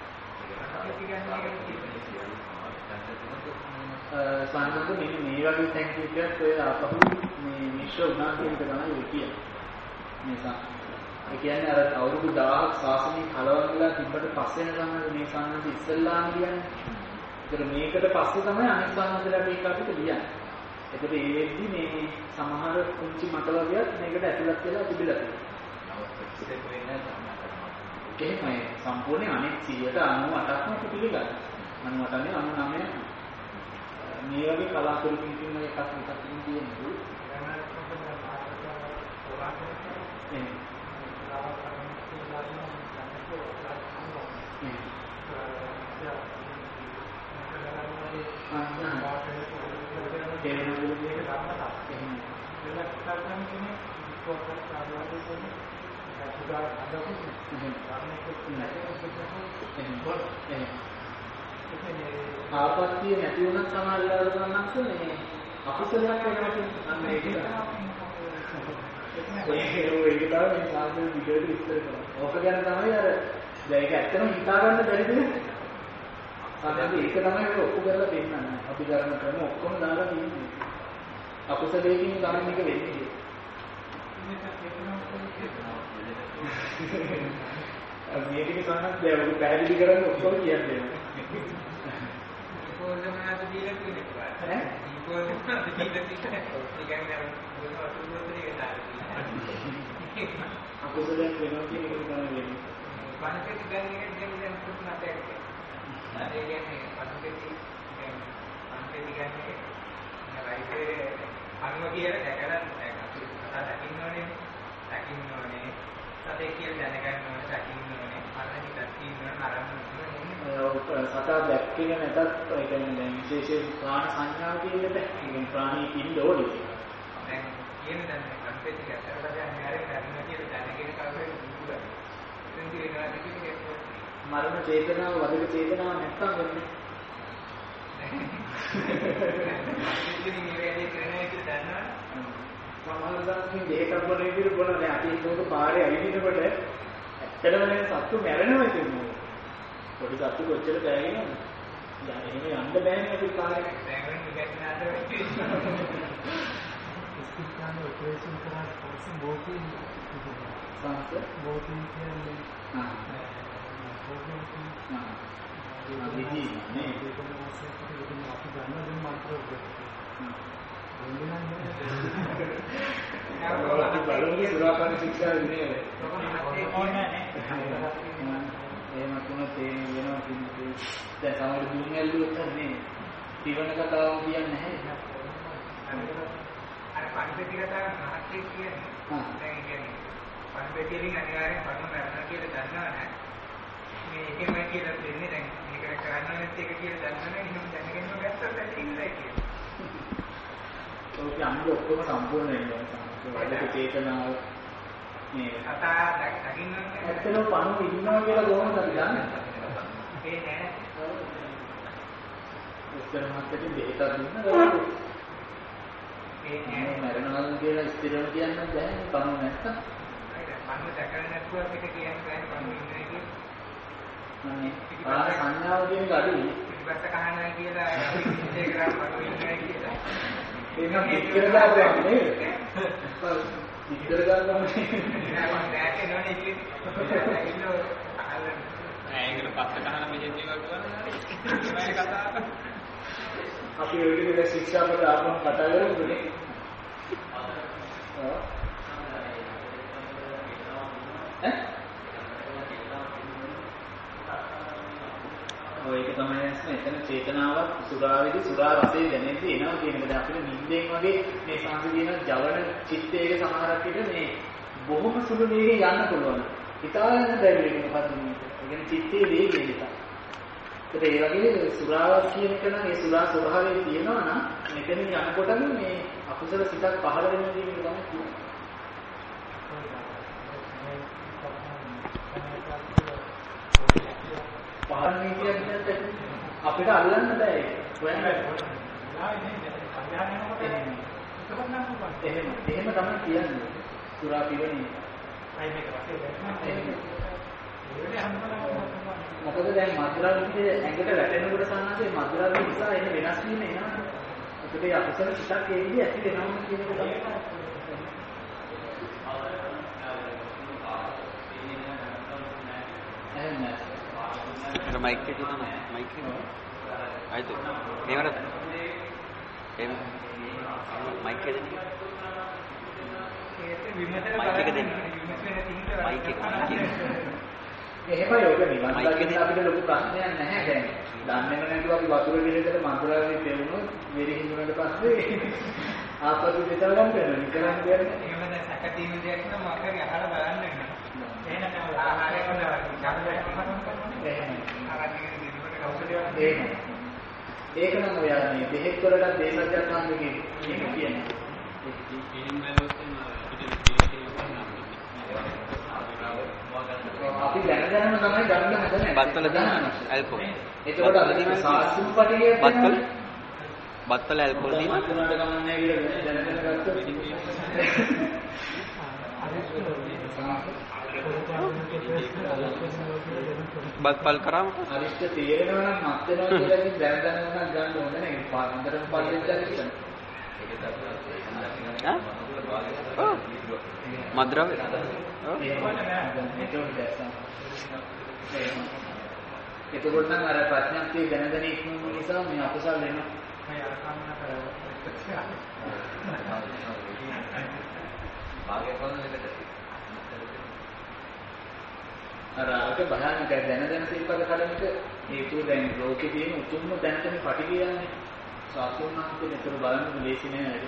සාමාන්‍යයෙන් මෙන්න මේ වගේ තැන් කීපයක් ඔය අපහු මේ මිශ්‍ර වුණා කියන එක තමයි ඔය කියන්නේ. මේසා ඒ කියන්නේ අර අවුරුදු දහයක් ශාසනය කලවම් වෙලා තිබ්බට පස්සේ තමයි මේ සාමාන්‍ය ඉස්සල්ලාම කියන්නේ. ඒතර මේකට පස්සේ තමයි අනිත් සාමාන්‍යලා මේක අපිට ලියන්නේ. ඒකට ඒ වෙද්දි මේ සමහර කුංචි මතවලියක් මේකට ඇතුළත් වෙලා තිබිලා තියෙනවා. එහෙමයි සම්පූර්ණ අනිත් සියයට අනූඅටක්ම පිළිගන්න. අනූඅටනේ අනූනවයක්. මේ වගේ කලාතුරකින් තියෙන එකක් එකක් තියෙනවා. ආපත්‍ය නැති වුණත් සමාජලාද ගන්නත් මේ අකුසලයක් වෙනවා කියන්නේ අන්න ඒක. ඒක ඒක තමයි මේ සාමාන්‍ය විදියට විස්තර කරන්නේ. ඕක ගැන තමයි අර දැන් ඒක ඇත්තටම හිතා ගන්න බැරිද? සාමාන්‍යයෙන් ඒක තමයි ඔක්කො කරලා දෙන්නන්නේ. අපි කරන ක්‍රම ඔක්කොම දාලා තියෙන්නේ. අකුසලයෙන් ගන්න එක වෙන්නේ. මේක සාමාන්‍යයෙන් දැන් ඔක පැහැදිලි කරන්න ඔක්කොම කියන්නේ. කොහොමද දීලා තියෙන්නේ ඈ කොහොමද දීලා තියෙන්නේ ඒ කියන්නේ මොනවා තුනෝතරේ දාලා අකුසලයක් වෙනවා කියන එක තමයි වෙන්නේ. පණකෙත් ගන්න එක දෙන්නේ පුතුනට ඒක. ඒ කියන්නේ පණකෙත් කියන්නේ පණකෙත් කියන්නේ නයිටේ අනුව කියලා දැකලා අපි කතා දකින්න ඕනේ. දකින්න ඕනේ. සතේ කියලා දැනගන්න ඕනේ. දකින්න ඕනේ. අරණිකක් තියෙනවා නරඹන්න සතා දැක්කේ නැතත් ඒ කියන්නේ දැන් විශේෂයෙන් ප්‍රාණ සංඥාව කියන එක ඒ කියන්නේ ප්‍රාණී ඉන්න ඕනේ. දැන් කියන දැන් කන්පෙටි ගැටරලා දැන් මෙයාරේ කරනවා කියලා දැනගෙන කවුරුද දුන්නා. ඉතින් කියනවා දෙකේ මරණ චේතනාව වදක චේතනාව නැත්තම් වෙන්නේ. ඉතින් මේ වැඩේ කරන්නේ කියලා දන්නවා. මම හිතන්නේ දෙකක් වල විදිහට බලන දැන් අපි ඒක පාරේ ඇවිදිනකොට ඇත්තටම මේ සත්තු මැරෙනවා කියන්නේ. පොඩි සත්තු කොච්චර බෑගෙනද? දැන් එහෙම යන්න බෑනේ අපි කාර්යයක්. දැන් නිකන් වෙන්නේ. ඉස්තිකාන ඔපරේෂන් කරලා පස්සේ බෝකේ සංස බෝකේ කියන්නේ ආ ආ ආ විදි නේ ඒක මොකක්ද අපි ගන්න මන්ත්‍රයක්. අපි බලන්නේ සුරාපාන ශික්ෂා විනය. ඕනේ නේ. එහෙම තුන තේම වෙනවා කියන්නේ දැන් සමහර දුන්නැල්ලුවත් නේ ජීවන කතාව කියන්නේ නැහැ. අර පන්පෙටි කතාව මහත්ය කියන්නේ. දැන් කියන්නේ පන්පෙටියෙන් අනිවාර්යෙන් පන්න කරන්න කියලා දන්නවනේ. මේ එකම කියලා දෙන්නේ දැන් මේක කරන්න නැත් එක කියලා දන්නවනේ එහෙනම් දැනගෙනම ගත්තොත් ඇති ඉන්නයි කියන්නේ. ඔක අංග ඔක්කොම සම්පූර්ණ වෙනවා. වලක චේතනාව මේ කතා දකින්නන්නේ ඇත්තටම පණු ඉන්නවා කියලා කොහොමද අපි දන්නේ? ඒ නෑ. උත්තර මාත්‍යට දෙහෙතක් දුන්නා. ඒ මේ නෑ. මරණවල කියලා ස්ථිරව කියන්න බෑ පණු නැත්තම්. පන්න දැකලා නැතුව අපිට කියන්න බෑ පන්න ඉන්නේ කියලා. අනේ ආ සංඥාව කියන එක අඩුයි. පිටපස්ස කහනවා කියලා අපි ඉන්නේ කරා පන්න ඉන්නේ කියලා. ඒක පිටර දාපුවා නේ. පිටර ගන්නවා නේ. නෑ දැක්කේ නෝනේ කියන්නේ. ඉන්නෝ අහන්න. නෑ ඒකට පස්ස කහන මෙහෙන් දේවල් කරනවා නේද? කතාව. අපි ඔය විදිහට ශික්ෂාපද ආපහු කතා කරමුනේ. ඈ? තමයි නැස්ම එතන චේතනාවක් සුරාවේදී සුරා රසයේ දැනෙද්දී එනවා කියන එක. දැන් අපිට නිින්දෙන් වගේ මේ සංස කියන ජවන චිත්තයක සමහරක් විට මේ බොහොම සුළු වේගයෙන් යන්න පුළුවන්. හිතාගෙන බැරි වෙන මොකද්ද මේ. ඒ කියන්නේ චිත්තයේ වේගය නිසා. ඒත් ඒ වගේ සුරාවක් කියන එක නම් ඒ සුරා ස්වභාවය තියෙනවා නම් මෙතනින් යනකොටම මේ අකුසල සිතක් පහළ වෙන දේ තමයි කියන්නේ. පහළ නීතියක් අපිට අල්ලන්න බෑ ඒක. හොයන්න එහෙම එහෙම තමයි කියන්නේ. සුරා පිරෙන්නේ. මොකද දැන් මද්ද්‍රව්‍ය ඇඟට වැටෙනකොට සම්මාසේ මද්ද්‍රව්‍ය නිසා එන වෙනස් වීම එනවා. අපිට අකුසල සිතක් එන්නේ ඇති වෙනවා කියන එක තමයි. අර මයික් එක දුන්නා මයික් එක ආයිත් මේවට එම් මයික් එක දෙන්න මයික් එක දෙන්න මයික් එක එහෙමයි ඔක නිවන් දකින්න අපිට ලොකු ප්‍රශ්නයක් නැහැ දැන්. දන්නේම නැතුව අපි වතුර විදිහට මන්දරාවේ පෙවුනොත් වෙරි හිඳුනට පස්සේ ආපසු දෙතර ගන්න වෙනවා. නිකරන් කියන්නේ. එහෙම දැන් සැකදීම දෙයක් නම් මොකක්ද අහලා බලන්න වෙනවා. එහෙනම් ආහාරය කරනවා. එහෙනම් ආරාධිකේ දිනකට කවුරුද එහෙනම් ඒක නම් ඔය මේ බෙහෙත් වලට දේශජාතන් දෙකේ කියන්නේ. අපි දැන දැනම තමයි ගන්න හදන්නේ. බත්වල දාන ඇල්කොහොල්. ඒකවල අදින සාසුම් පටිය බත්වල බත්වල ඇල්කොහොල් දී මතුනට ගමන්නේ කියලා දැන දැන ගත්තොත් බත්පල් කරාම අරිෂ්ඨ තේරෙනවා නම් මත් වෙනවා කියලා ඉතින් දැන දැනම නම් ගන්න ඕනේ නේ. පාන්දරම පල්ලෙච්ච අරිෂ්ඨ. ඈ? ඔව්. මද්ද්‍රව්‍ය. ඔව්. එතකොට නම් අර ප්‍රඥාක්තිය දැන දැන ඉක්මන නිසා මේ අකුසල් වෙනවා. මම අර කන්න කරා. භාගය කොහොමද දෙකට? අර අරක භයානකයි දැන දැන සිල්පද කඩන එක හේතුව දැන් ලෝකේ තියෙන උතුම්ම දැනටම පටි කියන්නේ. සාසුණාන්තේ විතර බලන්න ලේසි නෑ නේද?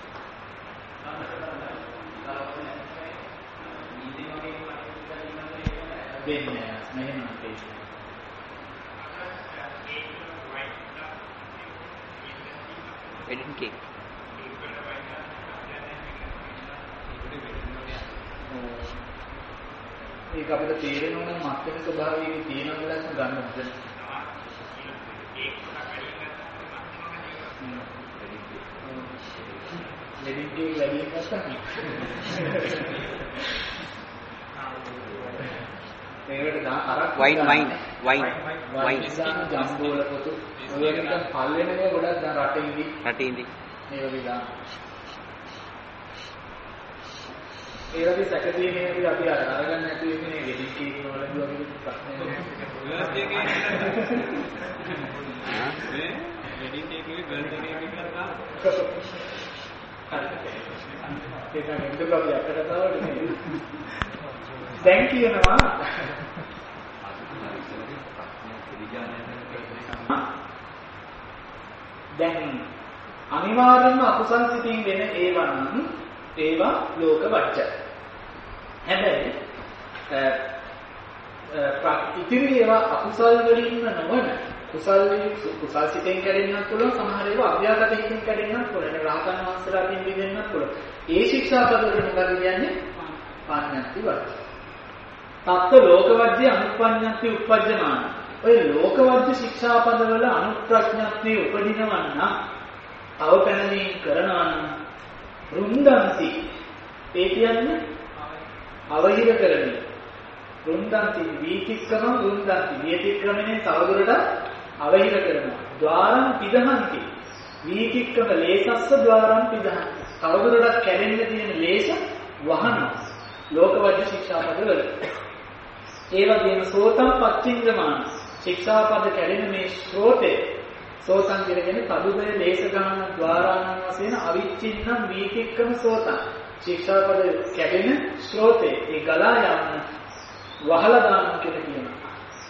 දෙන්නේ නැහැ නේද? wedding cake ඒක අපිට තේරෙනවා නම් මත්කන ස්වභාවයේ තියෙන වෙලාවට ගන්න හදන. වෙඩින් කේක් වැඩි නැත්නම් ඒකට දා අරක් වයින් වයින් වයින් වයින් ජම්බෝල පොතු ඔය වගේ නිකන් පල් වෙන දේ ගොඩක් දැන් රටේ ඉඳි රටේ ඉඳි මේ වගේ දා ඒ වගේ සැකදීමේදී අපි අරගන්න නැති වෙන්නේ වෙඩින් කේක් වලදී වගේ ප්‍රශ්න නෑ. මේ වෙඩින් කේක් එකේ බර්ත්ඩේ කේක් එකක් ගන්න. ඒක නෙමෙයි අපි අකට තාවට නේ. දැන් කියනවා දැන් අනිවාර්යයෙන්ම අකුසල් සිතින් වෙන ඒවා නම් ඒවා ලෝක වච්ච. හැබැයි ඉතිරි ඒවා අකුසල් වලින් නොවන කුසල් කුසල් සිතෙන් කැඩෙන්නත් පුළුවන් සමහර ඒවා අභ්‍යාගත හිතින් කැඩෙන්නත් පුළුවන්. ඒ රහතන් වහන්සේලාගෙන් බිඳෙන්නත් පුළුවන්. ඒ ශික්ෂාපද වලට මොකද කියන්නේ? පාඤ්ඤාති වච්ච. තත්ත ලෝකවජ්‍ය අනුප්පඤ්ඤාති උප්පජ්ජමාන. ඔය ලෝකවජ්‍ය ශික්ෂාපද වල අනුප්‍රඥාති උපදිනවන්න තව පැනලින් කරනවා නම් රුන්දන්ති ඒ කියන්නේ අවහිර කරන්නේ රුන්දන්ති වීතික්‍රම රුන්දන්ති වීතික්‍රමනේ තවදුරට අවහිර කරනවා ద్వාරං පිදහන්ති වීතික්‍රම ලේසස්ස ద్వාරං පිදහන්ති තවදුරට කැඩෙන්න තියෙන ලේස වහනවා ලෝකවජ්‍ය ශික්ෂාපද වල ඒ වගේම සෝතම් පච්චින්දමාන ශික්ෂාපද කැඩෙන මේ ශ්‍රෝතේ සෝතං කියන්නේ තදුබය ලේස ගන්න ద్వාරාණන් වශයෙන් අවිච්ඡින්නම් වීතික්‍රම සෝතං ශික්ෂාපද කැඩෙන ශ්‍රෝතේ ඒ ගලා යන වහලා දාන කියලා කියනවා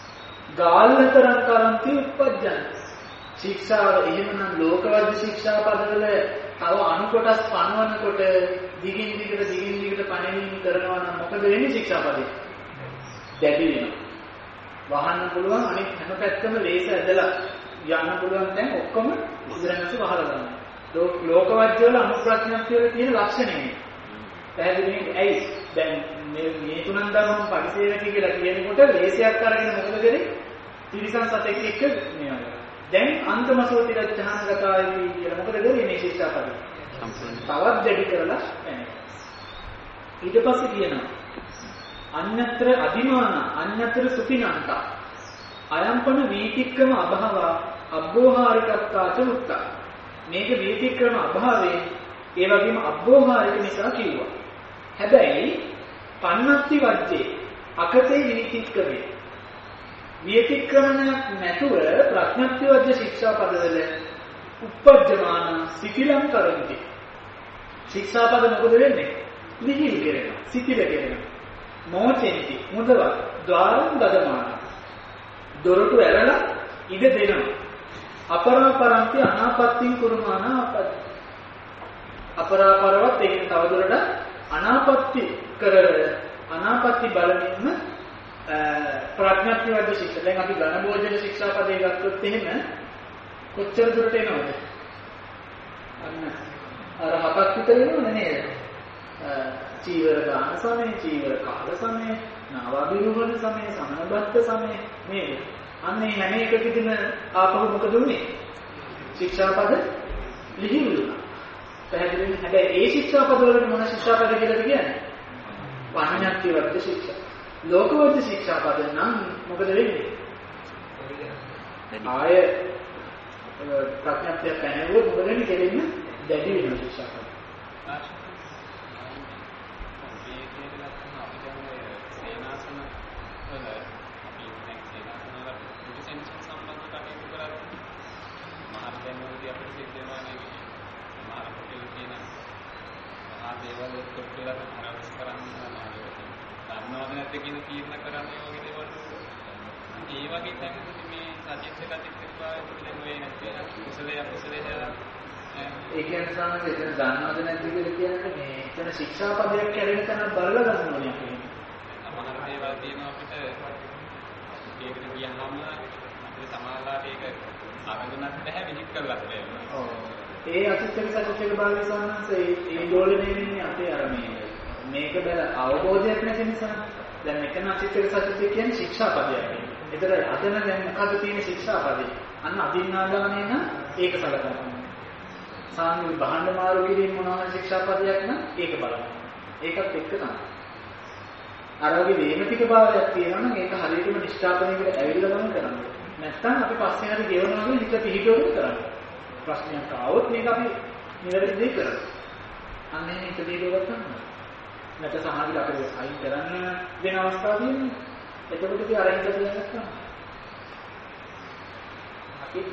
ගාල්ලතරං කරන්ති උප්පජ්ජන්ති. ශික්ෂාව එහෙමනම් ලෝකවද්ද ශික්ෂා පදවල තව අණු කොටස් පනවනකොට දිගින් දිගට දිගින් දිගට පණවීම කරනවා නම් මොකද වෙන්නේ ශික්ෂා පදේ? දැඩි වෙනවා. වහන්න පුළුවන් අනිත් හැම පැත්තම ලේස ඇදලා යන්න පුළුවන් දැන් ඔක්කොම ඉස්සරහට වහලා ගන්නවා. ලෝකවද්ද වල අනුප්‍රඥප්තිය වල තියෙන ලක්ෂණය නේ. පැහැදිලිද? ඇයි? දැන් මේ මේ තුනන් ධර්මම පරිසේවකී කියලා කියනකොට ලේසයක් අරගෙන මොකද කරන්නේ? ත්‍රිසං සතෙක් එක්ක මේවා. දැන් අන්තමසෝති රජ්ජහානගතායි කියලා මොකද කරන්නේ මේ ශික්ෂාපදේ? තවත් දෙඩි කරලා එන්නේ. ඊට පස්සේ කියනවා අඤ්ඤත්‍ර අදිමාන අඤ්ඤත්‍ර සුඛිනන්ත අයම්පන වීතික්‍රම අභව අබ්බෝහාරිකත්තාච උත්තා. මේක වීතික්‍රම අභාවයෙන් ඒ වගේම අබ්බෝහාරික නිසා කිව්වා. හැබැයි පන්නත්ති වජ්ජේ අකතේ විනිතික්කමේ විතික්‍රමණයක් නැතුව ප්‍රඥප්ති වජ්ජ ශික්ෂා පදවල උපජ්ජමාන සිතිලම් කරන්නේ. ශික්ෂා පද මොකද වෙන්නේ? නිහිල් කරනවා, සිතිල කරනවා. මොචෙන්ති මුදවත් ద్వාරං ගදමාන. දොරටු ඇරලා ඉඩ දෙනවා. අපරාපරන්ති අනාපත්තින් කුරුමාන අපත්. අපරාපරවත් ඒක තවදුරට අනාපත්ති කර අනාපත්ති බලමින්ම ප්‍රඥප්ති වර්ග ශික්ෂා. දැන් අපි ඝන භෝජන ශික්ෂා පදේ ගත්තොත් එහෙම කොච්චර දුරට එනවද? අන්න අර හතක් විතර එනවද නේද? චීවර දාන සමය, චීවර කාල සමය, නාවාභිරුවන සමය, සමනබත්ත සමය නේද? අන්න මේ හැම එකකදීම ආපහු මොකද උනේ? ශික්ෂා පද ලිහිවුණා. පැහැදිලිද? හැබැයි ඒ ශික්ෂා පද වලට මොන ශික්ෂා පද කියලාද කියන්නේ? පඤ්ඤප්ති වර්ග ශික්ෂා. ලෝකවර්ධ ශික්ෂා පද නම් මොකද වෙන්නේ? ආය ප්‍රඥප්තිය පැනවුවොත් මොකද වෙන්නේ? කෙරෙන්න දැඩි වෙන ශික්ෂා පද. දේවල් එක්ක කියලා හරස් කරන්නේ නැහැ. ධර්මවාද නැත්te කියන තීරණ කරන්නේ වගේ දේවල්. ඒ වගේ තැනකදී මේ සත්‍යත්‍ය කතිත්වය පිළිගන්නේ නැත්නම් කුසලයේ අකුසලයේ ඒ කියන්නේ සාමාන්‍යයෙන් එතන ධර්මවාද නැති කියලා කියන්නේ මේ එතන ශික්ෂා පදයක් කැරෙන තැන බලලා ගන්න ඕනේ අපි. සමහර දේවල් තියෙනවා අපිට ඒකට ගියහම අපේ සමාජලාට ඒක අරගෙනත් බෑ විහිත් කරලත් බෑ. ඔව්. ඒ අසුත්තර සත්‍යක භාවයේ සාමාන්‍යයෙන් ඒ දෝලණය වෙන්නේ අපේ අරමේ. මේක බල අවබෝධයක් නැති නිසා දැන් මෙතන අසුත්තර සත්‍ය කියන්නේ ශික්ෂා පදයක්. ඒතර අදන දැන් මොකද තියෙන ශික්ෂා පදේ? අන්න අදින්නාදානේ නම් ඒක සලකනවා. සාමාන්‍ය බහන්න මාරු කිරීම මොනවා ශික්ෂා පදයක් නම් ඒක බලන්න. ඒකත් එක්ක තමයි. අර වගේ වේමතික භාවයක් තියෙනවා නම් ඒක හරියටම නිෂ්ඨාපනයකට ඇවිල්ලා ගමන් කරන්නේ. නැත්නම් අපි පස්සේ හරි ගෙවනවා වගේ හිත පිහිටවුම් කරන්නේ. ප්‍රශ්නයක් ආවොත් මේක අපි නිවැරදි දෙයක් කරමු. අන්න එහෙම හිත පිහිටවුවක් ගන්නවා. නැත්නම් සමාජික අපේ අයින් කරන්න වෙන අවස්ථා තියෙනවා. එතකොට අපි අරින් කරලා ගන්නවා. අපි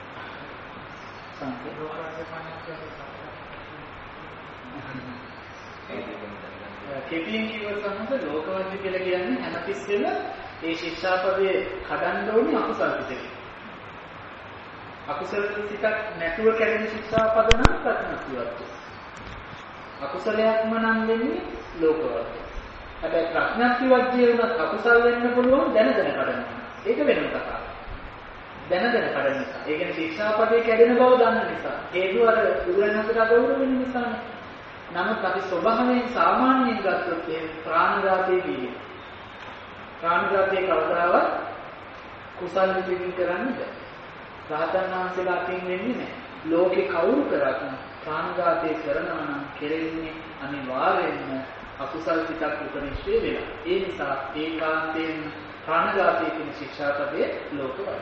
කෙටියෙන් කියවල තමයි ලෝකවර්ධ කියලා කියන්නේ හැමතිස්සෙම ඒ ශික්ෂාපදයේ කඩන්න ඕනේ අකුසල් පිටේ. අකුසල ටිකක් නැතුව කැඩෙන ශික්ෂාපද නම් ප්‍රඥාක්තිවත්. අකුසලයක්ම නම් වෙන්නේ ලෝකවර්ධ. හැබැයි ප්‍රඥාක්තිවත්දී වුණත් අකුසල් වෙන්න පුළුවන් දැන දැන කඩනවා. ඒක වෙනම කතාවක්. දැන දැන කඩන නිසා. ඒ කියන්නේ ශික්ෂාපදේ කැඩෙන බව දන්න නිසා. හේතුව අර උගලනකට අගෞරව වෙන නිසානේ. නමුත් අපි ස්වභාවයෙන් සාමාන්‍යයෙන් ගත්තොත් ඒ ප්‍රාණඝාතයේ කියන්නේ. ප්‍රාණඝාතයේ කවදාවත් කුසල් විදිහින් කරන්නේ නැහැ. රහතන් වහන්සේලා අතින් වෙන්නේ නැහැ. ලෝකේ කවුරු කරත් ප්‍රාණඝාතය කරනවා නම් කෙරෙන්නේ අනිවාර්යයෙන්ම අකුසල් පිටක් උපනිශ්‍රේ වෙලා. ඒ නිසා ඒකාන්තයෙන් ප්‍රාණඝාතයේ කියන ශික්ෂාපදයේ ලෝකවල.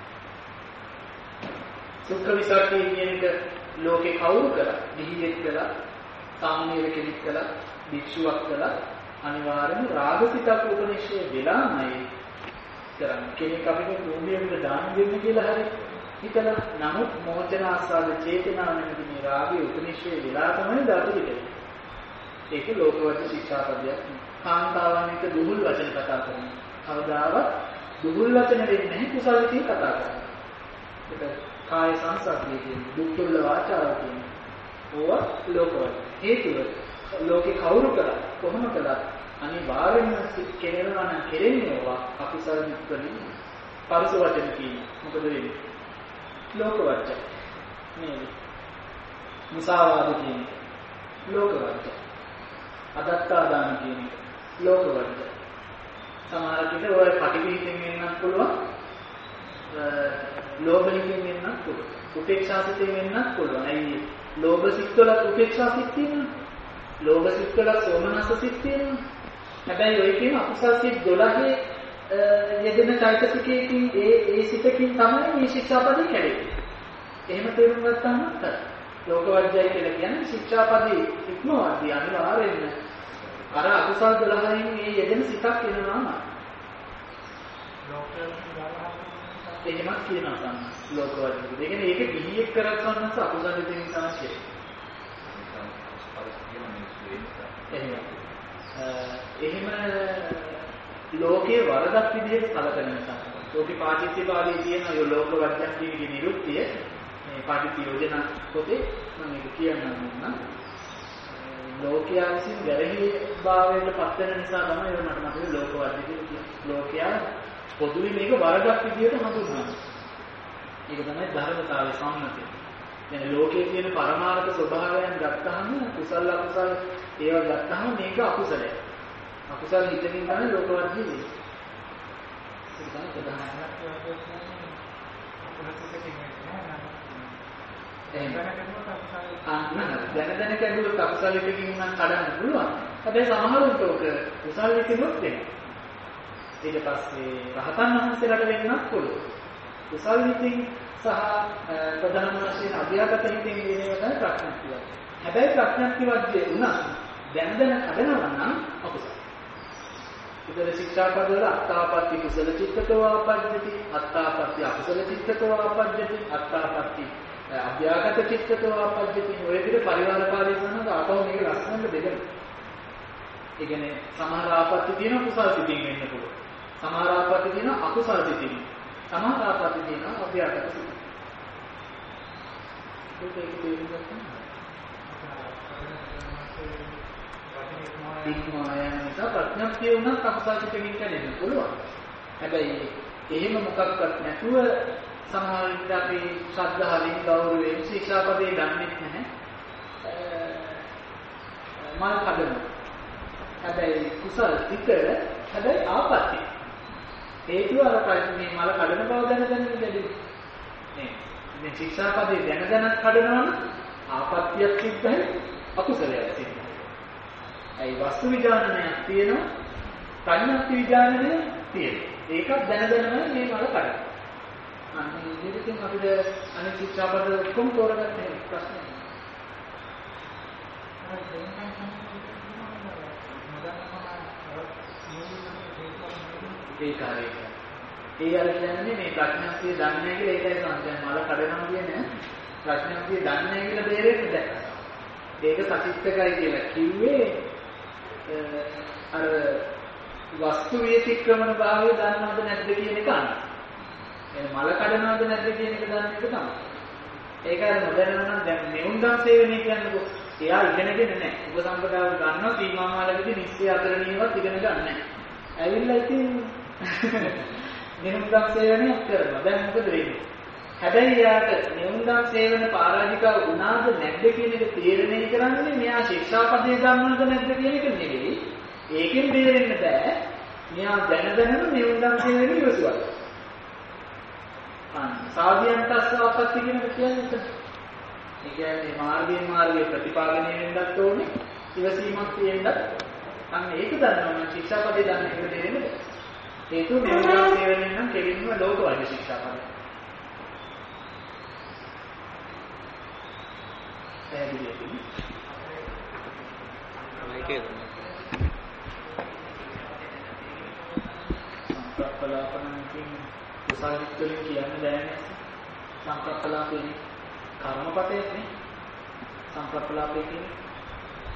සුඛ විසක්කේ කියන එක ලෝකේ කවුරු කරත්, දිහියෙක් කළා, සාමණේර කෙනෙක් කළා, භික්ෂුවක් කළා, අනිවාර්යයෙන්ම රාගසිතක් උපනිශ්‍රේ වෙලාමයි කරන්නේ. කෙනෙක් අපිට භූමියට දාන දෙන්න කියලා හරි හිතලා නමුත් මොහොතන ආස්වාද චේතනාව නැති මේ රාගයේ උපනිශ්‍රේ වෙලා තමයි ධාතු දෙන්නේ. ඒක ලෝකවර්ධ ශික්ෂාපදයක්. කාන්තාවන් එක දුහුල් වචන කතා කරනවා. කවදාවත් දුර්වල වචන වෙන්නේ නැහැ කුසල විදිහට කතා කරන්නේ. ඒක කාය සංසාරයේ කියන්නේ දුක්ඛල වාචාව කියන්නේ. ඕවා ලෝකවල. හේතුව ලෝකේ කවුරු කරා කොහොම කළා අනිවාර්යෙන්ම කෙරෙනවා නම් කෙරෙන්නේ ඕවා අකුසල විත්වලින් පරස වචන කියන්නේ. මොකද වෙන්නේ? ලෝක වචන. නේද? මුසාවාද කියන්නේ ලෝක වචන. අදත්තාදාන කියන්නේ ලෝක වචන. සමහර විට ඔය පටිවිහිතෙන් වෙන්නත් පුළුවන්. ලෝභයෙන් වෙන්නත් පුළුවන්. උපේක්ෂාසිතෙන් වෙන්නත් පුළුවන්. ඇයි ලෝභ සිත්වල උපේක්ෂාසිත තියෙනවා. ලෝභ සිත්වල සෝමනස්ස සිත් තියෙනවා. හැබැයි ඔය කියන අකුසල් සිත් දොළහේ යෙදෙන චෛතසිකයකින් ඒ ඒ සිතකින් තමයි මේ ශික්ෂාපදේ කැඩෙන්නේ. එහෙම තේරුම් ගත්තාම හරි. ලෝකවර්ජය කියලා කියන්නේ ශික්ෂාපදේ ඉක්මවද්දී අනිවාර්යෙන්ම අර අකුසල් දොළහෙන් මේ යෙදෙන සිතක් වෙනවාම එහෙමත් කියනවා තමයි ලෝකවර්ජය. ඒ කියන්නේ ඒක පිළියෙක් කරගන්නත් අකුසල් දෙකෙන් තමයි එහෙම. එහෙම ලෝකයේ වරදක් විදිහට කලකන නිසා ලෝකේ පාටිච්චපාදී තියෙන ඒ ලෝක වර්ජන් කියන නිරුක්තිය මේ පාටිච්ච යෝජනා පොතේ මම මේක කියන්නම් නම් ලෝකයා විසින් ගැරහි භාවයට පත් වෙන නිසා තමයි ඒක මට මතකයි ලෝක වර්ජිත කියන්නේ. ලෝකයා පොදුවේ මේක වරදක් විදිහට හඳුන්වනවා. ඒක තමයි ධර්මතාවයේ සම්මතය. දැන් ලෝකයේ තියෙන පරමාර්ථ ස්වභාවයන් ගත්තාම කුසල අකුසල ඒවා ගත්තාම මේක අකුසලයි. අකුසල හිතකින් තමයි ලෝක වර්ධිය වෙන්නේ. ඒක තමයි ප්‍රධානම. අන්න දැන දැන කැඩුවොත් අකුසල එකකින් නම් කඩන්න පුළුවන්. හැබැයි සමහරුන්ට ඔක කුසල එකකිනුත් වෙනවා. ඊට පස්සේ රහතන් වහන්සේලාට වෙන්නත් පුළුවන්. කුසල හිතින් සහ ප්‍රධාන වශයෙන් අධ්‍යාපත හිතින් වෙනවද ප්‍රඥාක්තිය. හැබැයි ප්‍රඥාක්තියවදී උනා දැන දැන කඩනවා නම් අකුසල. ඉතල ශික්ෂාපදවල අත්තාපත්ති කුසල චිත්තකෝ ආපජ්ජති අත්තාපත්ති අකුසල චිත්තකෝ ආපජ්ජති අත්තාපත්ති අභ්‍යාගත චිත්තකෝ ආපජ්ජති ඔය විදිහට පරිවාර පාලනය කරනකොට ආපහු මේක ලස්සනට බෙදෙනවා. ඒ කියන්නේ සමහර ආපත්‍ති තියෙන කුසල සිතින් වෙන්න පුළුවන්. සමහර ආපත්‍ති තියෙන අකුසල සිතින්. සමහර ආපත්‍ති තියෙන අභ්‍යාගත සිතින්. ඒක ඒක තේරුම් ගන්න. ඉක්මයන් නිසා ප්‍රඥාක්තිය උනත් අකුසල සිතින් කැඩෙන්න පුළුවන්. හැබැයි එහෙම මොකක්වත් නැතුව සමහර විට අපි ශ්‍රද්ධාවෙන් ගෞරවයෙන් ශික්ෂාපදේ දන්නේ නැහැ. මල් කඩන. හැබැයි කුසල සිත හැබැයි ආපත්‍ය. හේතුව අර ප්‍රශ්නේ මල කඩන බව දැන දැන ඉඳි. නේ. මේ ශික්ෂාපදේ දැන දැනත් කඩනවනම් ආපත්‍යක් සිද්ධයි අකුසලයක් සිද්ධයි. ඒ වස්තු විඥානයක් තියෙනවා ප්‍රඥාක්ති විඥානය තියෙනවා. ඒකත් දැන දැනම මේ මල කඩන. අන්නේ විදිහකින් අපිට අනිත් ශික්ෂාපද ඔක්කොම තෝරගන්න ප්‍රශ්නේ. ඒ කාර්යය. ඒ අර කියන්නේ මේ ප්‍රඥාක්තිය දන්නේ කියලා ඒකයි සංකල්ප මල කඩනවා කියන්නේ ප්‍රඥාක්තිය දන්නේ කියලා බේරෙන්න දැක්කා. ඒක සතිත්කයි කියලා කිව්වේ අර වස්තු වේතික්‍රමන භාවය දන්නවද නැද්ද කියන එක අන්න. එන මල කඩනවද නැද්ද කියන එක දන්න එක තමයි. ඒක අර නොදැනන නම් දැන් මෙවුන්දන් සේවනය කියන්නේ එයා ඉගෙනගෙන නැහැ. උපසම්පදාව ගන්නවා සීමාමාලකදී නිශ්චය අතරණියවත් ඉගෙන ගන්න නැහැ. ඇවිල්ලා ඉතින් මෙවුන්දන් සේවනය කරනවා. දැන් මොකද වෙන්නේ? හැබැයි එයාට මෙවුන්දන් සේවන පරාජිකව වුණාද නැද්ද කියන එක තීරණය කරන්නේ මෙයා ශික්ෂාපදේ දන්නවද නැද්ද කියන එක නෙවෙයි. ඒකෙන් බේරෙන්න බෑ. මෙයා දැන දැනම මෙවුන්දන් සේවනය ඉවසුවා. සාධියන්තස්ස ආපත්‍ය කියන එක කියන්නේ ඒ කියන්නේ මාර්ගයෙන් මාර්ගයේ ප්‍රතිපාදනය වෙන්නත් ඕනේ ඉවසීමක් තියෙන්නත් අන්න ඒක දන්නවා නම් ශික්ෂාපදේ දන්න එක දෙන්නේ හේතුව මෙවුන්දන් සේවනය නම් කෙලින්ම ලෝකවර්ග ශික්ෂාපදේ පැහැදිලිද? ඒකේ සංකප්පලාපනකින් කුසල විත්තලින් කියන්න බෑනේ. සංකප්පලාපේ කර්මපතේ නේ. සංකප්පලාපේ කියන්නේ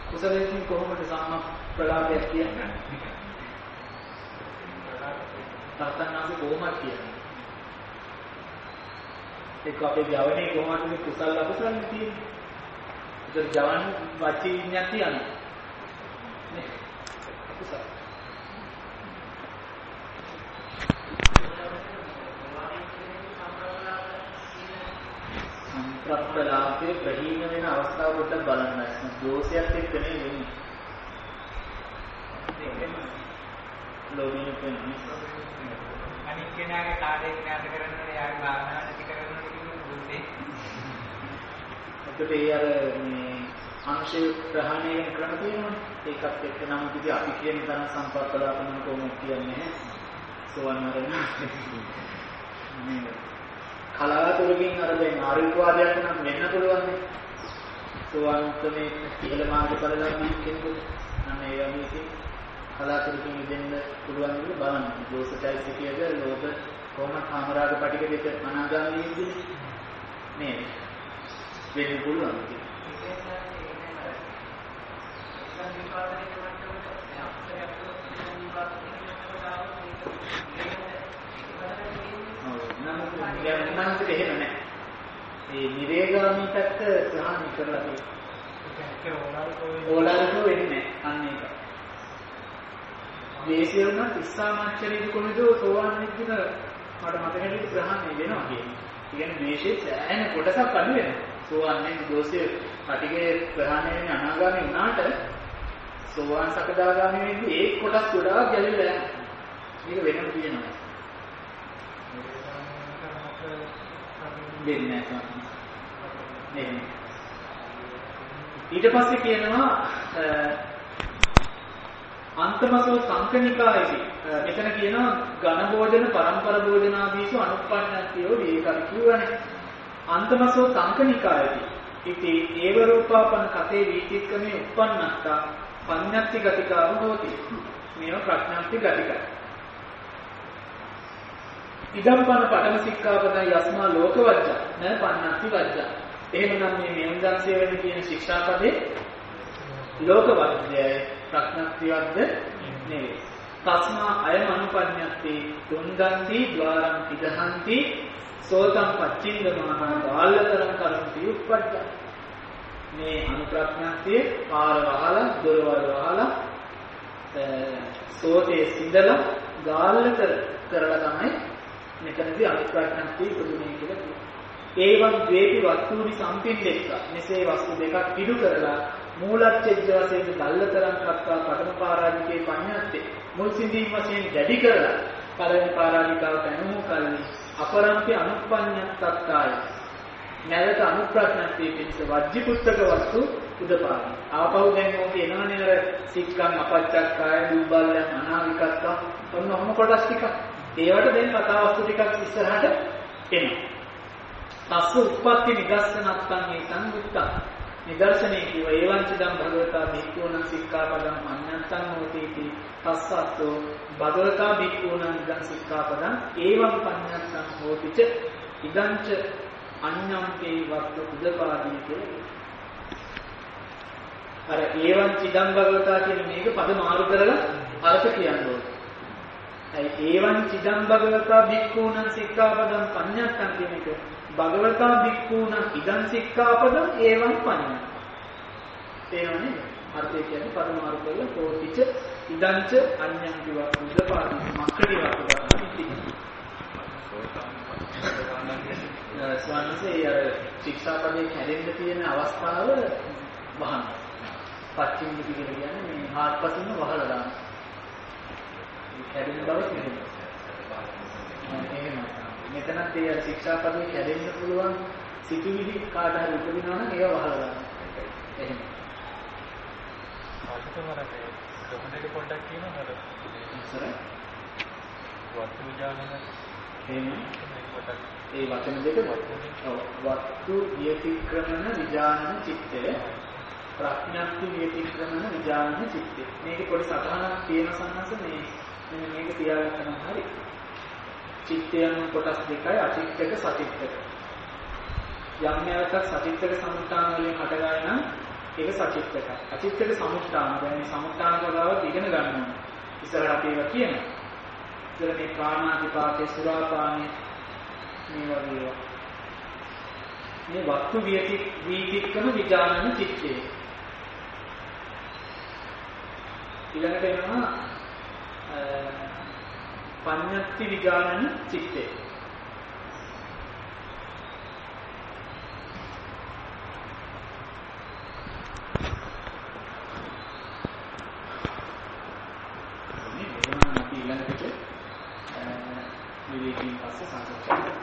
කුසලයෙන් කොහොමද සංකප්පලාපයක් කියන්නේ? තාත්තන්නාගේ කොහොමද කියන්නේ. ඒක අපේ ජවනේ කොහොමද මේ කුසල අකුසල තියෙන්නේ. ඒක ජවන් වචී විඤ්ඤාණ තියන්නේ. නේ. කුසල. සම්ප්‍රප්තලාපේ ප්‍රහීන වෙන අවස්ථාව පොඩ්ඩක් බලන්න. දෝෂයක් එක්ක නේ වෙන්නේ. ලෝභයෙන් වෙන්නේ. අනිත් කෙනාගේ කාර්යය විනාශ කරනවා යාගේ භාවනාව නැති කරනවා කියන දුන්නේ. ඒකට ඒ අර මේ අංශය ප්‍රහාණය වෙන ක්‍රම තියෙනවනේ. ඒකත් එක්ක නම් කිසි අපි කියන තරම් සම්ප්‍රප්තලාපන කොහොමද කියන්නේ. සෝවන්නරන මේ කලාතුරකින් අර දැන් ආරියවාදයක් නම් වෙන්න පුළුවන් නේ. සෝවන්තමේ ඉහළ මාර්ගඵලලාභී කෙනෙකුට නම් ඒ වගේ ඉතින් කලාතුරකින් ඉදෙන්න පුළුවන් විදිහ බලන්න. දෝෂයිසිකයද ලෝභ කොහොමද කාමරාග පිටික දෙක අනාගාමී වෙන්නේ නේද? වෙන්න පුළුවන්. නමුත් එහෙම නැහැ. මේ නිරේගාමී පැත්ත සහාය කරලා තියෙනවා. ඕලාරිකෝ වෙන්නේ නැහැ. අන්න ඒක. දේශය වුණත් ඉස්සාමාච්චරීද කොහොමද සෝවාන් වෙද්දිම මට මතක හැටියට ප්‍රහාණය වෙනවා කියන්නේ. ඒ කියන්නේ ද්වේෂයේ සෑහෙන කොටසක් අඩු වෙනවා. සෝවාන් වෙන දෝෂය පිටිකේ ප්‍රහාණය වෙන අනාගාමී වුණාට සෝවාන් සකදාගාමී වෙද්දී ඒ කොටස් ගොඩාක් ගැලවිලා යනවා. මේක වෙනම තියෙනවා. දෙන්නේ නැහැ. ඊට පස්සේ කියනවා අන්තමසෝ සංකනිකායති. මෙතන කියනවා ඝන භෝජන පරම්පර භෝජනාදීසු අනුප්පන්නත්තියෝ මේක කියවනේ. අන්තමසෝ සංකනිකායති. ඉති ඒව රූපාපන කතේ වීතික්කමේ උප්පන්නත්තා පඤ්ඤත්ති ගතිකාව හෝති. මේව ප්‍රඥාන්ති ගතිකයි. ඉදම්පන පඨම සික්ඛාපදං යස්මා ලෝකවජ්ජ න පඤ්ඤත්ති වජ්ජ. එහෙමනම් මේ මෙවුන්දන්සේ වෙන කියන ශික්ෂාපදේ ලෝකවජ්ජයයි ප්‍රඥාත්තිවද්ද නෙවෙයි. තස්මා අයම අනුපඤ්ඤත්ති තුන්දන්ති ద్వාරං පිදහන්ති සෝතං පච්චින්දමාන බාලතරං කරන්ති උප්පජ්ජ. මේ අනුප්‍රඥාත්තිය පාර වහලා දොරවල් වහලා සෝතේ සිඳලා ගාල්ලතර කරලා තමයි මෙතනදී අනුප්‍රඥාත්තිය ඉදුනේ කියලා කියනවා. ඒවම් ද්වේපි වස්තුනි සම්පින්දෙක්ක. මෙසේ වස්තු දෙකක් පිටු කරලා මූලච්ඡේද වශයෙන් ගල්ලතරං කත්තා පඨම පාරාජිකේ පඤ්ඤාත්තේ මුල් සිඳීම් වශයෙන් දැඩි කරලා පළවෙනි පාරාජිකාවට අනුමු කල්ලි අපරම්පි අනුප්පඤ්ඤත්තත්තාය. නැවත අනුප්‍රඥාත්තිය පිණිස වජ්ජි පුත්තක වස්තු උදපාන. ආපහු දැන් ඕකේ එනවනේ අර සික්කම් අපච්චක්කාය දුබ්බල්යන් අනාවිකත්තා ඔන්න ඔහොම කොටස් ටික. ඒවට දැන් කතා වස්තු ටිකක් ඉස්සරහට එනවා. තස්ස උප්පත්ති නිදස්සනත්තං ඒතං දුක්ඛං. නිදර්ශනයේ කිව්ව ඒවංචිදම් භගවතා භික්ඛූණං සික්ඛාපදං අඤ්ඤත්තං හෝතිති. තස්සස්සෝ භගවතා භික්ඛූණං ඉදං සික්ඛාපදං ඒවං පඤ්ඤත්තං හෝතිච ඉදංච අඤ්ඤම්පේ වත්තු උදපාදී කියලා. අර ඒවංචිදම් භගවතා කියන මේක පද මාරු කරලා අර්ථ කියන්න ඕනේ. ඒ ඒවංචිදම් භගවතා භික්ඛූණං සික්ඛාපදං පඤ්ඤත්තං කියන එක භගවතා භික්ඛූණං ඉදං සික්ඛාපදං ඒවං පඤ්ඤ. තේරෙනවද? අර්ථය කියන්නේ පද මාරු කරලා කෝටිච ඉදංච අඤ්ඤං කිව්වා උදපාදී මක්කටි වත්තු ගන්න. ස්වාමීන්සේ අර ශික්ෂාපදේ කැඩෙන්න තියෙන අවස්ථාව වහන්න. පච්චිම දිගට කියන්නේ මේ හාත්පසින්ම වහලා දාන්න. මේ කැඩෙන බව කියනවා. එහෙම. මෙතනත් ඒ ශික්ෂාපදේ කැඩෙන්න පුළුවන් සිටිවිලි කාට හරි උපදිනවා නම් ඒව වහලා දාන්න. එහෙම. ආශිතවරට කොහොමද පොඩ්ඩක් කියනවද? ඉස්සර වස්තු විඥානන එහෙම ඒ වචන දෙක වස්තු විතික්‍රමන විඥානන චිත්තය ප්‍රඥාක්ති විතික්‍රමන විඥානන චිත්තය. මේක පොඩි සටහනක් තියෙන සම්මත මේ මෙන්න මේක තියාගන්න හරි. චිත්තයන් කොටස් දෙකයි අචිත්තක සචිත්තක. යම් නැවතක් සචිත්තක සමුත්ථාන වලින් හටගාය නම් ඒක සචිත්තකයි. අචිත්තක සමුත්ථාන දැන් මේ සමුත්ථාන කතාව ඉගෙන ගන්න ඕනේ. ඉස්සරහට ඒක කියනවා. ඉතල මේ ප්‍රාණාතිපාතේ සුරාපානේ මේ වගේ මේ වස්තු වියති වීතික්කම විජානන චිත්තේ ඊළඟට එනවා පඤ්ඤත්ති විජානන චිත්තේ මේ වෙනවා අපි ඊළඟට විවේකීන් පස්සේ සාකච්ඡා කරමු